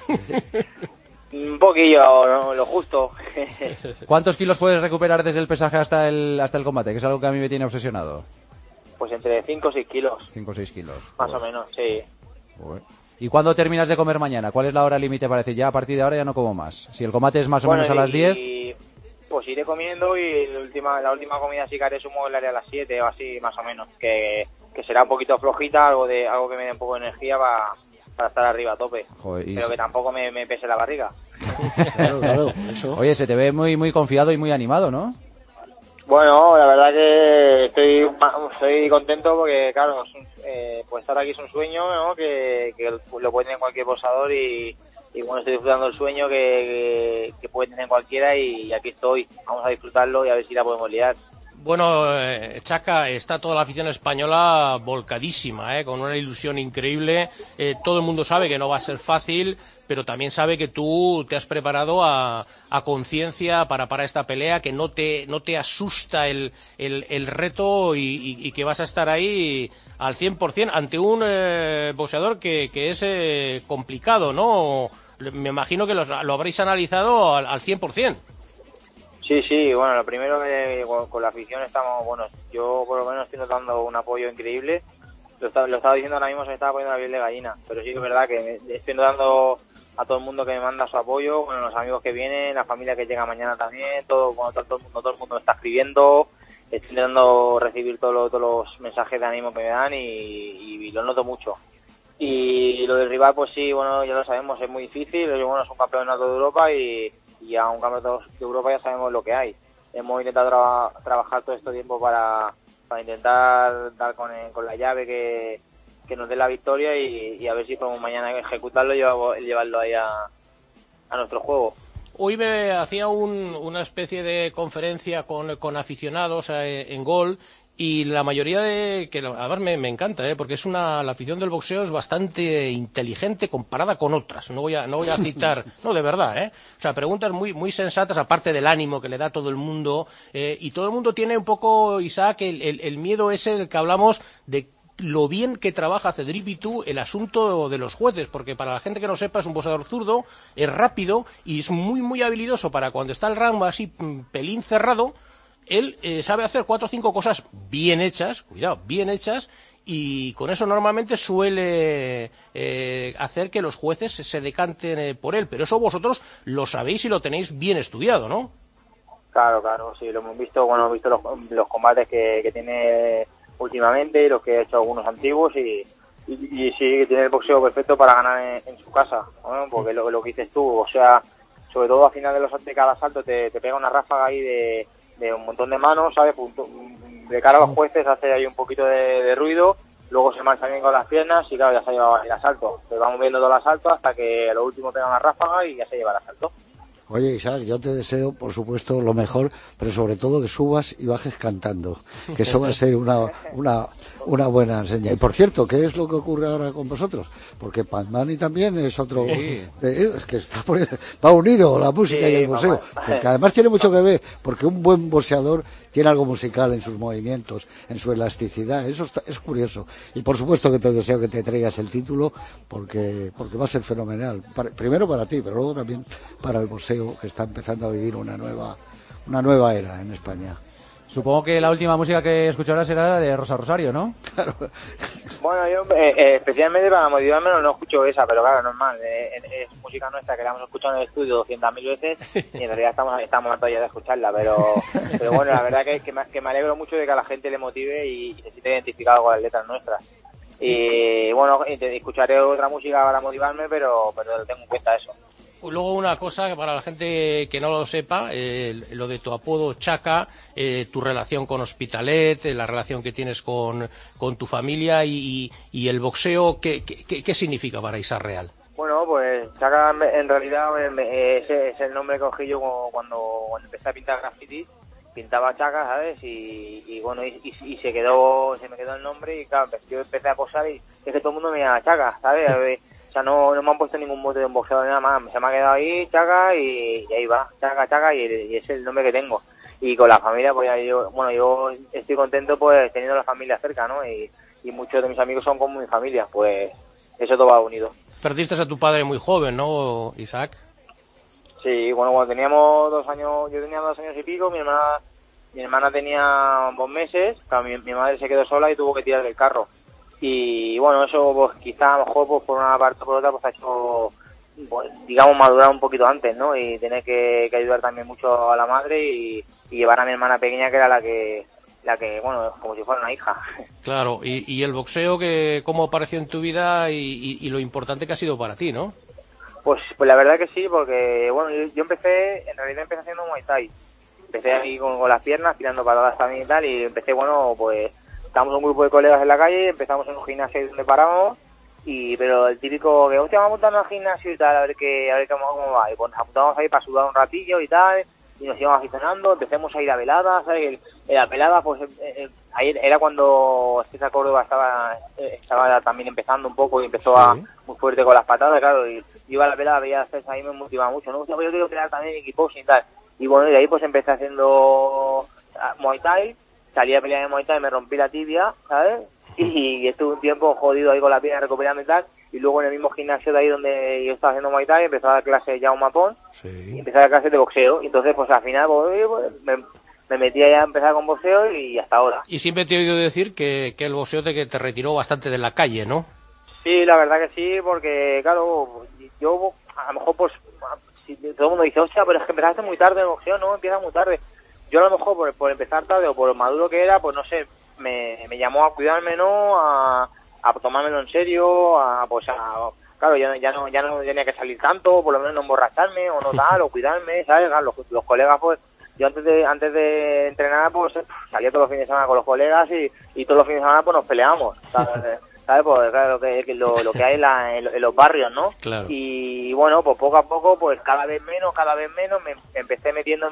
Un poquillo, ¿no? Lo justo. ¿Cuántos kilos puedes recuperar desde el pesaje hasta el combate? Que es algo que a mí me tiene obsesionado. Pues entre 5 o 6 kilos. 5 o 6 kilos. Más o menos, sí. ¿Y cuándo terminas de comer mañana? ¿Cuál es la hora límite para decir ya a partir de ahora ya no como más? Si el combate es más o menos a las 10... Pues iré comiendo y la última comida sí que haré sumo la haré a las 7 o así, más o menos. Que será un poquito flojita, algo que me dé un poco de energía para estar arriba a tope. Joder, pero que tampoco me pese la barriga. Claro, eso. Oye, se te ve muy, muy confiado y muy animado, ¿no? Bueno, la verdad que estoy contento porque, claro, pues estar aquí es un sueño, ¿no? Que lo puede tener cualquier boxeador y bueno, estoy disfrutando el sueño que puede tener cualquiera y aquí estoy. Vamos a disfrutarlo y a ver si la podemos liar. Bueno, Chaca, está toda la afición española volcadísima, con una ilusión increíble. Todo el mundo sabe que no va a ser fácil, pero también sabe que tú te has preparado a conciencia para esta pelea, que no te asusta el reto y que vas a estar ahí al 100% ante un boxeador que es complicado, ¿no? Me imagino que lo habréis analizado al 100%. Sí, bueno, lo primero que con la afición estamos, bueno, yo por lo menos estoy notando un apoyo increíble. Lo estaba diciendo ahora mismo, se me estaba poniendo la piel de gallina, pero sí que es verdad que estoy notando a todo el mundo que me manda su apoyo, bueno, los amigos que vienen, la familia que llega mañana también, todo el mundo me está escribiendo, estoy intentando recibir todos los mensajes de ánimo que me dan y lo noto mucho. Y lo del rival, pues sí, bueno, ya lo sabemos, es muy difícil, bueno, es un campeonato de Europa y a un campeonato de Europa ya sabemos lo que hay. Hemos intentado trabajar todo este tiempo para intentar dar con la llave que nos dé la victoria y a ver si podemos mañana ejecutarlo y llevarlo ahí a nuestro juego. Hoy me hacía una especie de conferencia con aficionados en Gol y la mayoría que además me encanta, porque la afición del boxeo es bastante inteligente comparada con otras. No voy a citar, no, de verdad, o sea, preguntas muy muy sensatas, aparte del ánimo que le da todo el mundo, y todo el mundo tiene un poco, Isaac, el miedo ese del que hablamos de lo bien que trabaja Cedric el asunto de los jueces, porque para la gente que no sepa es un boxeador zurdo, es rápido y es muy muy habilidoso para cuando está el round así pelín cerrado. Él sabe hacer 4 o 5 cosas bien hechas, cuidado, bien hechas, y con eso normalmente suele hacer que los jueces se decanten por él, pero eso vosotros lo sabéis y lo tenéis bien estudiado, ¿no? Claro, sí, lo hemos visto, bueno, hemos visto los combates que tiene últimamente y los que ha hecho algunos antiguos y sí, tiene el boxeo perfecto para ganar en su casa, ¿no? Porque lo que dices tú, o sea, sobre todo al final de cada asalto te pega una ráfaga ahí de un montón de manos, ¿sabes? De cara a los jueces hace ahí un poquito de ruido, luego se marcha bien con las piernas y claro, ya se ha llevado el asalto. Pues vamos viendo todo el asalto hasta que a lo último pega una ráfaga y ya se lleva el asalto. Oye, Isaac, yo te deseo, por supuesto, lo mejor, pero sobre todo que subas y bajes cantando, que eso va a ser una buena enseñanza. Y por cierto, ¿qué es lo que ocurre ahora con vosotros? Porque Pazmani también es otro... Sí. Es que va unido la música y el boxeo, porque además tiene mucho que ver, porque un buen boxeador tiene algo musical en sus movimientos, en su elasticidad, eso es curioso. Y por supuesto que te deseo que te traigas el título, porque va a ser fenomenal. Primero para ti, pero luego también para el boxeo, que está empezando a vivir una nueva era en España. Supongo que la última música que escucharás será de Rosa Rosario, ¿no? Claro. Bueno, yo especialmente para motivarme no escucho esa, pero claro, normal. Es música nuestra que la hemos escuchado en el estudio 200.000 veces y en realidad estamos hartos ya de escucharla. Pero bueno, la verdad que me alegro mucho de que a la gente le motive y se siente identificado con las letras nuestras. Y bueno, escucharé otra música para motivarme, pero tengo en cuenta eso. Luego una cosa que para la gente que no lo sepa, lo de tu apodo Chaca, tu relación con Hospitalet, la relación que tienes con tu familia y el boxeo, ¿qué significa para Isaac Real? Bueno, pues Chaca en realidad es el nombre que cogí yo cuando empecé a pintar graffiti. Pintaba Chaca, ¿sabes? Y bueno, y se me quedó el nombre y claro, yo empecé a posar y es que todo el mundo me llama Chaca, ¿sabes? O sea, no me han puesto ningún mote de un boxeador nada más, se me ha quedado ahí Chaca y ahí va, Chaca y es el nombre que tengo. Y con la familia, pues yo estoy contento pues teniendo la familia cerca, ¿no? Y muchos de mis amigos son como mi familia, pues eso todo va unido. Perdiste a tu padre muy joven, ¿no, Isaac? Sí, bueno, cuando teníamos 2 años, yo tenía 2 años y pico, mi hermana tenía 2 meses, claro, mi madre se quedó sola y tuvo que tirar del carro. Y bueno, eso pues quizá a lo mejor pues, por una parte o por otra pues ha hecho, pues, digamos, madurar un poquito antes, ¿no? Y tener que ayudar también mucho a la madre y llevar a mi hermana pequeña que era la que bueno, como si fuera una hija. Claro, y el boxeo, ¿cómo apareció en tu vida y lo importante que ha sido para ti, ¿no? Pues la verdad que sí, porque bueno, yo empecé haciendo Muay Thai. Empecé ahí con las piernas, tirando patadas también y tal, y empecé, bueno, pues estábamos un grupo de colegas en la calle, empezamos en un gimnasio donde paramos, pero el típico que, hostia, vamos a apuntarnos al gimnasio y tal, a ver cómo va. Y pues nos apuntamos ahí para sudar un ratillo y tal, y nos íbamos aficionando, empecemos a ir a veladas, ¿sabes? En la velada, pues ahí era cuando César Córdoba estaba también empezando un poco y empezó muy fuerte con las patadas, claro, y iba a la velada, veía a César, ahí me motivaba mucho, ¿no? Yo quiero crear también kickboxing y tal. Y bueno, y de ahí pues empecé haciendo Muay Thai, salí a pelear en Muay Thai, me rompí la tibia, ¿sabes? Y estuve un tiempo jodido ahí con la pierna recuperando y tal, y luego en el mismo gimnasio de ahí donde yo estaba haciendo Muay Thai, empecé a dar clases ya un mapón, y empecé a dar clases de boxeo, y entonces pues al final pues, me metí allá a empezar con boxeo y hasta ahora. Y siempre te he oído decir que el boxeo te retiró bastante de la calle, ¿no? Sí, la verdad que sí, porque claro, yo a lo mejor pues todo el mundo dice, hostia, pero es que empezaste muy tarde el boxeo, no, empieza muy tarde. Yo a lo mejor por empezar tarde o por lo maduro que era, pues no sé, me llamó a cuidarme, ¿no? A tomármelo en serio, claro, ya no tenía que salir tanto, por lo menos no emborracharme o no tal, o cuidarme, ¿sabes? Los colegas, pues, yo antes de entrenar, pues salía todos los fines de semana con los colegas y todos los fines de semana pues nos peleamos, ¿sabes? Pues claro, lo que hay en los barrios, ¿no? Claro. Y bueno, pues poco a poco, pues cada vez menos, me empecé metiendo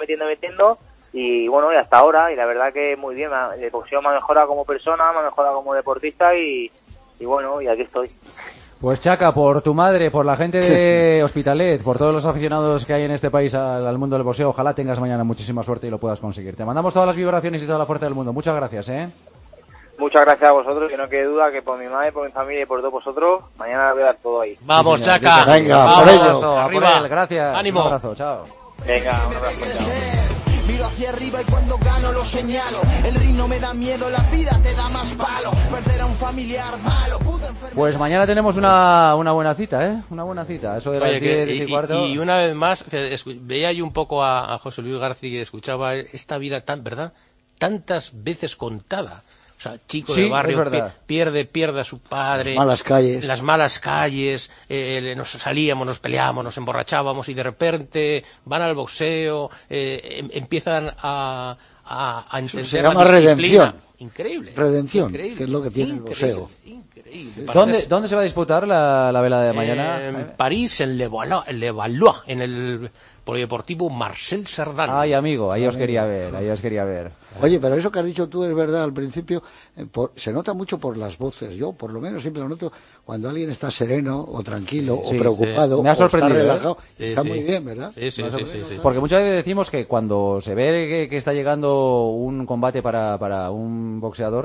y bueno, y hasta ahora, y la verdad que muy bien, el boxeo me ha mejorado como persona, me ha mejorado como deportista y bueno, y aquí estoy. Pues Chaca, por tu madre, por la gente de Hospitalet, por todos los aficionados que hay en este país al mundo del boxeo, ojalá tengas mañana muchísima suerte y lo puedas conseguir. Te mandamos todas las vibraciones y toda la fuerza del mundo. Muchas gracias, Muchas gracias a vosotros, que no quede duda que por mi madre, por mi familia y por todos vosotros, mañana voy a dar todo ahí. Vamos, sí, Chaca. Venga, vamos, por ello. Arriba. Por gracias. Ánimo. Un abrazo, chao. Venga, un abrazo, chao. Miro hacia arriba y cuando gano lo señalo. El ring no me da miedo, la vida te da más palos. Perder a un familiar malo. Pues mañana tenemos una buena cita, Una buena cita. Eso de las 10 y cuarto. Y una vez más, veía yo un poco a José Luis García que escuchaba esta vida ¿verdad? Tantas veces contada. O sea, chico de barrio pierde a su padre. Las malas calles. Nos salíamos, nos peleábamos, nos emborrachábamos y de repente van al boxeo, empiezan a entender se llama la disciplina. redención. Increíble. Redención, que es lo que tiene el boxeo. Increíble. ¿Dónde se va a disputar la velada de mañana? En París, en Le Valois, en el polideportivo Marcel Cerdan. Ay, amigo, ahí os quería ver. Oye, pero eso que has dicho tú es verdad al principio, se nota mucho por las voces. Yo, por lo menos, siempre lo noto cuando alguien está sereno o tranquilo o preocupado me ha sorprendido, o está relajado. Sí, está muy bien, ¿verdad? Sí. Porque muchas veces decimos que cuando se ve que está llegando un combate para un boxeador,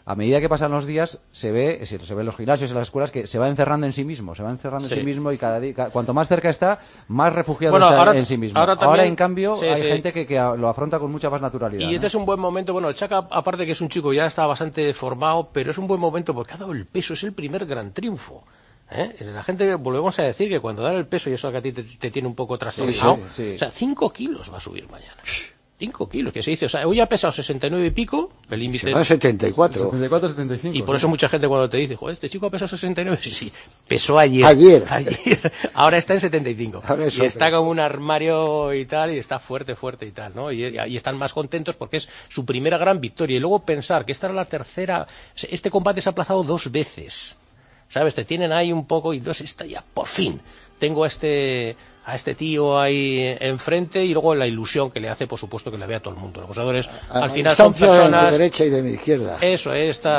a medida que pasan los días se ve en los gimnasios, en las escuelas, que se va encerrando en sí mismo, en sí mismo, y cada día, cuanto más cerca está, más refugiado está ahora, en sí mismo. Ahora en cambio, hay gente que lo afronta con mucha más naturalidad. Y este es un buen momento, bueno, el Chaka, aparte que es un chico ya está bastante formado, pero es un buen momento porque ha dado el peso, es el primer gran triunfo. La gente, volvemos a decir que cuando dan el peso, y eso que a ti te tiene un poco trastornado, o sea, 5 kilos va a subir mañana. 5 kilos, que se dice, o sea, hoy ha pesado 69 y pico, el límite es 74. 74, 75. Y por eso mucha gente cuando te dice, joder, este chico ha pesado 69, sí, pesó ayer. Ahora está en 75. Y está como un armario y tal, y está fuerte y tal, ¿no? Y están más contentos porque es su primera gran victoria. Y luego pensar que esta era la tercera, este combate se ha aplazado 2 veces, ¿sabes? Te tienen ahí un poco, y está ya, por fin, tengo a este tío ahí enfrente, y luego la ilusión que le hace, por supuesto, que le vea todo el mundo. Los boxeadores al final son personas de derecha y de mi izquierda. Eso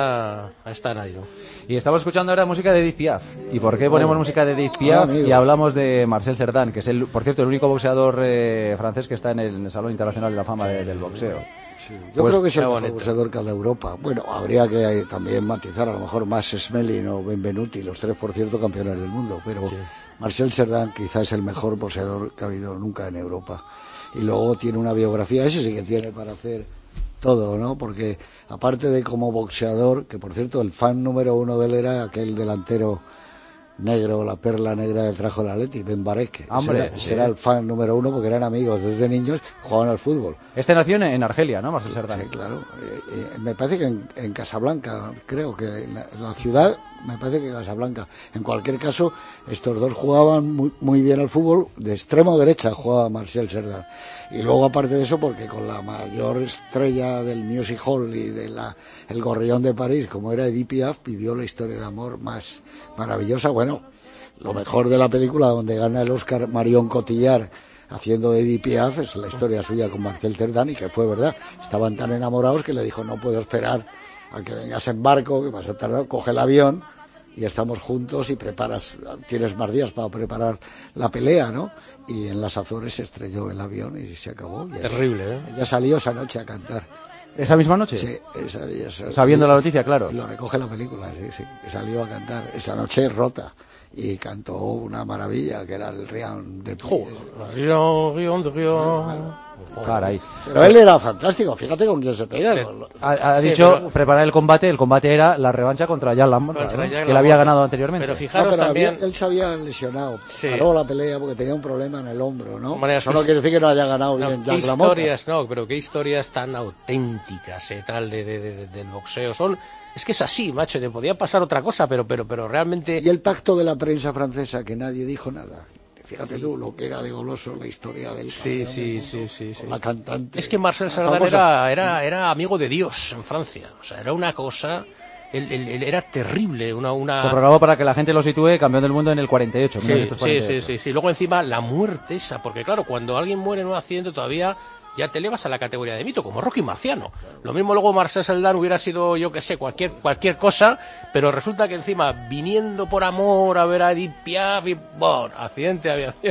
están ahí, ¿no? Y estamos escuchando ahora música de Edith Piaf. ¿Y por qué ponemos música de Edith Piaf? Y hablamos de Marcel Cerdan, que es por cierto el único boxeador francés que está en el Salón Internacional de la Fama del Boxeo. Sí, yo creo que es el mejor boxeador que de Europa. Bueno, habría que también matizar, a lo mejor más Smelling o Benvenuti, los 3 por cierto campeones del mundo, pero Marcel Cerdan quizás es el mejor boxeador que ha habido nunca en Europa. Y luego tiene una biografía, ese sí que tiene para hacer todo, ¿no? Porque aparte de como boxeador, que por cierto el fan número 1 de él era aquel delantero negro, la perla negra del trajo del Atleti, Ben Barek. Ese era el fan número 1 porque eran amigos desde niños, jugaban al fútbol. Este nació en Argelia, ¿no, Marcel Cerdan? Sí, claro. Me parece que en Casablanca, creo que en la ciudad, me parece que Casablanca. En cualquier caso, estos dos jugaban muy bien al fútbol, de extremo derecha jugaba Marcel Cerdan. Y luego, aparte de eso, porque con la mayor estrella del Music Hall y el Gorrión de París, como era Edith Piaf, vivió la historia de amor más maravillosa. Bueno, lo mejor de la película, donde gana el Oscar Marion Cotillard haciendo de Edith Piaf, es la historia suya con Marcel Cerdan, y que fue verdad. Estaban tan enamorados que le dijo, no puedo esperar a que vengas en barco, que vas a tardar, coge el avión y estamos juntos y tienes más días para preparar la pelea, ¿no? Y en las Azores se estrelló el avión y se acabó. Terrible, ¿eh? Ella salió esa noche a cantar. ¿Esa misma noche? Sí, sabiendo la noticia, claro. Y lo recoge la película, sí, que salió a cantar. Esa noche rota. Y cantó una maravilla, que era el Rion de Rion. Caray. Pero él era fantástico, fíjate con quién se pega. Ha dicho preparar el combate era la revancha contra Jan Lambert, que le había ganado anteriormente. Pero fijaros también... él se había lesionado, paró la pelea porque tenía un problema en el hombro, ¿no? Eso no quiere decir que no haya ganado bien Jan Lambert. Pero qué historias tan auténticas, tal, del boxeo. Es que es así, macho, te podía pasar otra cosa, pero realmente... Y el pacto de la prensa francesa, que nadie dijo nada. Fíjate tú lo que era de goloso la historia del sí. La cantante. Es que Marcel Cerdan era amigo de Dios en Francia. O sea, era una cosa... Él era terrible. Se programó para que la gente lo sitúe campeón del mundo en el 48. Sí. Luego encima la muerte esa, porque claro, cuando alguien muere en un accidente todavía... ya te elevas a la categoría de mito, como Rocky Marciano. Lo mismo luego Marcel Cerdan hubiera sido, yo que sé, cualquier cosa, pero resulta que encima, viniendo por amor a ver a Edith Piaf, y bueno, accidente de aviación.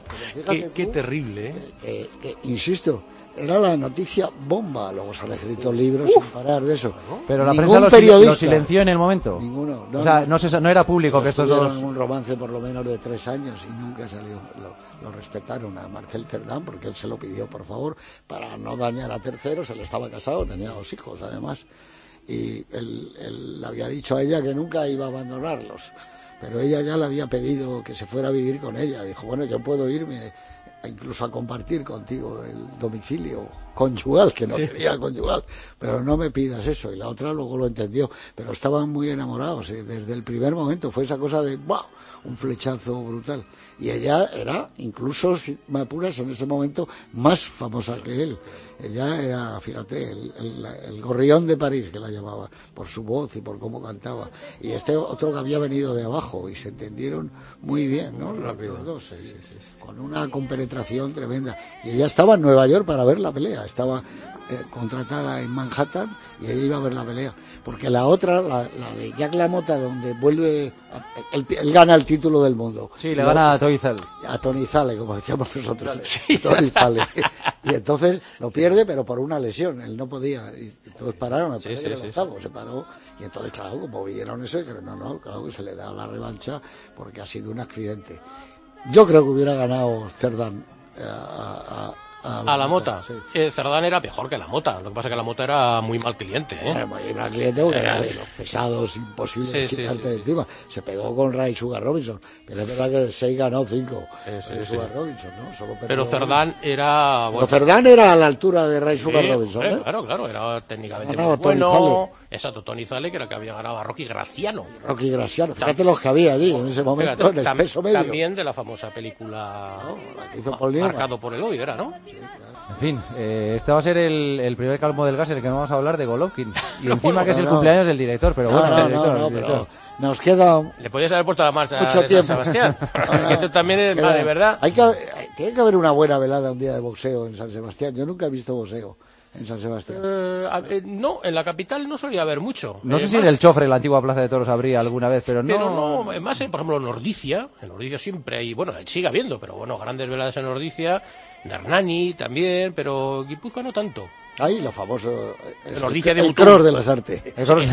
Qué terrible, ¿eh? Insisto, era la noticia bomba. Luego se han escrito libros sin parar de eso. Pero la prensa lo silenció en el momento. Ninguno. No era público que estos dos... un romance por lo menos de 3 años y nunca salió. Lo respetaron a Marcel Cerdan porque él se lo pidió, por favor, para no dañar a terceros. Él estaba casado, tenía 2 hijos además, y él le había dicho a ella que nunca iba a abandonarlos, pero ella ya le había pedido que se fuera a vivir con ella. Dijo, bueno, yo puedo irme incluso a compartir contigo el domicilio conyugal, que no quería conyugal, pero no me pidas eso. Y la otra luego lo entendió, pero estaban muy enamorados, y desde el primer momento fue esa cosa de ¡wow!, un flechazo brutal. Y ella era, incluso, si me apuras, en ese momento más famosa que él. Ella era, fíjate, el Gorrión de París, que la llamaba, por su voz y por cómo cantaba. Y este otro que había venido de abajo, y se entendieron muy bien, ¿no? Los dos, con una compenetración tremenda. Y ella estaba en Nueva York para ver la pelea, estaba contratada en Manhattan, y ella iba a ver la pelea. Porque la otra, la de Jack LaMotta, donde vuelve, él gana el título del mundo. Sí, le gana a Tony Zale. A Tony Zale, como decíamos nosotros. Sí. Tony Zale. Y entonces lo pierde, pero por una lesión. Él no podía. todos pararon, se paró, y entonces, claro, como vieron eso, dijeron, no, claro que se le da la revancha porque ha sido un accidente. Yo creo que hubiera ganado Cerdán a la Mota. Sí. Cerdán era mejor que la Mota. Lo que pasa es que la Mota era muy mal cliente. Era muy mal cliente porque era de los pesados imposibles quitarte de encima. Se pegó con Ray Sugar Robinson. Pero es verdad que de 6 ganó 5. Sugar Robinson, ¿no? Solo pero Cerdán era... Bueno, Cerdán era a la altura de Ray Sugar Robinson. Claro. Era técnicamente muy bueno. Exacto, Tony Zale, que era que había ganado a Rocky Graciano. Fíjate los que había allí en ese momento, en el peso medio. También de la famosa película la que hizo Marcado por el Odio, ¿era, no? Sí, claro. En fin, este va a ser el primer Calmo del Gas en el que no vamos a hablar de Golovkin. Y encima que es el cumpleaños del director, pero bueno, pero nos queda... Le podías haber puesto la marcha mucho de tiempo. San Sebastián. Porque también es de verdad. Tiene que haber una buena velada un día de boxeo en San Sebastián. Yo nunca he visto boxeo en San Sebastián. No, en la capital no solía haber mucho. No sé si en el Chofre, la antigua Plaza de Toros, habría alguna vez, pero no. Pero no, más por ejemplo en Ordicia siempre hay, bueno, sigue habiendo, pero bueno, grandes veladas en Ordicia, en Hernani también, pero Guipúzcoa no tanto. Ahí lo famoso, el cross de las artes.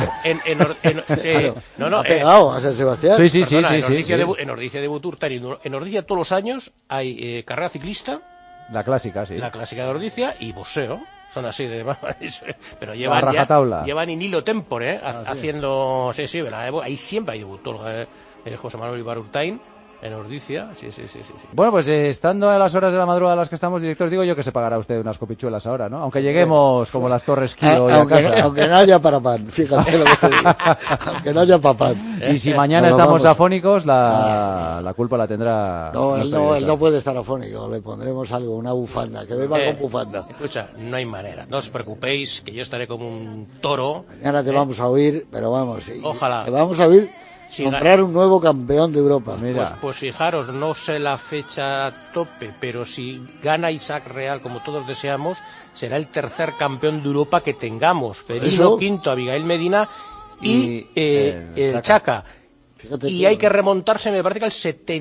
Ha pegado a San Sebastián. Sí. En Ordicia de Buturtari, en Ordicia todos los años hay carrera ciclista. La clásica, sí. La clásica de Ordicia y boxeo. Son así de... Pero llevan in hilo tempore, haciendo... Sí, ahí siempre hay debutó José Manuel Ibarurtain en Ordicia. Sí. Bueno, pues estando a las horas de la madrugada a las que estamos, director, digo yo que se pagará usted unas copichuelas ahora, ¿no? Aunque lleguemos como las Torres Kio a casa. Aunque no haya para pan, fíjate lo que te digo. Aunque no haya para pan. Y si mañana estamos afónicos, la culpa la tendrá... No, él no puede estar afónico, le pondremos algo, una bufanda, que beba con bufanda. Escucha, no hay manera, no os preocupéis, que yo estaré como un toro. Mañana te vamos a oír, pero vamos, ojalá. Te vamos a oír... comprar un nuevo campeón de Europa. Pues fijaros, no sé la fecha a tope, pero si gana Isaac Real, como todos deseamos, será el tercer campeón de Europa que tengamos. Ferino Quinto, Abigail Medina y el Chaca. Fíjate y hay que remontarse, me parece que al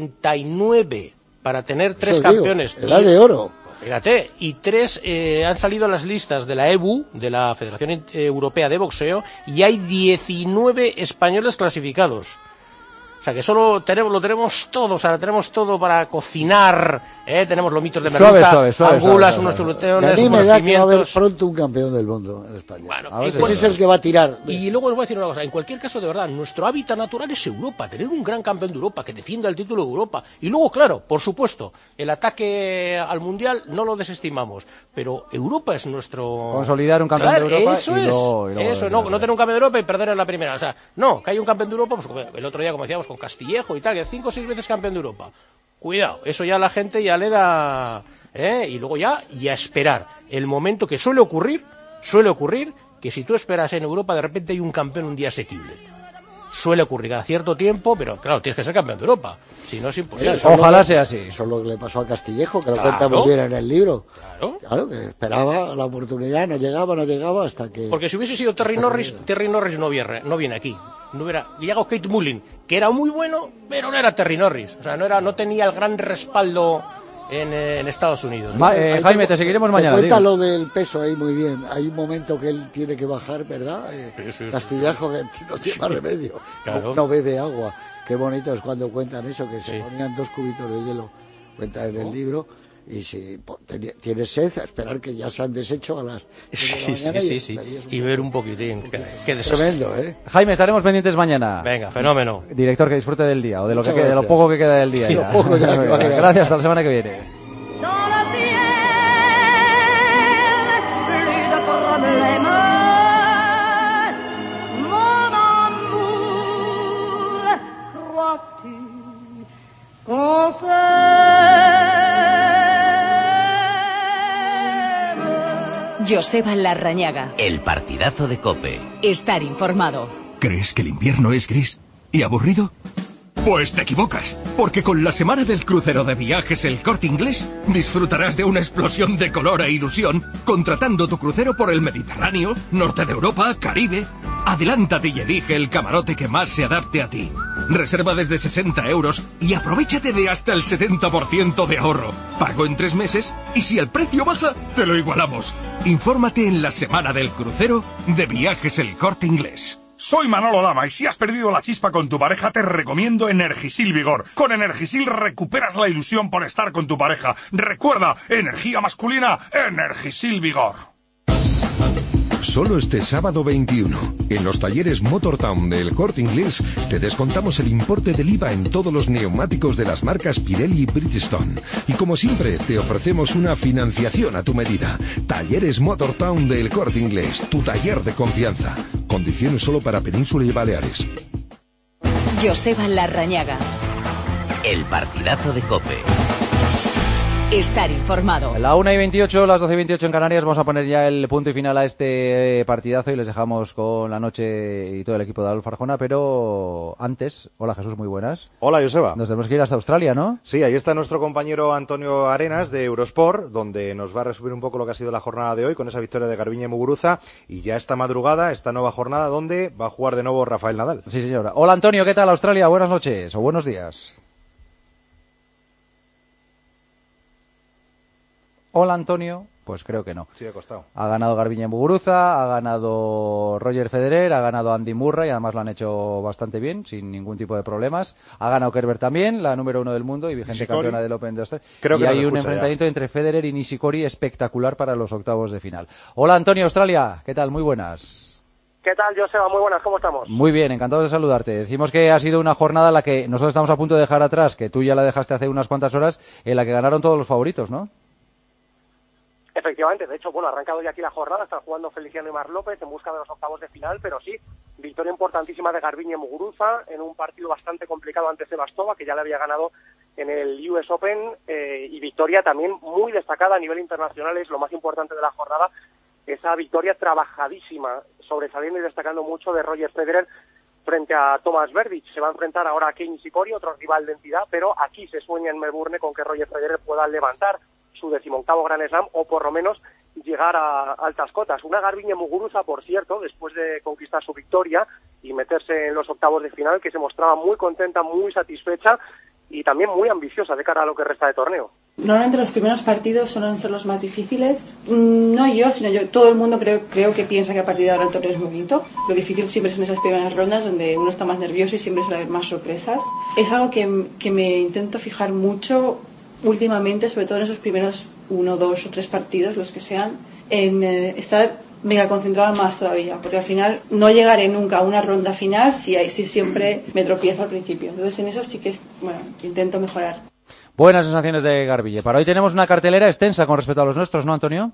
79 para tener 3 campeones. Edad de oro. Fíjate, y 3 han salido en las listas de la EBU, de la Federación Europea de Boxeo, y hay 19 españoles clasificados. O sea que solo lo tenemos todo, o sea, tenemos todo para cocinar, tenemos lomitos de merluza, angulas, unos chuleteones, a mí me da que va a haber pronto un campeón del mundo en España. Bueno, ese es el que va a tirar. Y luego os voy a decir una cosa, en cualquier caso, de verdad, nuestro hábitat natural es Europa, tener un gran campeón de Europa que defienda el título de Europa. Y luego, claro, por supuesto, el ataque al Mundial no lo desestimamos, pero Europa es nuestro... Consolidar un campeón de Europa no tener un campeón de Europa y perder en la primera. O sea, no, que hay un campeón de Europa, pues el otro día, como decíamos, con Castillejo y tal, que 5 o 6 veces campeón de Europa. Cuidado, eso ya la gente ya le da... Y luego ya esperar. El momento que suele ocurrir que si tú esperas en Europa, de repente hay un campeón un día asequible. Suele ocurrir a cierto tiempo, pero claro, tienes que ser campeón de Europa. Si no, es imposible. Ojalá sea así. Eso es lo que le pasó a Castillejo, que lo cuenta muy bien en el libro. Claro, que esperaba la oportunidad, no llegaba hasta que... Porque si hubiese sido Terry Norris no viene aquí. No hubiera llegado Kate Mullin, que era muy bueno, pero no era Terry Norris. O sea, no tenía el gran respaldo en Estados Unidos. Jaime, te seguiremos mañana. Cuenta lo del peso ahí muy bien. Hay un momento que él tiene que bajar, ¿verdad? Castillejo, que no tiene más remedio. Claro. No bebe agua. Qué bonito es cuando cuentan eso, que se ponían 2 cubitos de hielo. Cuenta en el libro. Y si tienes sed, a esperar que ya se han deshecho a las 6 de la mañana. Y ver un poquitín. Qué tremendo, Jaime, estaremos pendientes mañana. Venga, fenómeno. Director, que disfrute del día, o de lo que quede, de lo poco que queda del día. Gracias, hasta la semana que viene. Joseba Larrañaga. El partidazo de COPE. Estar informado. ¿Crees que el invierno es gris y aburrido? Pues te equivocas, porque con la semana del crucero de viajes El Corte Inglés disfrutarás de una explosión de color e ilusión contratando tu crucero por el Mediterráneo, norte de Europa, Caribe. Adelántate y elige el camarote que más se adapte a ti. Reserva desde 60 euros y aprovéchate de hasta el 70% de ahorro. Pago en 3 meses y si el precio baja, te lo igualamos. Infórmate en la semana del crucero de Viajes El Corte Inglés. Soy Manolo Lama y si has perdido la chispa con tu pareja te recomiendo Energisil Vigor. Con Energisil recuperas la ilusión por estar con tu pareja. Recuerda, energía masculina, Energisil Vigor. Solo este sábado 21, en los talleres Motortown del Corte Inglés, te descontamos el importe del IVA en todos los neumáticos de las marcas Pirelli y Bridgestone. Y como siempre, te ofrecemos una financiación a tu medida. Talleres Motortown del Corte Inglés, tu taller de confianza. Condiciones solo para Península y Baleares. Joseba Larrañaga. El partidazo de COPE. Estar informado. La 1:28, las 12:28 en Canarias. Vamos a poner ya el punto y final a este partidazo y les dejamos con la noche y todo el equipo de Adolfo Arjona. Pero antes, hola Jesús, muy buenas. Hola Joseba. Nos tenemos que ir hasta Australia, ¿no? Sí, ahí está nuestro compañero Antonio Arenas de Eurosport, donde nos va a resumir un poco lo que ha sido la jornada de hoy con esa victoria de Garbiñe y Muguruza. Y ya esta madrugada, esta nueva jornada, donde va a jugar de nuevo Rafael Nadal. Sí, señora. Hola Antonio, ¿qué tal Australia? Buenas noches o buenos días. Hola Antonio, pues creo que no. Sí, ha costado. Ha ganado Garbiñe Muguruza, ha ganado Roger Federer, ha ganado Andy Murray, además lo han hecho bastante bien, sin ningún tipo de problemas. Ha ganado Kerber también, la número 1 del mundo y vigente Nishikori, campeona del Open de Australia. Creo que y hay un escucha enfrentamiento ya entre Federer y Nishikori espectacular para los octavos de final. Hola Antonio, Australia, ¿qué tal? Muy buenas. ¿Qué tal, Joseba? Muy buenas, ¿cómo estamos? Muy bien, encantados de saludarte. Decimos que ha sido una jornada en la que nosotros estamos a punto de dejar atrás, que tú ya la dejaste hace unas cuantas horas, en la que ganaron todos los favoritos, ¿no? Efectivamente, de hecho, ha arrancado ya aquí la jornada, están jugando Feliciano y Mar López en busca de los octavos de final, pero sí, victoria importantísima de Garbiñe Muguruza en un partido bastante complicado ante Sebastova, que ya le había ganado en el US Open, y victoria también muy destacada a nivel internacional, es lo más importante de la jornada, esa victoria trabajadísima, sobresaliendo y destacando mucho de Roger Federer frente a Thomas Berdych. Se va a enfrentar ahora a Kei Nishikori, otro rival de entidad, pero aquí se sueña en Melbourne con que Roger Federer pueda levantar su 18º Grand Slam o por lo menos llegar a altas cotas. Una Garbiñe Muguruza, por cierto, después de conquistar su victoria y meterse en los octavos de final, que se mostraba muy contenta, muy satisfecha y también muy ambiciosa de cara a lo que resta de torneo. Normalmente los primeros partidos suelen ser los más difíciles. No yo, sino yo. Todo el mundo creo que piensa que a partir de ahora el torneo es muy bonito. Lo difícil siempre son esas primeras rondas donde uno está más nervioso y siempre suele haber más sorpresas. Es algo que me intento fijar mucho últimamente, sobre todo en esos primeros 1, 2 o 3 partidos, los que sean, en estar mega concentrado más todavía, porque al final no llegaré nunca a una ronda final si siempre me tropiezo al principio. Entonces en eso sí que intento mejorar. Buenas sensaciones de Garbiñe. Para hoy tenemos una cartelera extensa con respecto a los nuestros, ¿no, Antonio?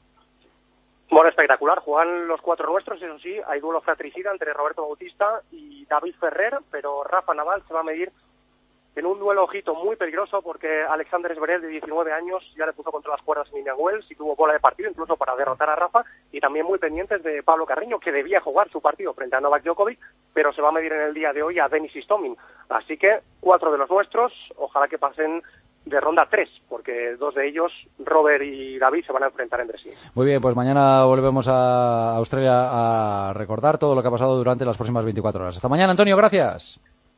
Bueno, espectacular. Juegan los 4 nuestros, eso sí, hay duelo fratricida entre Roberto Bautista y David Ferrer, pero Rafa Nadal se va a medir en un duelo, ojito, muy peligroso, porque Alexander Zverev, de 19 años, ya le puso contra las cuerdas en Indian Wells y tuvo bola de partido, incluso para derrotar a Rafa, y también muy pendientes de Pablo Carreño, que debía jugar su partido frente a Novak Djokovic, pero se va a medir en el día de hoy a Denis Istomin. Así que 4 de los nuestros, ojalá que pasen de ronda 3, porque 2 de ellos, Robert y David, se van a enfrentar entre sí. Muy bien, pues mañana volvemos a Australia a recordar todo lo que ha pasado durante las próximas 24 horas. Hasta mañana, Antonio, gracias.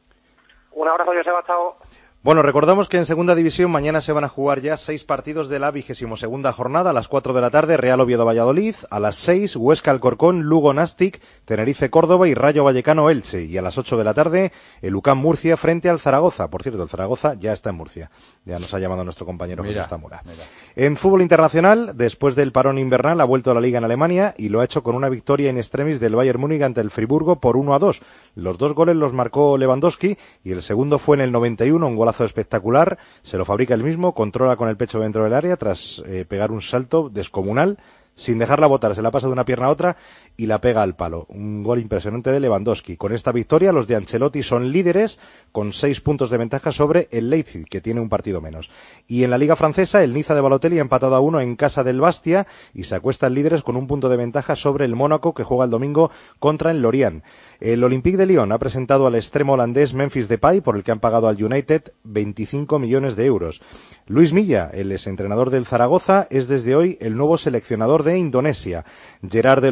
Un abrazo, Joseba, chao. Bueno, recordamos que en segunda división mañana se van a jugar ya 6 partidos de la 22ª jornada. A las 4 de la tarde, Real Oviedo-Valladolid. A las 6, Huesca-Alcorcón, Lugo-Nastic, Tenerife-Córdoba y Rayo Vallecano-Elche. Y a las 8 de la tarde, el UCAM-Murcia frente al Zaragoza. Por cierto, el Zaragoza ya está en Murcia. Ya nos ha llamado nuestro compañero José Zamora. En fútbol internacional, después del parón invernal, ha vuelto a la Liga en Alemania y lo ha hecho con una victoria in extremis del Bayern Múnich ante el Friburgo por 1-2. Los 2 goles los marcó Lewandowski y el segundo fue en el 91, un golazo espectacular. Se lo fabrica él mismo, controla con el pecho dentro del área tras pegar un salto descomunal. Sin dejarla botar, se la pasa de una pierna a otra y la pega al palo. Un gol impresionante de Lewandowski. Con esta victoria, los de Ancelotti son líderes con 6 puntos de ventaja sobre el Leipzig, que tiene un partido menos. Y en la Liga Francesa, el Niza de Balotelli ha empatado a 1 en casa del Bastia y se acuestan líderes con un punto de ventaja sobre el Mónaco, que juega el domingo contra el Lorient. El Olympique de Lyon ha presentado al extremo holandés Memphis Depay, por el que han pagado al United 25 millones de euros. Luis Milla, el exentrenador del Zaragoza, es desde hoy el nuevo seleccionador de Indonesia. Gerard Deulofeu ya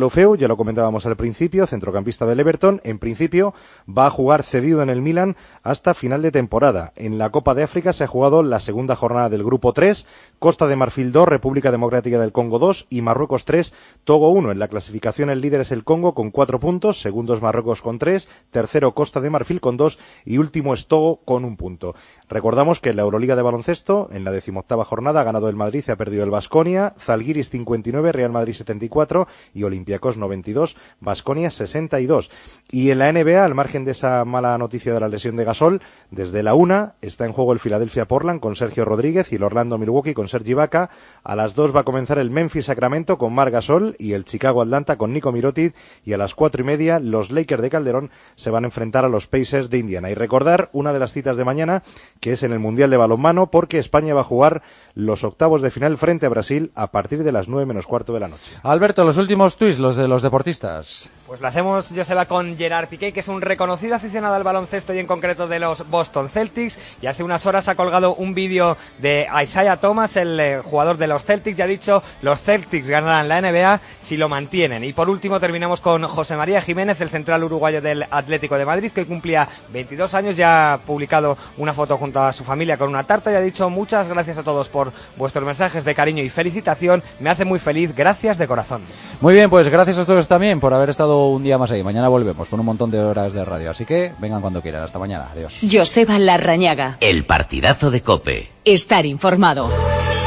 lo comentábamos al principio, centrocampista del Everton, en principio va a jugar cedido en el Milan hasta final de temporada. En la Copa de África se ha jugado la segunda jornada del Grupo 3, Costa de Marfil 2, República Democrática del Congo 2 y Marruecos 3, Togo 1. En la clasificación el líder es el Congo con 4 puntos, segundo es Marruecos con 3, tercero Costa de Marfil con 2 y último es Togo con 1 punto. Recordamos que en la Euroliga de baloncesto, en la 18ª jornada, ha ganado el Madrid y ha perdido el Baskonia, Zalgiris 59, Real Madrid 74 y Olympiacos 92, Baskonia 62. Y en la NBA, al margen de esa mala noticia de la lesión de Gasol, desde la 1 está en juego el Philadelphia Portland con Sergio Rodríguez y el Orlando Milwaukee con Serge Ibaka. A las 2 va a comenzar el Memphis Sacramento con Marc Gasol y el Chicago Atlanta con Nico Mirotic, y a las 4:30 los Lakers de Calderón se van a enfrentar a los Pacers de Indiana. Y recordar una de las citas de mañana, que es en el Mundial de Balonmano, porque España va a jugar los octavos de final frente a Brasil a partir de las 9:15 de la noche. Alberto, los últimos tuits, los de los deportistas. Pues lo hacemos, Joseba, con Gerard Piqué, que es un reconocido aficionado al baloncesto y en concreto de los Boston Celtics, y hace unas horas ha colgado un vídeo de Isaiah Thomas, el jugador de los Celtics, y ha dicho: los Celtics ganarán la NBA si lo mantienen. Y por último terminamos con José María Jiménez, el central uruguayo del Atlético de Madrid, que hoy cumplía 22 años, ya ha publicado una foto junto a su familia con una tarta y ha dicho: muchas gracias a todos por vuestros mensajes de cariño y felicitación, me hace muy feliz, gracias de corazón. Muy bien, pues gracias a todos también por haber estado un día más ahí. Mañana volvemos con un montón de horas de radio, así que vengan cuando quieran. Hasta mañana, adiós. Joseba Larrañaga. El partidazo de COPE. Estar informado.